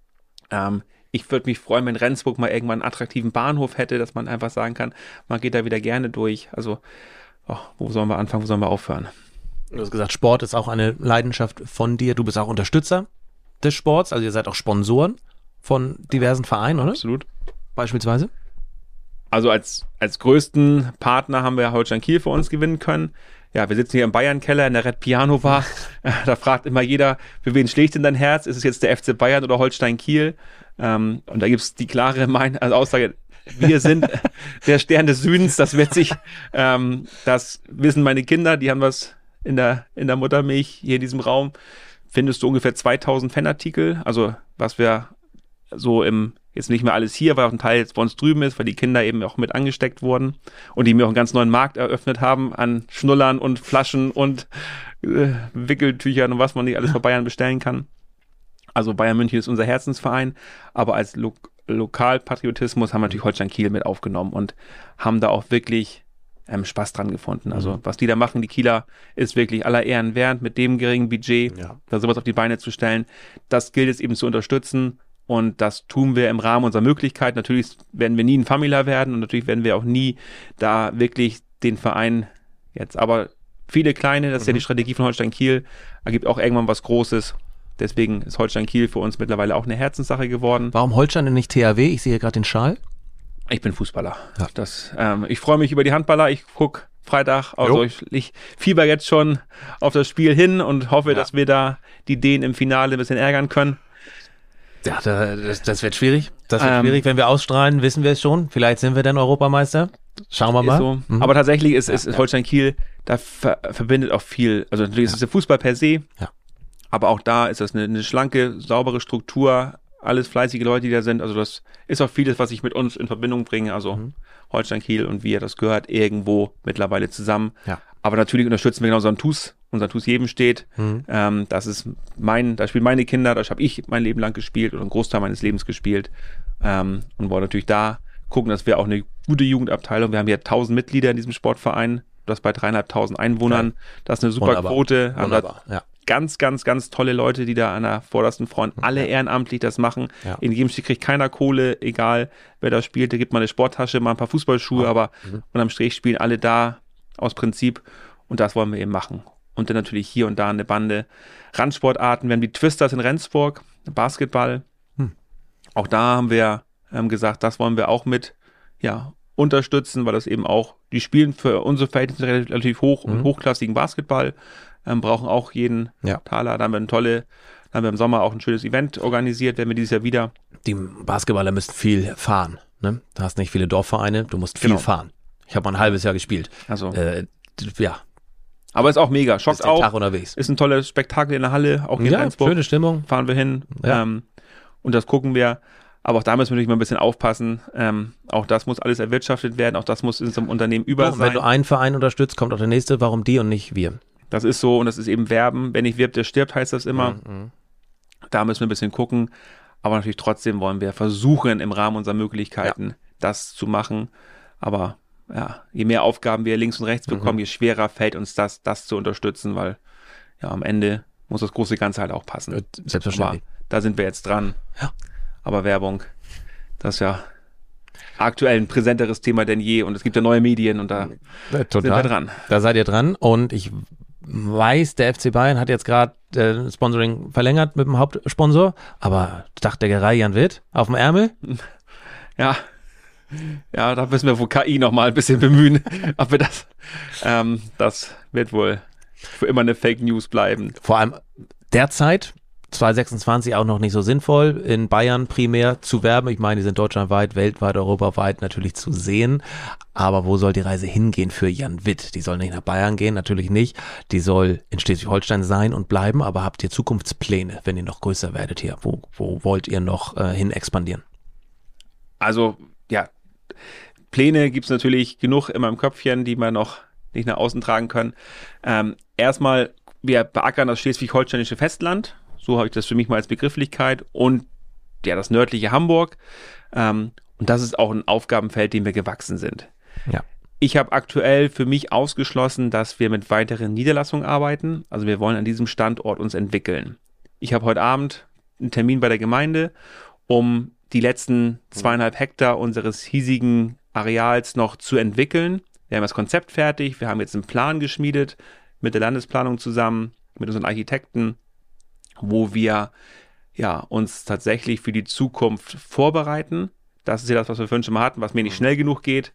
Ich würde mich freuen, wenn Rendsburg mal irgendwann einen attraktiven Bahnhof hätte, dass man einfach sagen kann, man geht da wieder gerne durch. Also, wo sollen wir anfangen, wo sollen wir aufhören? Du hast gesagt, Sport ist auch eine Leidenschaft von dir. Du bist auch Unterstützer des Sports, also ihr seid auch Sponsoren von diversen Vereinen, oder? Absolut. Beispielsweise? Also als größten Partner haben wir Holstein Kiel für uns gewinnen können. Ja, wir sitzen hier im Bayern-Keller in der Red Piano Bar. Da fragt immer jeder, für wen schlägt denn dein Herz? Ist es jetzt der FC Bayern oder Holstein Kiel? Und da gibt es die klare Aussage, wir sind der Stern des Südens, das wird sich, das wissen meine Kinder, die haben was in der Muttermilch hier in diesem Raum, findest du ungefähr 2000 Fanartikel, also was wir so jetzt nicht mehr alles hier, weil auch ein Teil jetzt bei uns drüben ist, weil die Kinder eben auch mit angesteckt wurden und die mir auch einen ganz neuen Markt eröffnet haben an Schnullern und Flaschen und Wickeltüchern und was man nicht alles bei Bayern bestellen kann. Also Bayern München ist unser Herzensverein, aber als Lokalpatriotismus haben wir natürlich Holstein Kiel mit aufgenommen und haben da auch wirklich Spaß dran gefunden. Also was die da machen, die Kieler, ist wirklich aller Ehren wert, mit dem geringen Budget, da sowas auf die Beine zu stellen. Das gilt es eben zu unterstützen und das tun wir im Rahmen unserer Möglichkeit. Natürlich werden wir nie ein Famila werden und natürlich werden wir auch nie da wirklich den Verein jetzt, aber viele kleine, das ist ja die Strategie von Holstein Kiel, ergibt auch irgendwann was Großes. Deswegen ist Holstein Kiel für uns mittlerweile auch eine Herzenssache geworden. Warum Holstein und nicht THW? Ich sehe hier gerade den Schal. Ich bin Fußballer. Ja. Ich freue mich über die Handballer. Ich gucke Freitag, also ich fieber jetzt schon auf das Spiel hin und hoffe, dass wir da die Dänen im Finale ein bisschen ärgern können. Ja, das wird schwierig. Das wird schwierig. Wenn wir ausstrahlen, wissen wir es schon. Vielleicht sind wir dann Europameister. Schauen wir mal. So. Aber tatsächlich ist Holstein Kiel, da verbindet auch viel. Also natürlich ist es der Fußball per se. Ja. Aber auch da ist das eine schlanke, saubere Struktur, alles fleißige Leute, die da sind. Also das ist auch vieles, was ich mit uns in Verbindung bringe. Also Holstein Kiel und wir, das gehört irgendwo mittlerweile zusammen. Ja. Aber natürlich unterstützen wir genau unseren TuS Jebenstedt. Das ist da spielen meine Kinder, da habe ich mein Leben lang gespielt oder einen Großteil meines Lebens gespielt. Und wollen natürlich da gucken, dass wir auch eine gute Jugendabteilung, wir haben hier 1000 Mitglieder in diesem Sportverein, das bei 3.500 Einwohnern, das ist eine super Quote. Wunderbar. ganz, ganz, ganz tolle Leute, die da an der vordersten Front alle ehrenamtlich das machen. Ja. In jedem Spiel kriegt keiner Kohle, egal wer da spielt. Da gibt man eine Sporttasche, mal ein paar Fußballschuhe, aber unterm Strich spielen alle da aus Prinzip und das wollen wir eben machen. Und dann natürlich hier und da eine Bande Randsportarten. Wir haben die Twisters in Rendsburg, Basketball. Auch da haben wir gesagt, das wollen wir auch mit unterstützen, weil das eben auch, die spielen für unsere Verhältnisse relativ hoch und hochklassigen Basketball, brauchen auch jeden Taler. Da haben wir im Sommer auch ein schönes Event organisiert, werden wir dieses Jahr wieder. Die Basketballer müssen viel fahren, ne? Du hast nicht viele Dorfvereine, du musst viel fahren. Ich habe mal ein halbes Jahr gespielt. Also. Ja. Aber ist auch mega, schockt Ist den auch. Tag unterwegs. Ist ein tolles Spektakel in der Halle, auch hier in Rendsburg. Schöne Stimmung. Fahren wir hin Ja. und das gucken wir. Aber auch da müssen wir natürlich mal ein bisschen aufpassen. Auch das muss alles erwirtschaftet werden, auch das muss in so einem Unternehmen über Und sein. wenn du einen Verein unterstützt, kommt auch der nächste. Warum die und nicht wir? Das ist so und das ist eben Werben. Wer nicht wirbt, der stirbt, heißt das immer. Da müssen wir ein bisschen gucken. Aber natürlich trotzdem wollen wir versuchen, im Rahmen unserer Möglichkeiten das zu machen. Aber je mehr Aufgaben wir links und rechts bekommen, je schwerer fällt uns das zu unterstützen, weil am Ende muss das große Ganze halt auch passen. Selbstverständlich. Aber da sind wir jetzt dran. Ja. Aber Werbung, das ist ja aktuell ein präsenteres Thema denn je und es gibt ja neue Medien und da sind wir dran. Da seid ihr dran und ich weiß, der FC Bayern hat jetzt gerade Sponsoring verlängert mit dem Hauptsponsor, aber Dachdecker Jan Witt auf dem Ärmel? Ja, da müssen wir wohl KI noch mal ein bisschen bemühen, ob wir das wird wohl für immer eine Fake News bleiben. Vor allem derzeit 2026 auch noch nicht so sinnvoll, in Bayern primär zu werben. Ich meine, die sind deutschlandweit, weltweit, europaweit natürlich zu sehen. Aber wo soll die Reise hingehen für Jan Witt? Die soll nicht nach Bayern gehen, natürlich nicht. Die soll in Schleswig-Holstein sein und bleiben. Aber habt ihr Zukunftspläne, wenn ihr noch größer werdet hier? Wo wollt ihr noch hin expandieren? Also, Pläne gibt es natürlich genug in meinem Köpfchen, die wir noch nicht nach außen tragen können. Erstmal, wir beackern das schleswig-holsteinische Festland. So habe ich das für mich mal als Begrifflichkeit und das nördliche Hamburg. Und das ist auch ein Aufgabenfeld, dem wir gewachsen sind. Ja. Ich habe aktuell für mich ausgeschlossen, dass wir mit weiteren Niederlassungen arbeiten. Also wir wollen an diesem Standort uns entwickeln. Ich habe heute Abend einen Termin bei der Gemeinde, um die letzten 2,5 Hektar unseres hiesigen Areals noch zu entwickeln. Wir haben das Konzept fertig. Wir haben jetzt einen Plan geschmiedet mit der Landesplanung zusammen, mit unseren Architekten, wo wir uns tatsächlich für die Zukunft vorbereiten. Das ist ja das, was wir vorhin schon mal hatten, was mir nicht schnell genug geht.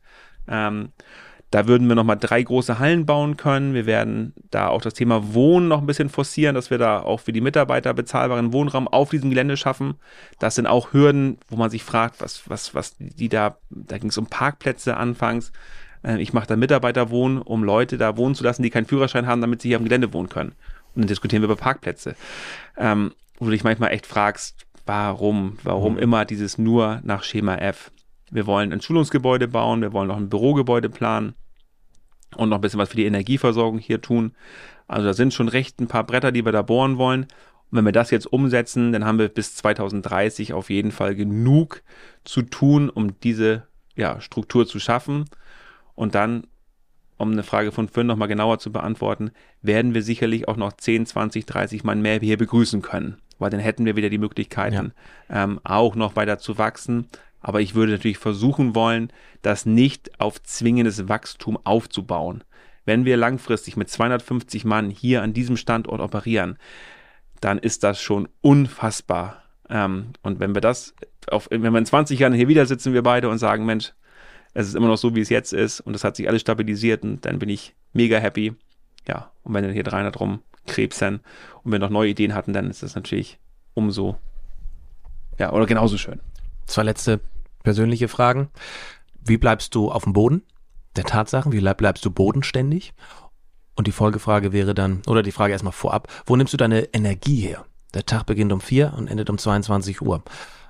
Da würden wir nochmal 3 große Hallen bauen können. Wir werden da auch das Thema Wohnen noch ein bisschen forcieren, dass wir da auch für die Mitarbeiter bezahlbaren Wohnraum auf diesem Gelände schaffen. Das sind auch Hürden, wo man sich fragt, was die da ging es um Parkplätze anfangs. Ich mache da Mitarbeiterwohnen, um Leute da wohnen zu lassen, die keinen Führerschein haben, damit sie hier am Gelände wohnen können. Und dann diskutieren wir über Parkplätze. Wo du dich manchmal echt fragst, warum immer dieses nur nach Schema F? Wir wollen ein Schulungsgebäude bauen, wir wollen noch ein Bürogebäude planen und noch ein bisschen was für die Energieversorgung hier tun. Also da sind schon recht ein paar Bretter, die wir da bohren wollen. Und wenn wir das jetzt umsetzen, dann haben wir bis 2030 auf jeden Fall genug zu tun, um diese Struktur zu schaffen. Und dann, um eine Frage von Finn nochmal genauer zu beantworten, werden wir sicherlich auch noch 10, 20, 30 Mann mehr hier begrüßen können. Weil dann hätten wir wieder die Möglichkeiten, auch noch weiter zu wachsen. Aber ich würde natürlich versuchen wollen, das nicht auf zwingendes Wachstum aufzubauen. Wenn wir langfristig mit 250 Mann hier an diesem Standort operieren, dann ist das schon unfassbar. Und wenn wir in 20 Jahren hier wieder sitzen, wir beide und sagen, Mensch, es ist immer noch so, wie es jetzt ist und es hat sich alles stabilisiert und dann bin ich mega happy. Ja, und wenn dann hier 300 rumkrebsen und wir noch neue Ideen hatten, dann ist das natürlich umso, oder genauso schön. 2 letzte persönliche Fragen. Wie bleibst du auf dem Boden der Tatsachen? Wie bleibst du bodenständig? Und die Folgefrage wäre dann, oder die Frage erstmal vorab, wo nimmst du deine Energie her? Der Tag beginnt um 4 und endet um 22 Uhr.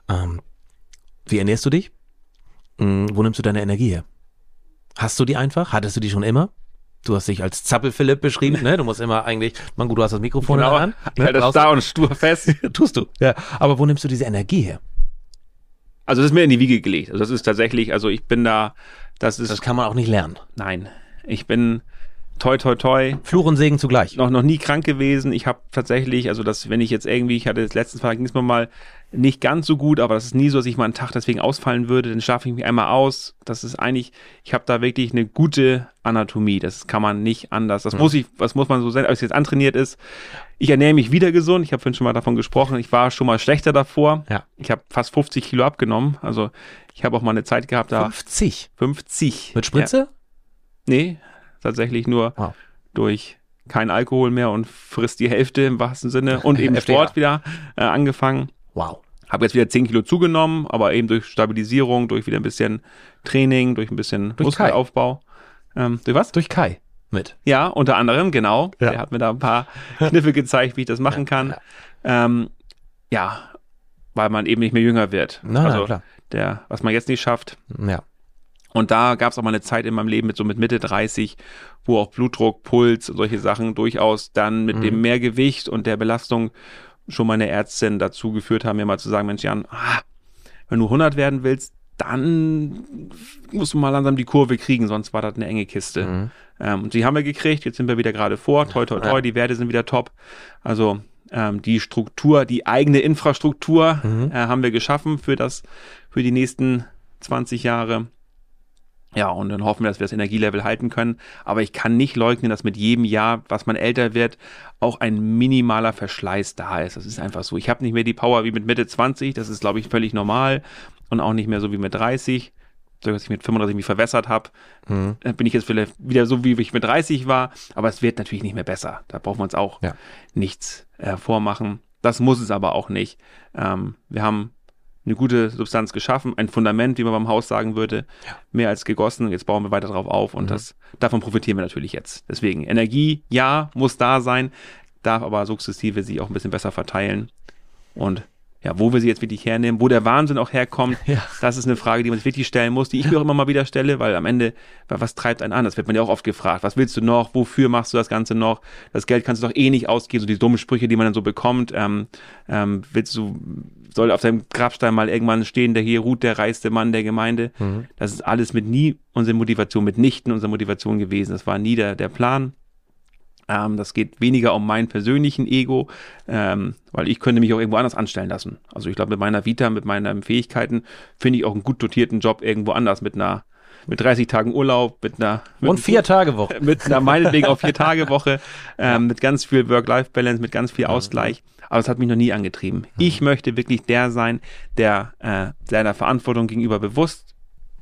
Wie ernährst du dich? Wo nimmst du deine Energie her? Hast du die einfach? Hattest du die schon immer? Du hast dich als Zappel-Philipp beschrieben, ne? Du musst immer eigentlich, gut, du hast das Mikrofon an. Ne? Ja, das ist da und stur fest. Tust du. Ja. Aber wo nimmst du diese Energie her? Also das ist mir in die Wiege gelegt. Also das ist tatsächlich, ich bin da, Das kann man auch nicht lernen. Nein, ich bin toi, toi, toi. Fluch und Segen zugleich. Noch nie krank gewesen. Ich habe tatsächlich, also wenn ich jetzt irgendwie, ich hatte das letzten Mal, ging es mir mal nicht ganz so gut, aber das ist nie so, dass ich mal einen Tag deswegen ausfallen würde. Dann schlafe ich mich einmal aus. Das ist eigentlich, ich habe da wirklich eine gute Anatomie. Das kann man nicht anders. Das muss man so sein, als es jetzt antrainiert ist. Ich ernähre mich wieder gesund. Ich habe vorhin schon mal davon gesprochen. Ich war schon mal schlechter davor. Ja. Ich habe fast 50 Kilo abgenommen. Also ich habe auch mal eine Zeit gehabt, da 50. Mit Spritze? Ja. Nee, tatsächlich nur durch kein Alkohol mehr und frisst die Hälfte im wahrsten Sinne und eben Sport wieder angefangen. Wow. Habe jetzt wieder 10 Kilo zugenommen, aber eben durch Stabilisierung, durch wieder ein bisschen Training, durch ein bisschen Muskelaufbau. Durch was? Durch Kai mit. Ja, unter anderem, genau. Ja. Der hat mir da ein paar Kniffe gezeigt, wie ich das machen kann. Ja, weil man eben nicht mehr jünger wird. Na, klar. Was man jetzt nicht schafft. Ja. Und da gab es auch mal eine Zeit in meinem Leben mit Mitte 30, wo auch Blutdruck, Puls und solche Sachen durchaus dann mit dem Mehrgewicht und der Belastung schon meine Ärztin dazu geführt haben, mir mal zu sagen, Mensch Jan, wenn du 100 werden willst, dann musst du mal langsam die Kurve kriegen, sonst war das eine enge Kiste. Und die haben wir gekriegt, jetzt sind wir wieder gerade vor, toi, toi, toi, die Werte sind wieder top. Also die Struktur, die eigene Infrastruktur haben wir geschaffen für die nächsten 20 Jahre. Ja, und dann hoffen wir, dass wir das Energielevel halten können. Aber ich kann nicht leugnen, dass mit jedem Jahr, was man älter wird, auch ein minimaler Verschleiß da ist. Das ist einfach so. Ich habe nicht mehr die Power wie mit Mitte 20. Das ist, glaube ich, völlig normal. Und auch nicht mehr so wie mit 30. So, dass ich mit 35 mich verwässert habe. Bin ich jetzt vielleicht wieder so, wie ich mit 30 war. Aber es wird natürlich nicht mehr besser. Da brauchen wir uns auch nichts vormachen. Das muss es aber auch nicht. Wir haben eine gute Substanz geschaffen, ein Fundament, wie man beim Haus sagen würde, mehr als gegossen. Jetzt bauen wir weiter drauf auf und davon profitieren wir natürlich jetzt. Deswegen Energie, ja, muss da sein, darf aber sukzessive sich auch ein bisschen besser verteilen. Und ja, wo wir sie jetzt wirklich hernehmen, wo der Wahnsinn auch herkommt, das ist eine Frage, die man sich wirklich stellen muss, die ich mir auch immer mal wieder stelle, weil am Ende, was treibt einen an? Das wird man ja auch oft gefragt. Was willst du noch? Wofür machst du das Ganze noch? Das Geld kannst du doch eh nicht ausgeben, so die dummen Sprüche, die man dann so bekommt. Soll auf deinem Grabstein mal irgendwann stehen, der hier ruht, der reichste Mann der Gemeinde. Das ist alles mitnichten unsere Motivation gewesen. Das war nie der Plan. Das geht weniger um meinen persönlichen Ego, weil ich könnte mich auch irgendwo anders anstellen lassen. Also ich glaube, mit meiner Vita, mit meinen Fähigkeiten finde ich auch einen gut dotierten Job irgendwo anders mit 30 Tagen Urlaub, und 4-Tage-Woche. Mit einer meinetwegen auch 4-Tage-Woche, mit ganz viel Work-Life-Balance, mit ganz viel Ausgleich. Aber es hat mich noch nie angetrieben. Ich möchte wirklich der sein, der seiner Verantwortung gegenüber bewusst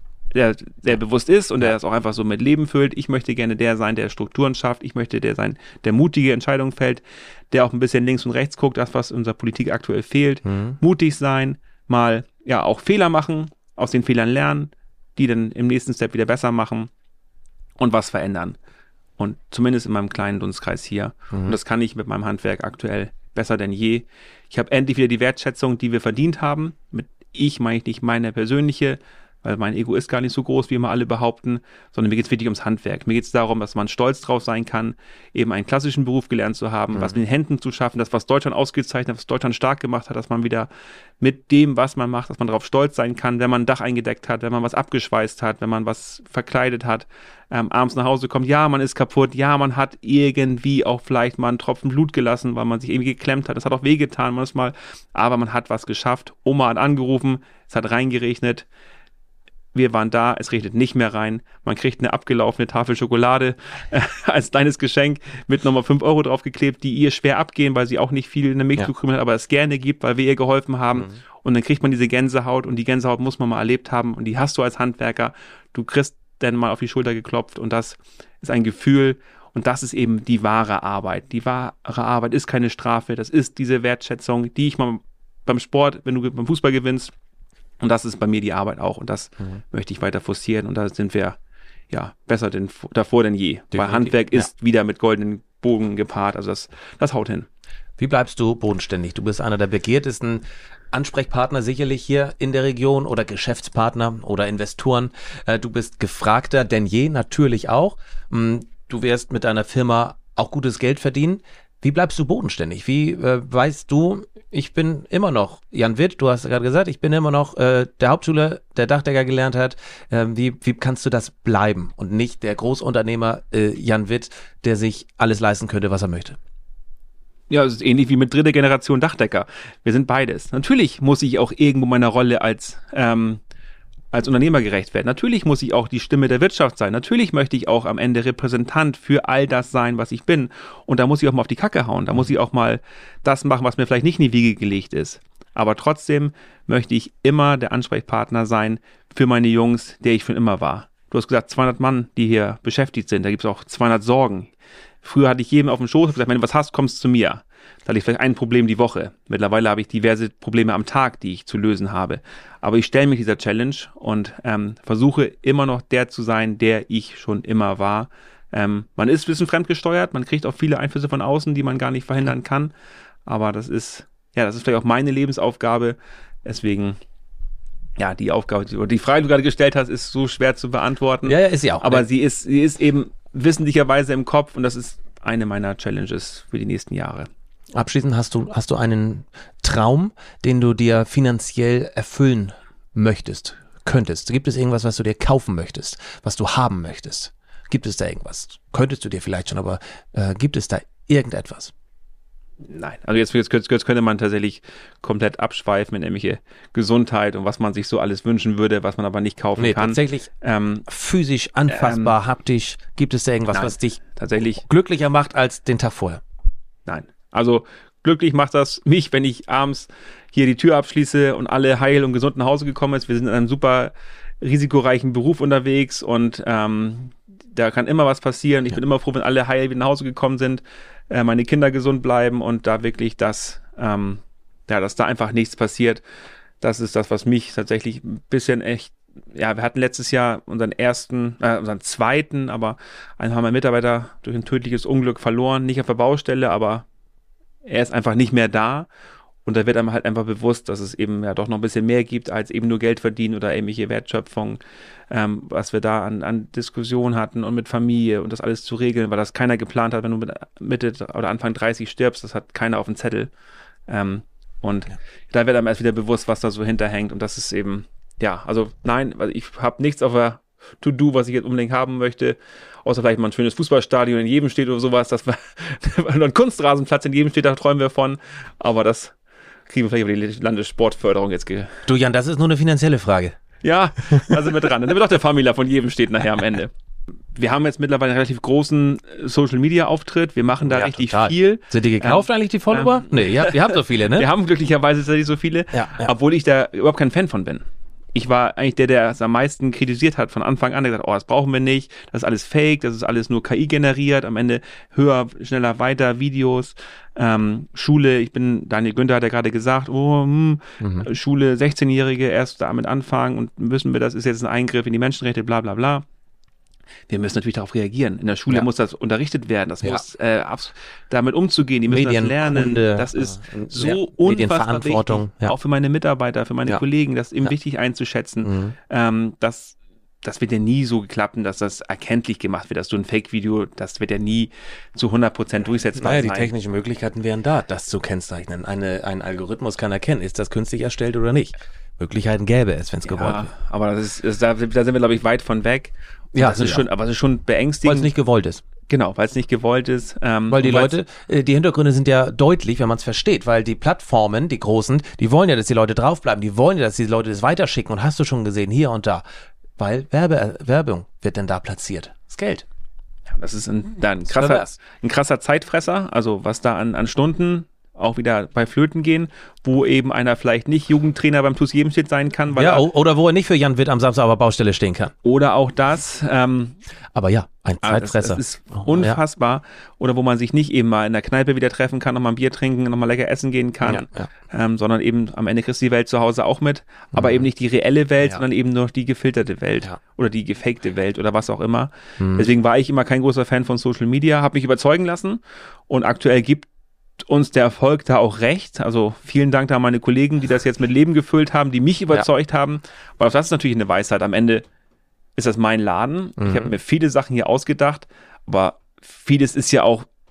ist und der das auch einfach so mit Leben füllt. Ich möchte gerne der sein, der Strukturen schafft. Ich möchte der sein, der mutige Entscheidungen fällt, der auch ein bisschen links und rechts guckt, das, was unserer Politik aktuell fehlt. Mutig sein, mal auch Fehler machen, aus den Fehlern lernen, die dann im nächsten Step wieder besser machen und was verändern. Und zumindest in meinem kleinen Dunstkreis hier. Und das kann ich mit meinem Handwerk aktuell besser denn je. Ich habe endlich wieder die Wertschätzung, die wir verdient haben. Mit ich meine ich nicht meine persönliche, weil mein Ego ist gar nicht so groß, wie immer alle behaupten, sondern mir geht es wirklich ums Handwerk. Mir geht es darum, dass man stolz drauf sein kann, eben einen klassischen Beruf gelernt zu haben, was mit den Händen zu schaffen, das, was Deutschland ausgezeichnet hat, was Deutschland stark gemacht hat, dass man wieder mit dem, was man macht, dass man darauf stolz sein kann, wenn man ein Dach eingedeckt hat, wenn man was abgeschweißt hat, wenn man was verkleidet hat, abends nach Hause kommt, ja, man ist kaputt, ja, man hat irgendwie auch vielleicht mal einen Tropfen Blut gelassen, weil man sich irgendwie geklemmt hat, das hat auch wehgetan manchmal, aber man hat was geschafft. Oma hat angerufen, es hat reingeregnet, wir waren da, es regnet nicht mehr rein. Man kriegt eine abgelaufene Tafel Schokolade als kleines Geschenk mit nochmal 5 € draufgeklebt, die ihr schwer abgehen, weil sie auch nicht viel in der Milch bekrümelt hat, aber es gerne gibt, weil wir ihr geholfen haben. Und dann kriegt man diese Gänsehaut und die Gänsehaut muss man mal erlebt haben und die hast du als Handwerker. Du kriegst dann mal auf die Schulter geklopft und das ist ein Gefühl und das ist eben die wahre Arbeit. Die wahre Arbeit ist keine Strafe, das ist diese Wertschätzung, die ich mal beim Sport, wenn du beim Fußball gewinnst, und das ist bei mir die Arbeit auch und das möchte ich weiter forcieren und da sind wir besser davor denn je. Definitiv. Weil Handwerk ist wieder mit goldenen Bogen gepaart, also das haut hin. Wie bleibst du bodenständig? Du bist einer der begehrtesten Ansprechpartner sicherlich hier in der Region oder Geschäftspartner oder Investoren. Du bist gefragter denn je, natürlich auch. Du wirst mit deiner Firma auch gutes Geld verdienen. Wie bleibst du bodenständig? Wie weißt du, ich bin immer noch Jan Witt, du hast gerade gesagt, ich bin immer noch der Hauptschüler, der Dachdecker gelernt hat. Wie kannst du das bleiben und nicht der Großunternehmer Jan Witt, der sich alles leisten könnte, was er möchte? Ja, es ist ähnlich wie mit dritter Generation Dachdecker. Wir sind beides. Natürlich muss ich auch irgendwo meiner Rolle als Unternehmer gerecht werden. Natürlich muss ich auch die Stimme der Wirtschaft sein. Natürlich möchte ich auch am Ende Repräsentant für all das sein, was ich bin. Und da muss ich auch mal auf die Kacke hauen. Da muss ich auch mal das machen, was mir vielleicht nicht in die Wiege gelegt ist. Aber trotzdem möchte ich immer der Ansprechpartner sein für meine Jungs, der ich schon immer war. Du hast gesagt, 200 Mann, die hier beschäftigt sind. Da gibt es auch 200 Sorgen. Früher hatte ich jedem auf dem Schoß und gesagt, wenn du was hast, kommst zu mir. Da hatte ich vielleicht ein Problem die Woche. Mittlerweile habe ich diverse Probleme am Tag, die ich zu lösen habe. Aber ich stelle mich dieser Challenge und versuche immer noch der zu sein, der ich schon immer war. Man ist ein bisschen fremdgesteuert, man kriegt auch viele Einflüsse von außen, die man gar nicht verhindern kann. Aber das ist vielleicht auch meine Lebensaufgabe. Deswegen, ja, die Aufgabe, die Frage, die du gerade gestellt hast, ist so schwer zu beantworten. Ja, ist sie auch. Aber sie ist eben wissentlicherweise im Kopf und das ist eine meiner Challenges für die nächsten Jahre. Abschließend hast du einen Traum, den du dir finanziell erfüllen könntest? Gibt es irgendwas, was du dir kaufen möchtest, was du haben möchtest? Gibt es da irgendwas? Könntest du dir vielleicht schon, aber gibt es da irgendetwas? Nein, also jetzt könnte man tatsächlich komplett abschweifen in irgendwelche Gesundheit und was man sich so alles wünschen würde, was man aber nicht kaufen kann. Tatsächlich physisch, anfassbar, haptisch, gibt es da irgendwas, was dich tatsächlich glücklicher macht als den Tag vorher? Nein, also glücklich macht das mich, wenn ich abends hier die Tür abschließe und alle heil und gesund nach Hause gekommen ist. Wir sind in einem super risikoreichen Beruf unterwegs und da kann immer was passieren. Ich bin immer froh, wenn alle heil wieder nach Hause gekommen sind, meine Kinder gesund bleiben und da wirklich dass da einfach nichts passiert. Das ist das, was mich tatsächlich ein bisschen echt, ja, wir hatten letztes Jahr unseren zweiten, aber einen haben wir Mitarbeiter durch ein tödliches Unglück verloren, nicht auf der Baustelle, aber er ist einfach nicht mehr da. Und da wird einem halt einfach bewusst, dass es eben ja doch noch ein bisschen mehr gibt, als eben nur Geld verdienen oder irgendwelche Wertschöpfung, was wir da an Diskussionen hatten und mit Familie und das alles zu regeln, weil das keiner geplant hat, wenn du mit Mitte oder Anfang 30 stirbst, das hat keiner auf dem Zettel. Da wird einem erst wieder bewusst, was da so hinterhängt und das ist eben, ja, also nein, also ich habe nichts auf der To-Do, was ich jetzt unbedingt haben möchte, außer vielleicht mal ein schönes Fußballstadion in jedem steht oder sowas, dass wir ein Kunstrasenplatz in jedem steht, da träumen wir von, aber das kriegen wir vielleicht über die Landessportförderung jetzt. Du Jan, das ist nur eine finanzielle Frage. Ja, da sind wir dran. Dann wird auch der Familia von jedem steht nachher am Ende. Wir haben jetzt mittlerweile einen relativ großen Social-Media-Auftritt. Wir machen da richtig viel. Sind die gekauft eigentlich, die Follower? Nee, ihr habt so viele, ne? Wir haben glücklicherweise tatsächlich so viele, obwohl ich da überhaupt kein Fan von bin. Ich war eigentlich der es am meisten kritisiert hat von Anfang an, der gesagt hat, das brauchen wir nicht, das ist alles fake, das ist alles nur KI generiert, am Ende höher, schneller, weiter, Videos, Schule, Daniel Günther hat ja gerade gesagt, Schule, 16-Jährige erst damit anfangen und das ist jetzt ein Eingriff in die Menschenrechte, bla bla bla. Wir müssen natürlich darauf reagieren. In der Schule muss das unterrichtet werden. Das muss damit umzugehen. Die müssen das lernen. Das ist so unfassbar wichtig. Ja. Auch für meine Mitarbeiter, für meine Kollegen, das ist eben wichtig einzuschätzen. Das wird ja nie so geklappt, dass das erkenntlich gemacht wird, dass du ein Fake-Video, das wird ja nie zu 100% durchsetzbar sein. Die technischen Möglichkeiten wären da, das zu kennzeichnen. Ein Algorithmus kann erkennen, ist das künstlich erstellt oder nicht. Möglichkeiten gäbe es, wenn es gewollt wäre. Aber da sind wir, glaube ich, weit von weg. Ja, das ist schon, aber es ist schon beängstigend. Weil es nicht gewollt ist. Genau, weil es nicht gewollt ist. Weil die Leute, die Hintergründe sind ja deutlich, wenn man es versteht, weil die Plattformen, die großen, die wollen ja, dass die Leute draufbleiben, die wollen ja, dass die Leute das weiterschicken und hast du schon gesehen, hier und da. Weil Werbung wird denn da platziert. Das Geld. Ja, das ist ein krasser Zeitfresser, also was da an Stunden auch wieder bei Flöten gehen, wo eben einer vielleicht nicht Jugendtrainer beim TuS Jebenstedt sein kann. Weil oder wo er nicht für Jan Witt am Samstag auf der Baustelle stehen kann. Oder auch das. Aber ja, ein Zeitfresser. Das ist unfassbar. Ja. Oder wo man sich nicht eben mal in der Kneipe wieder treffen kann, nochmal ein Bier trinken, nochmal lecker essen gehen kann, sondern eben am Ende kriegst du die Welt zu Hause auch mit, aber eben nicht die reelle Welt, sondern eben nur die gefilterte Welt oder die gefakte Welt oder was auch immer. Deswegen war ich immer kein großer Fan von Social Media, habe mich überzeugen lassen und aktuell gibt uns der Erfolg da auch recht. Also vielen Dank da an meine Kollegen, die das jetzt mit Leben gefüllt haben, die mich überzeugt haben. Weil auch das ist natürlich eine Weisheit. Am Ende ist das mein Laden. Ich habe mir viele Sachen hier ausgedacht, aber vieles ist ja auch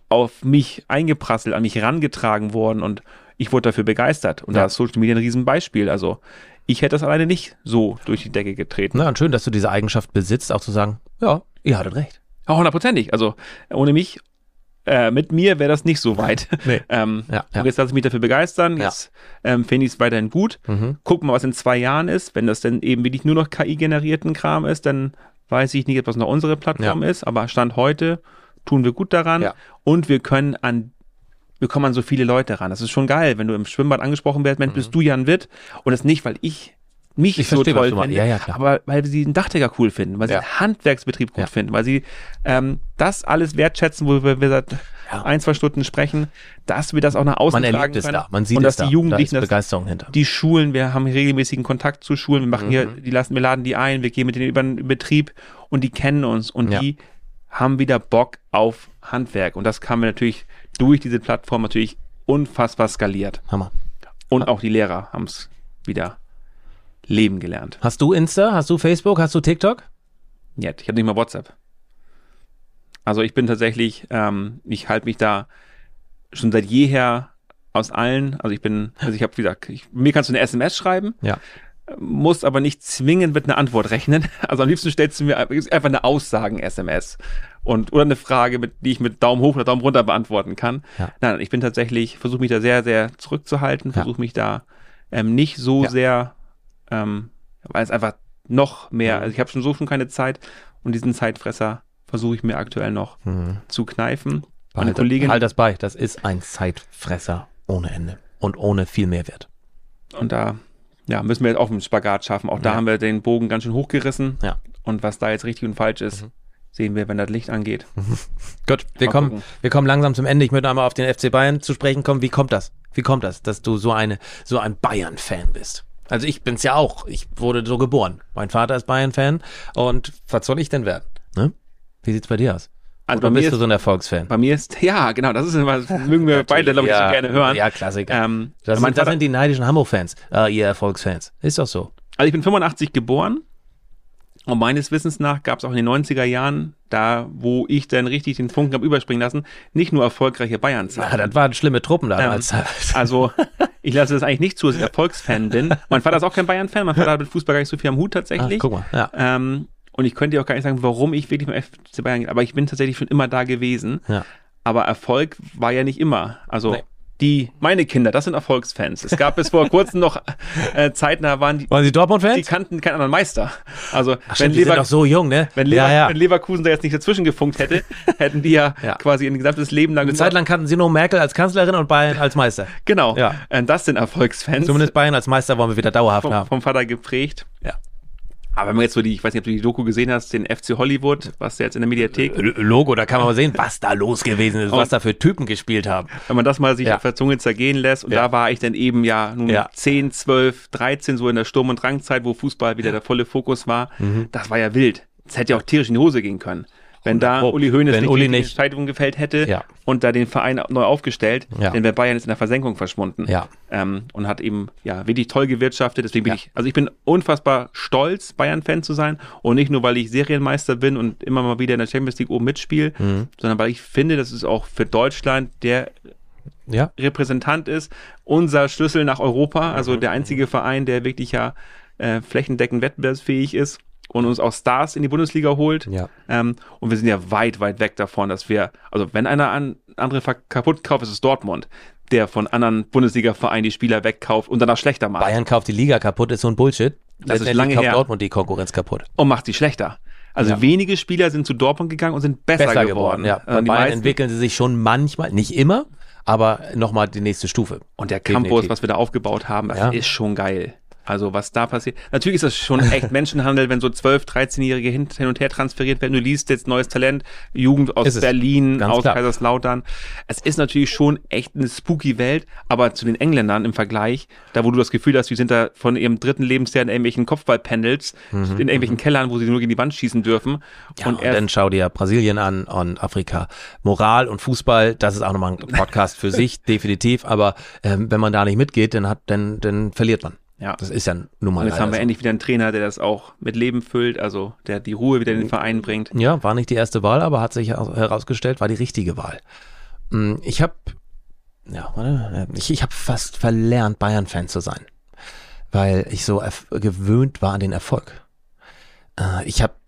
auf mich eingeprasselt, an mich herangetragen worden und ich wurde dafür begeistert. Und da ist Social Media ein Riesenbeispiel. Also ich hätte das alleine nicht so durch die Decke getreten. Na, und schön, dass du diese Eigenschaft besitzt, auch zu sagen, ja, ihr hattet recht. Ja, 100%. Also ohne mich, mit mir wäre das nicht so weit. Nee. Und jetzt lasse ich mich dafür begeistern. Jetzt finde ich es weiterhin gut. Gucken wir, was in 2 Jahren ist. Wenn das dann eben wirklich nur noch KI-generierten Kram ist, dann weiß ich nicht, was noch unsere Plattform ist. Aber Stand heute tun wir gut daran. Ja. Und wir kommen an so viele Leute ran. Das ist schon geil, wenn du im Schwimmbad angesprochen wirst, Mensch, bist du Jan Witt? Und das nicht, weil ich so toll finde, aber weil sie den Dachdecker cool finden, weil sie den Handwerksbetrieb gut finden, weil sie das alles wertschätzen, wo wir seit 1-2 Stunden sprechen, dass wir das auch nach außen tragen können. Man sieht und es dass die Jugendlichen, da ist Begeisterung hinter. Die Schulen, wir haben regelmäßigen Kontakt zu Schulen, wir machen wir laden die ein, wir gehen mit denen über den Betrieb und die kennen uns und die haben wieder Bock auf Handwerk und das haben wir natürlich durch diese Plattform natürlich unfassbar skaliert. Hammer. Und auch die Lehrer haben es wieder leben gelernt. Hast du Insta? Hast du Facebook? Hast du TikTok? Ja, ich habe nicht mal WhatsApp. Also ich bin tatsächlich, ich halte mich da schon seit jeher aus allen, ich habe gesagt, mir kannst du eine SMS schreiben, musst aber nicht zwingend mit einer Antwort rechnen. Also am liebsten stellst du mir einfach eine Aussagen-SMS oder eine Frage, die ich mit Daumen hoch oder Daumen runter beantworten kann. Ja. Nein, ich bin tatsächlich, versuche mich da sehr, sehr zurückzuhalten, versuche mich da nicht so sehr, weil es einfach noch mehr, also ich habe schon keine Zeit und diesen Zeitfresser versuche ich mir aktuell noch zu kneifen. Meine Kollegin, halt das bei, das ist ein Zeitfresser ohne Ende und ohne viel Mehrwert. Und da müssen wir jetzt auch einen Spagat schaffen. Auch da haben wir den Bogen ganz schön hochgerissen. Ja. Und was da jetzt richtig und falsch ist, sehen wir, wenn das Licht angeht. Gut, wir kommen langsam zum Ende. Ich möchte einmal auf den FC Bayern zu sprechen kommen. Wie kommt das, dass du so ein Bayern-Fan bist? Also ich bin's ja auch. Ich wurde so geboren. Mein Vater ist Bayern-Fan. Und was soll ich denn werden? Ne? Wie sieht's bei dir aus? Also oder bist du so ein Erfolgsfan? Bei mir ist, ja, genau, das mögen wir beide, glaube ich, so gerne hören. Ja, Klassiker. Das sind die neidischen Hamburg-Fans, ihr Erfolgsfans. Ist doch so. Also ich bin 85 geboren und meines Wissens nach gab es auch in den 90er Jahren, da wo ich dann richtig den Funken habe überspringen lassen, nicht nur erfolgreiche Bayern-Zeiten. Ja, das waren schlimme Truppen damals. Also ich lasse das eigentlich nicht zu, dass ich Erfolgsfan bin. Mein Vater ist auch kein Bayern-Fan, mein Vater hat mit Fußball gar nicht so viel am Hut tatsächlich. Guck mal, ja. Und ich könnte dir auch gar nicht sagen, warum ich wirklich beim FC Bayern gehe, aber ich bin tatsächlich schon immer da gewesen. Ja. Aber Erfolg war ja nicht immer. Also meine Kinder, das sind Erfolgsfans. Es gab bis vor kurzem noch Zeiten, da waren sie Dortmund-Fans? Die kannten keinen anderen Meister. Also die sind doch so jung, ne? Wenn Leverkusen da jetzt nicht dazwischen gefunkt hätte, hätten die quasi ihr gesamtes Leben lang... Eine Zeit lang kannten sie nur Merkel als Kanzlerin und Bayern als Meister. Genau. Ja. Das sind Erfolgsfans. Zumindest Bayern als Meister wollen wir wieder dauerhaft haben. Vom Vater geprägt. Ja. Aber wenn man jetzt ich weiß nicht, ob du die Doku gesehen hast, den FC Hollywood, was der jetzt in der Mediathek... Logo, da kann man mal sehen, was da los gewesen ist, was da für Typen gespielt haben. Wenn man das mal sich auf der Zunge zergehen lässt, und da war ich dann eben 10, 12, 13, so in der Sturm- und Drangzeit, wo Fußball wieder der volle Fokus war, das war ja wild. Das hätte ja auch tierisch in die Hose gehen können. Wenn da Uli Hoeneß nicht die Entscheidung gefällt hätte und da den Verein neu aufgestellt, dann wäre Bayern jetzt in der Versenkung verschwunden. Ja. Und hat eben wirklich toll gewirtschaftet. Deswegen ich bin unfassbar stolz, Bayern-Fan zu sein. Und nicht nur, weil ich Serienmeister bin und immer mal wieder in der Champions League oben mitspiele, sondern weil ich finde, dass es auch für Deutschland der Repräsentant ist, unser Schlüssel nach Europa, also der einzige Verein, der wirklich flächendeckend wettbewerbsfähig ist und uns auch Stars in die Bundesliga holt. Ja. Und wir sind ja weit, weit weg davon, dass wenn einer andere kaputt kauft, ist es Dortmund, der von anderen Bundesliga-Vereinen die Spieler wegkauft und danach schlechter macht. Bayern kauft die Liga kaputt, ist so ein Bullshit. Das ist lange her. Dortmund die Konkurrenz kaputt. Und macht sie schlechter. Also wenige Spieler sind zu Dortmund gegangen und sind besser geworden. Ja. Bei Bayern entwickeln sie sich schon manchmal, nicht immer, aber nochmal die nächste Stufe. Und der Campus, was wir da aufgebaut haben, das ist schon geil. Also was da passiert. Natürlich ist das schon echt Menschenhandel, wenn so 12-, 13-Jährige hin und her transferiert werden. Du liest jetzt neues Talent, Jugend aus Berlin, aus Kaiserslautern. Es ist natürlich schon echt eine spooky Welt, aber zu den Engländern im Vergleich, da wo du das Gefühl hast, die sind da von ihrem 3. Lebensjahr in irgendwelchen Kopfballpendels, in irgendwelchen Kellern, wo sie nur gegen die Wand schießen dürfen. Ja, und dann schau dir Brasilien an und Afrika. Moral und Fußball, das ist auch nochmal ein Podcast für sich, definitiv. Aber wenn man da nicht mitgeht, dann verliert man. Ja. Das ist ja nun mal. Und jetzt haben wir endlich wieder einen Trainer, der das auch mit Leben füllt, also der die Ruhe wieder in den Verein bringt. Ja, war nicht die erste Wahl, aber hat sich herausgestellt, war die richtige Wahl. Ich habe fast verlernt, Bayern-Fan zu sein, weil ich so gewöhnt war an den Erfolg. Ich habe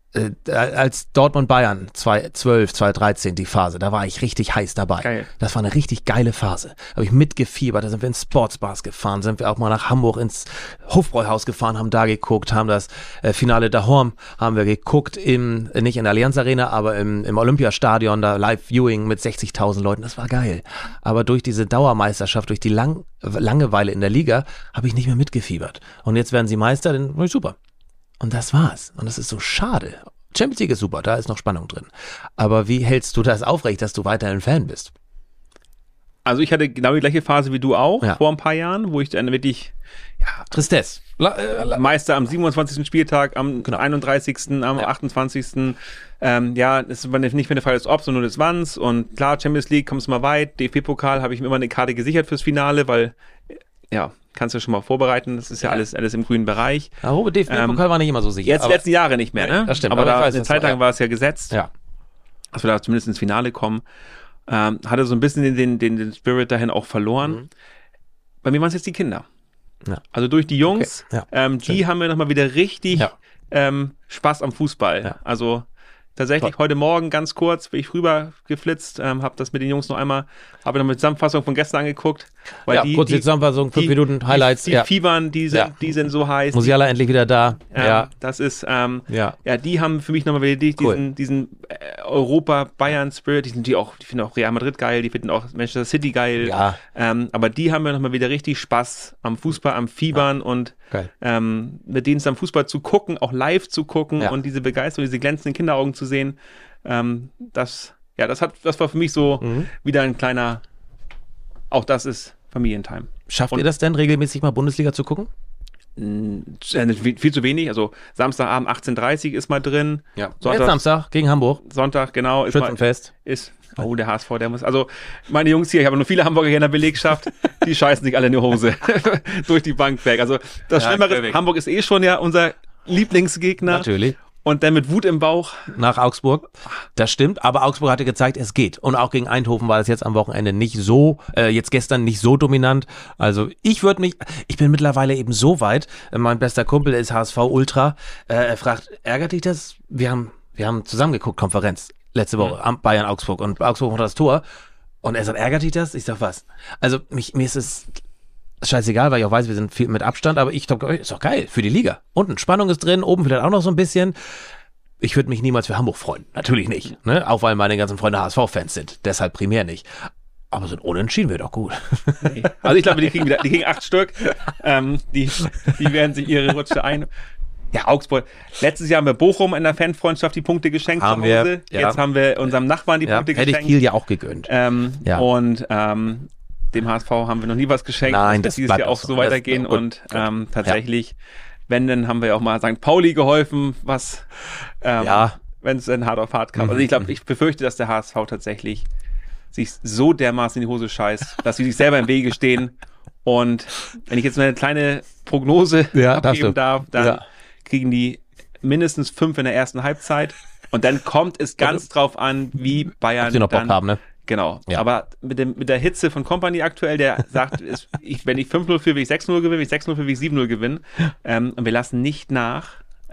als Dortmund-Bayern 2012, 2013 die Phase, da war ich richtig heiß dabei. Geil. Das war eine richtig geile Phase. Habe ich mitgefiebert, da sind wir ins Sportsbars gefahren, sind wir auch mal nach Hamburg ins Hofbräuhaus gefahren, haben da geguckt, haben das Finale Dahorm haben wir geguckt, nicht in der Allianz Arena, aber im Olympiastadion, da Live-Viewing mit 60.000 Leuten, das war geil. Aber durch diese Dauermeisterschaft, durch die Langeweile in der Liga, habe ich nicht mehr mitgefiebert. Und jetzt werden sie Meister, dann super. Und das war's. Und das ist so schade. Champions League ist super, da ist noch Spannung drin. Aber wie hältst du das aufrecht, dass du weiterhin Fan bist? Also ich hatte genau die gleiche Phase wie du auch, Ja. vor ein paar Jahren, wo ich dann wirklich Tristesse. Meister am 27. Spieltag, am Genau. 31., am 28. Es war nicht mehr der Fall des Ob, sondern nur des Wanns. Und klar, Champions League, kommst du mal weit. DFB-Pokal habe ich mir immer eine Karte gesichert fürs Finale, weil, kannst du schon mal vorbereiten. Das ist ja alles im grünen Bereich. Aber DFB-Pokal war nicht immer so sicher. Jetzt aber, letzten Jahre nicht mehr, ne? Das stimmt, Aber aber ich da weiß, eine was Zeit du- lang war es ja gesetzt, ja. dass wir da zumindest ins Finale kommen. Hatte so ein bisschen den Spirit dahin auch verloren. Bei mir waren es jetzt die Kinder. Ja. Also durch die Jungs, Okay. Ja. die haben wir nochmal wieder richtig Spaß am Fußball. Ja. Also tatsächlich heute Morgen ganz kurz bin ich rüber geflitzt, habe das mit den Jungs noch einmal, habe noch eine Zusammenfassung von gestern angeguckt. Weil Ja, kurz die Zusammenfassung, 5 Minuten Highlights. Die ja. fiebern, die sind so heiß. Musiala endlich wieder da. Ja. Das ist, Ja. die haben für mich nochmal wieder Cool. diesen Europa-Bayern-Spirit, die finden auch Real Madrid geil, die finden auch Manchester City geil. Ja. Aber die haben ja nochmal wieder richtig Spaß am Fußball, am Fiebern und Geil. mit denen am Fußball zu gucken, auch live zu gucken Ja. und diese Begeisterung, diese glänzenden Kinderaugen zu sehen, das war für mich so wieder ein kleiner, auch das ist Familientime. Schafft ihr das denn, regelmäßig mal Bundesliga zu gucken? Viel zu wenig, also Samstagabend 18:30 ist mal drin. Ja. Jetzt Samstag gegen Hamburg. Sonntag, genau. Ist mal, Schützenfest. der HSV, der muss, also meine Jungs hier, ich habe nur viele Hamburger hier in der Belegschaft, die scheißen sich alle in die Hose durch die Bank weg. Also das Schlimmere ist, Hamburg ist schon ja unser Lieblingsgegner. Natürlich. Und dann mit Wut im Bauch. Nach Augsburg. Das stimmt, aber Augsburg hatte gezeigt, es geht. Und auch gegen Eindhoven war das jetzt am Wochenende nicht so, jetzt gestern nicht so dominant. Also ich bin mittlerweile eben so weit, mein bester Kumpel ist HSV-Ultra, er fragt, ärgert dich das? Wir haben zusammen geguckt, Konferenz, letzte Woche, am Bayern-Augsburg und Augsburg macht das Tor. Und er sagt, ärgert dich das? Ich sag, was? Also mir ist es scheißegal, weil ich auch weiß, wir sind viel mit Abstand, aber ich glaube, ist doch geil für die Liga. Unten Spannung ist drin, oben vielleicht auch noch so ein bisschen. Ich würde mich niemals für Hamburg freuen. Natürlich nicht. Ne? Auch weil meine ganzen Freunde HSV-Fans sind. Deshalb primär nicht. Aber so ein Unentschieden wäre doch gut. Also ich glaube, die kriegen 8 Stück. Die werden sich ihre Rutsche ein. Ja, Augsburg. Letztes Jahr haben wir Bochum in der Fanfreundschaft die Punkte geschenkt Haben zu Hause. wir, ja. Jetzt haben wir unserem Nachbarn die Punkte hätte geschenkt. ich Kiel ja auch gegönnt. Ja. Und dem HSV haben wir noch nie was geschenkt. Nein, das das dieses bleibt Jahr auch auch so so. weitergehen. Das- gut, Und tatsächlich, wenn, dann haben wir auch mal St. Pauli geholfen, was wenn es in hart auf hart kam. Also ich befürchte, dass der HSV tatsächlich sich so dermaßen in die Hose scheißt, dass sie sich selber im Wege stehen. Und wenn ich jetzt eine kleine Prognose abgeben darf, dann kriegen die mindestens 5 in der ersten Halbzeit. Und dann kommt es ganz drauf an, wie Bayern Ob sie noch Bock dann haben, ne? Genau, Ja. aber mit der Hitze von Kompany aktuell, der sagt, wenn ich 5-0 führe, will ich 6-0 gewinnen, wenn ich 6-0 führe, will ich 7-0 gewinnen. Und wir lassen nicht nach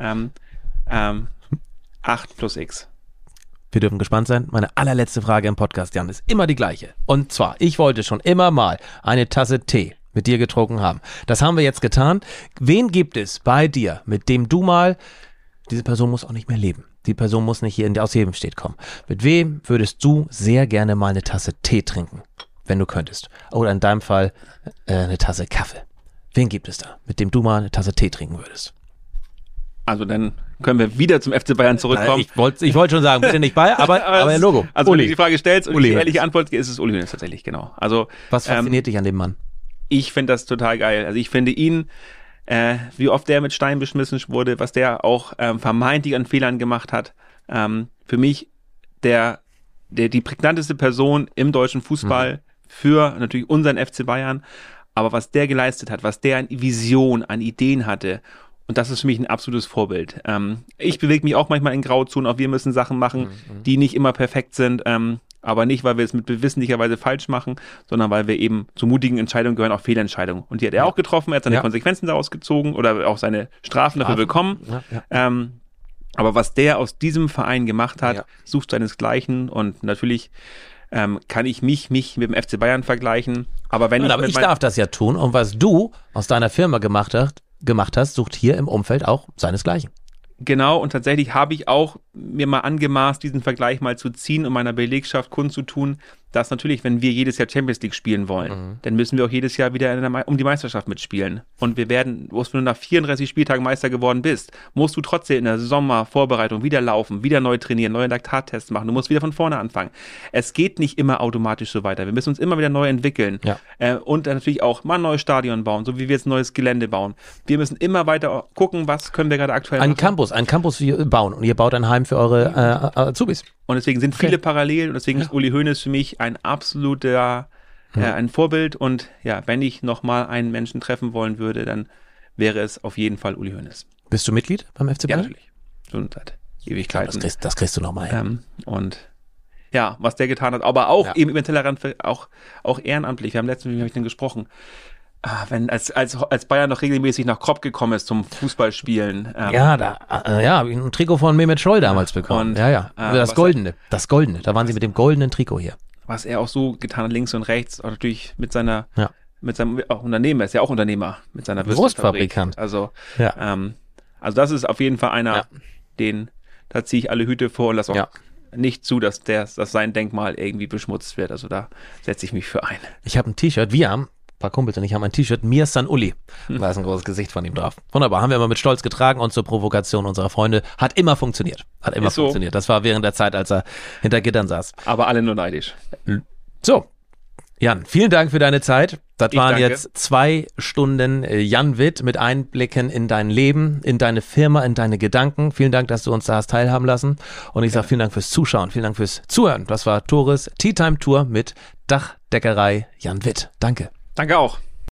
8 plus X. Wir dürfen gespannt sein. Meine allerletzte Frage im Podcast, Jan, ist immer die gleiche. Und zwar, ich wollte schon immer mal eine Tasse Tee mit dir getrunken haben. Das haben wir jetzt getan. Wen gibt es bei dir, mit dem du mal, diese Person muss auch nicht mehr leben. Die Person muss nicht hier aus jedem Steht kommen. Mit wem würdest du sehr gerne mal eine Tasse Tee trinken, wenn du könntest? Oder in deinem Fall eine Tasse Kaffee. Wen gibt es da, mit dem du mal eine Tasse Tee trinken würdest? Also dann können wir wieder zum FC Bayern zurückkommen. Ich wollte schon sagen, bitte nicht bei, aber ein Logo. Also wenn Uli. du die Frage stellst und Uli die Hoeneß. ehrliche Antwort ist es Uli Hoeneß tatsächlich, genau. Also Was fasziniert dich an dem Mann? ich finde das total geil. Also ich finde ihn, wie oft der mit Steinen beschmissen wurde, was der auch vermeintlich an Fehlern gemacht hat. Für mich die prägnanteste Person im deutschen Fußball für natürlich unseren FC Bayern. Aber was der geleistet hat, was der an Vision, an Ideen hatte Und das ist für mich ein absolutes Vorbild. Ich bewege mich auch manchmal in Grauzonen, auch wir müssen Sachen machen, die nicht immer perfekt sind, aber nicht, weil wir es mit bewissentlicherweise falsch machen, sondern weil wir eben zu mutigen Entscheidungen gehören, auch Fehlentscheidungen. Und die hat er auch getroffen, er hat seine Konsequenzen daraus gezogen oder auch seine Strafen dafür bekommen. Aber was der aus diesem Verein gemacht hat, sucht seinesgleichen, und natürlich kann ich mich mit dem FC Bayern vergleichen. Aber wenn aber ich darf das ja tun, und was du aus deiner Firma gemacht hast, sucht hier im Umfeld auch seinesgleichen. Genau, und tatsächlich habe ich auch mir mal angemaßt, diesen Vergleich mal zu ziehen und meiner Belegschaft kundzutun, dass natürlich, wenn wir jedes Jahr Champions League spielen wollen, dann müssen wir auch jedes Jahr wieder um die Meisterschaft mitspielen. Und wenn du nach 34 Spieltagen Meister geworden bist, musst du trotzdem in der Sommervorbereitung wieder laufen, wieder neu trainieren, neue Laktattests machen. Du musst wieder von vorne anfangen. Es geht nicht immer automatisch so weiter. Wir müssen uns immer wieder neu entwickeln. Und dann natürlich auch mal ein neues Stadion bauen, so wie wir jetzt ein neues Gelände bauen. Wir müssen immer weiter gucken, was können wir gerade aktuell machen. Ein Campus bauen, und ihr baut ein Heim für eure Azubis. Und deswegen sind viele parallel, und deswegen ist Uli Hoeneß für mich ein absoluter ein Vorbild. Und ja, wenn ich nochmal einen Menschen treffen wollen würde, dann wäre es auf jeden Fall Uli Hoeneß. Bist du Mitglied beim FC Bayern? Ja, natürlich. Schon seit Ewigkeiten. Das kriegst du nochmal. Und ja, was der getan hat, aber auch eben über den Tellerrand, auch ehrenamtlich. Wir haben letztens, wie habe ich denn gesprochen? Wenn als Bayern noch regelmäßig nach Kropp gekommen ist zum Fußballspielen. Habe ich ein Trikot von Mehmet Scholl damals bekommen. Und, das Goldene. Da waren sie mit dem goldenen Trikot hier. Was er auch so getan hat, links und rechts, auch natürlich mit seinem auch Unternehmen, er ist ja auch Unternehmer, mit seiner Wurstfabrikant. Also das ist auf jeden Fall einer, da ziehe ich alle Hüte vor und lasse auch nicht zu, dass sein Denkmal irgendwie beschmutzt wird. Also da setze ich mich für ein. Ich habe ein T-Shirt, ein paar Kumpels und ich haben ein T-Shirt, Mir San Uli. Da ist ein großes Gesicht von ihm drauf. Wunderbar, haben wir immer mit Stolz getragen, und zur Provokation unserer Freunde. Hat immer funktioniert. Funktioniert. Das war während der Zeit, als er hinter Gittern saß. Aber alle nur neidisch. So, Jan, vielen Dank für deine Zeit. Das waren jetzt 2 Stunden Jan Witt mit Einblicken in dein Leben, in deine Firma, in deine Gedanken. Vielen Dank, dass du uns da hast teilhaben lassen. Und ich sage vielen Dank fürs Zuschauen, vielen Dank fürs Zuhören. Das war Tores Tea Time Tour mit Dachdeckerei Jan Witt. Danke. Danke auch.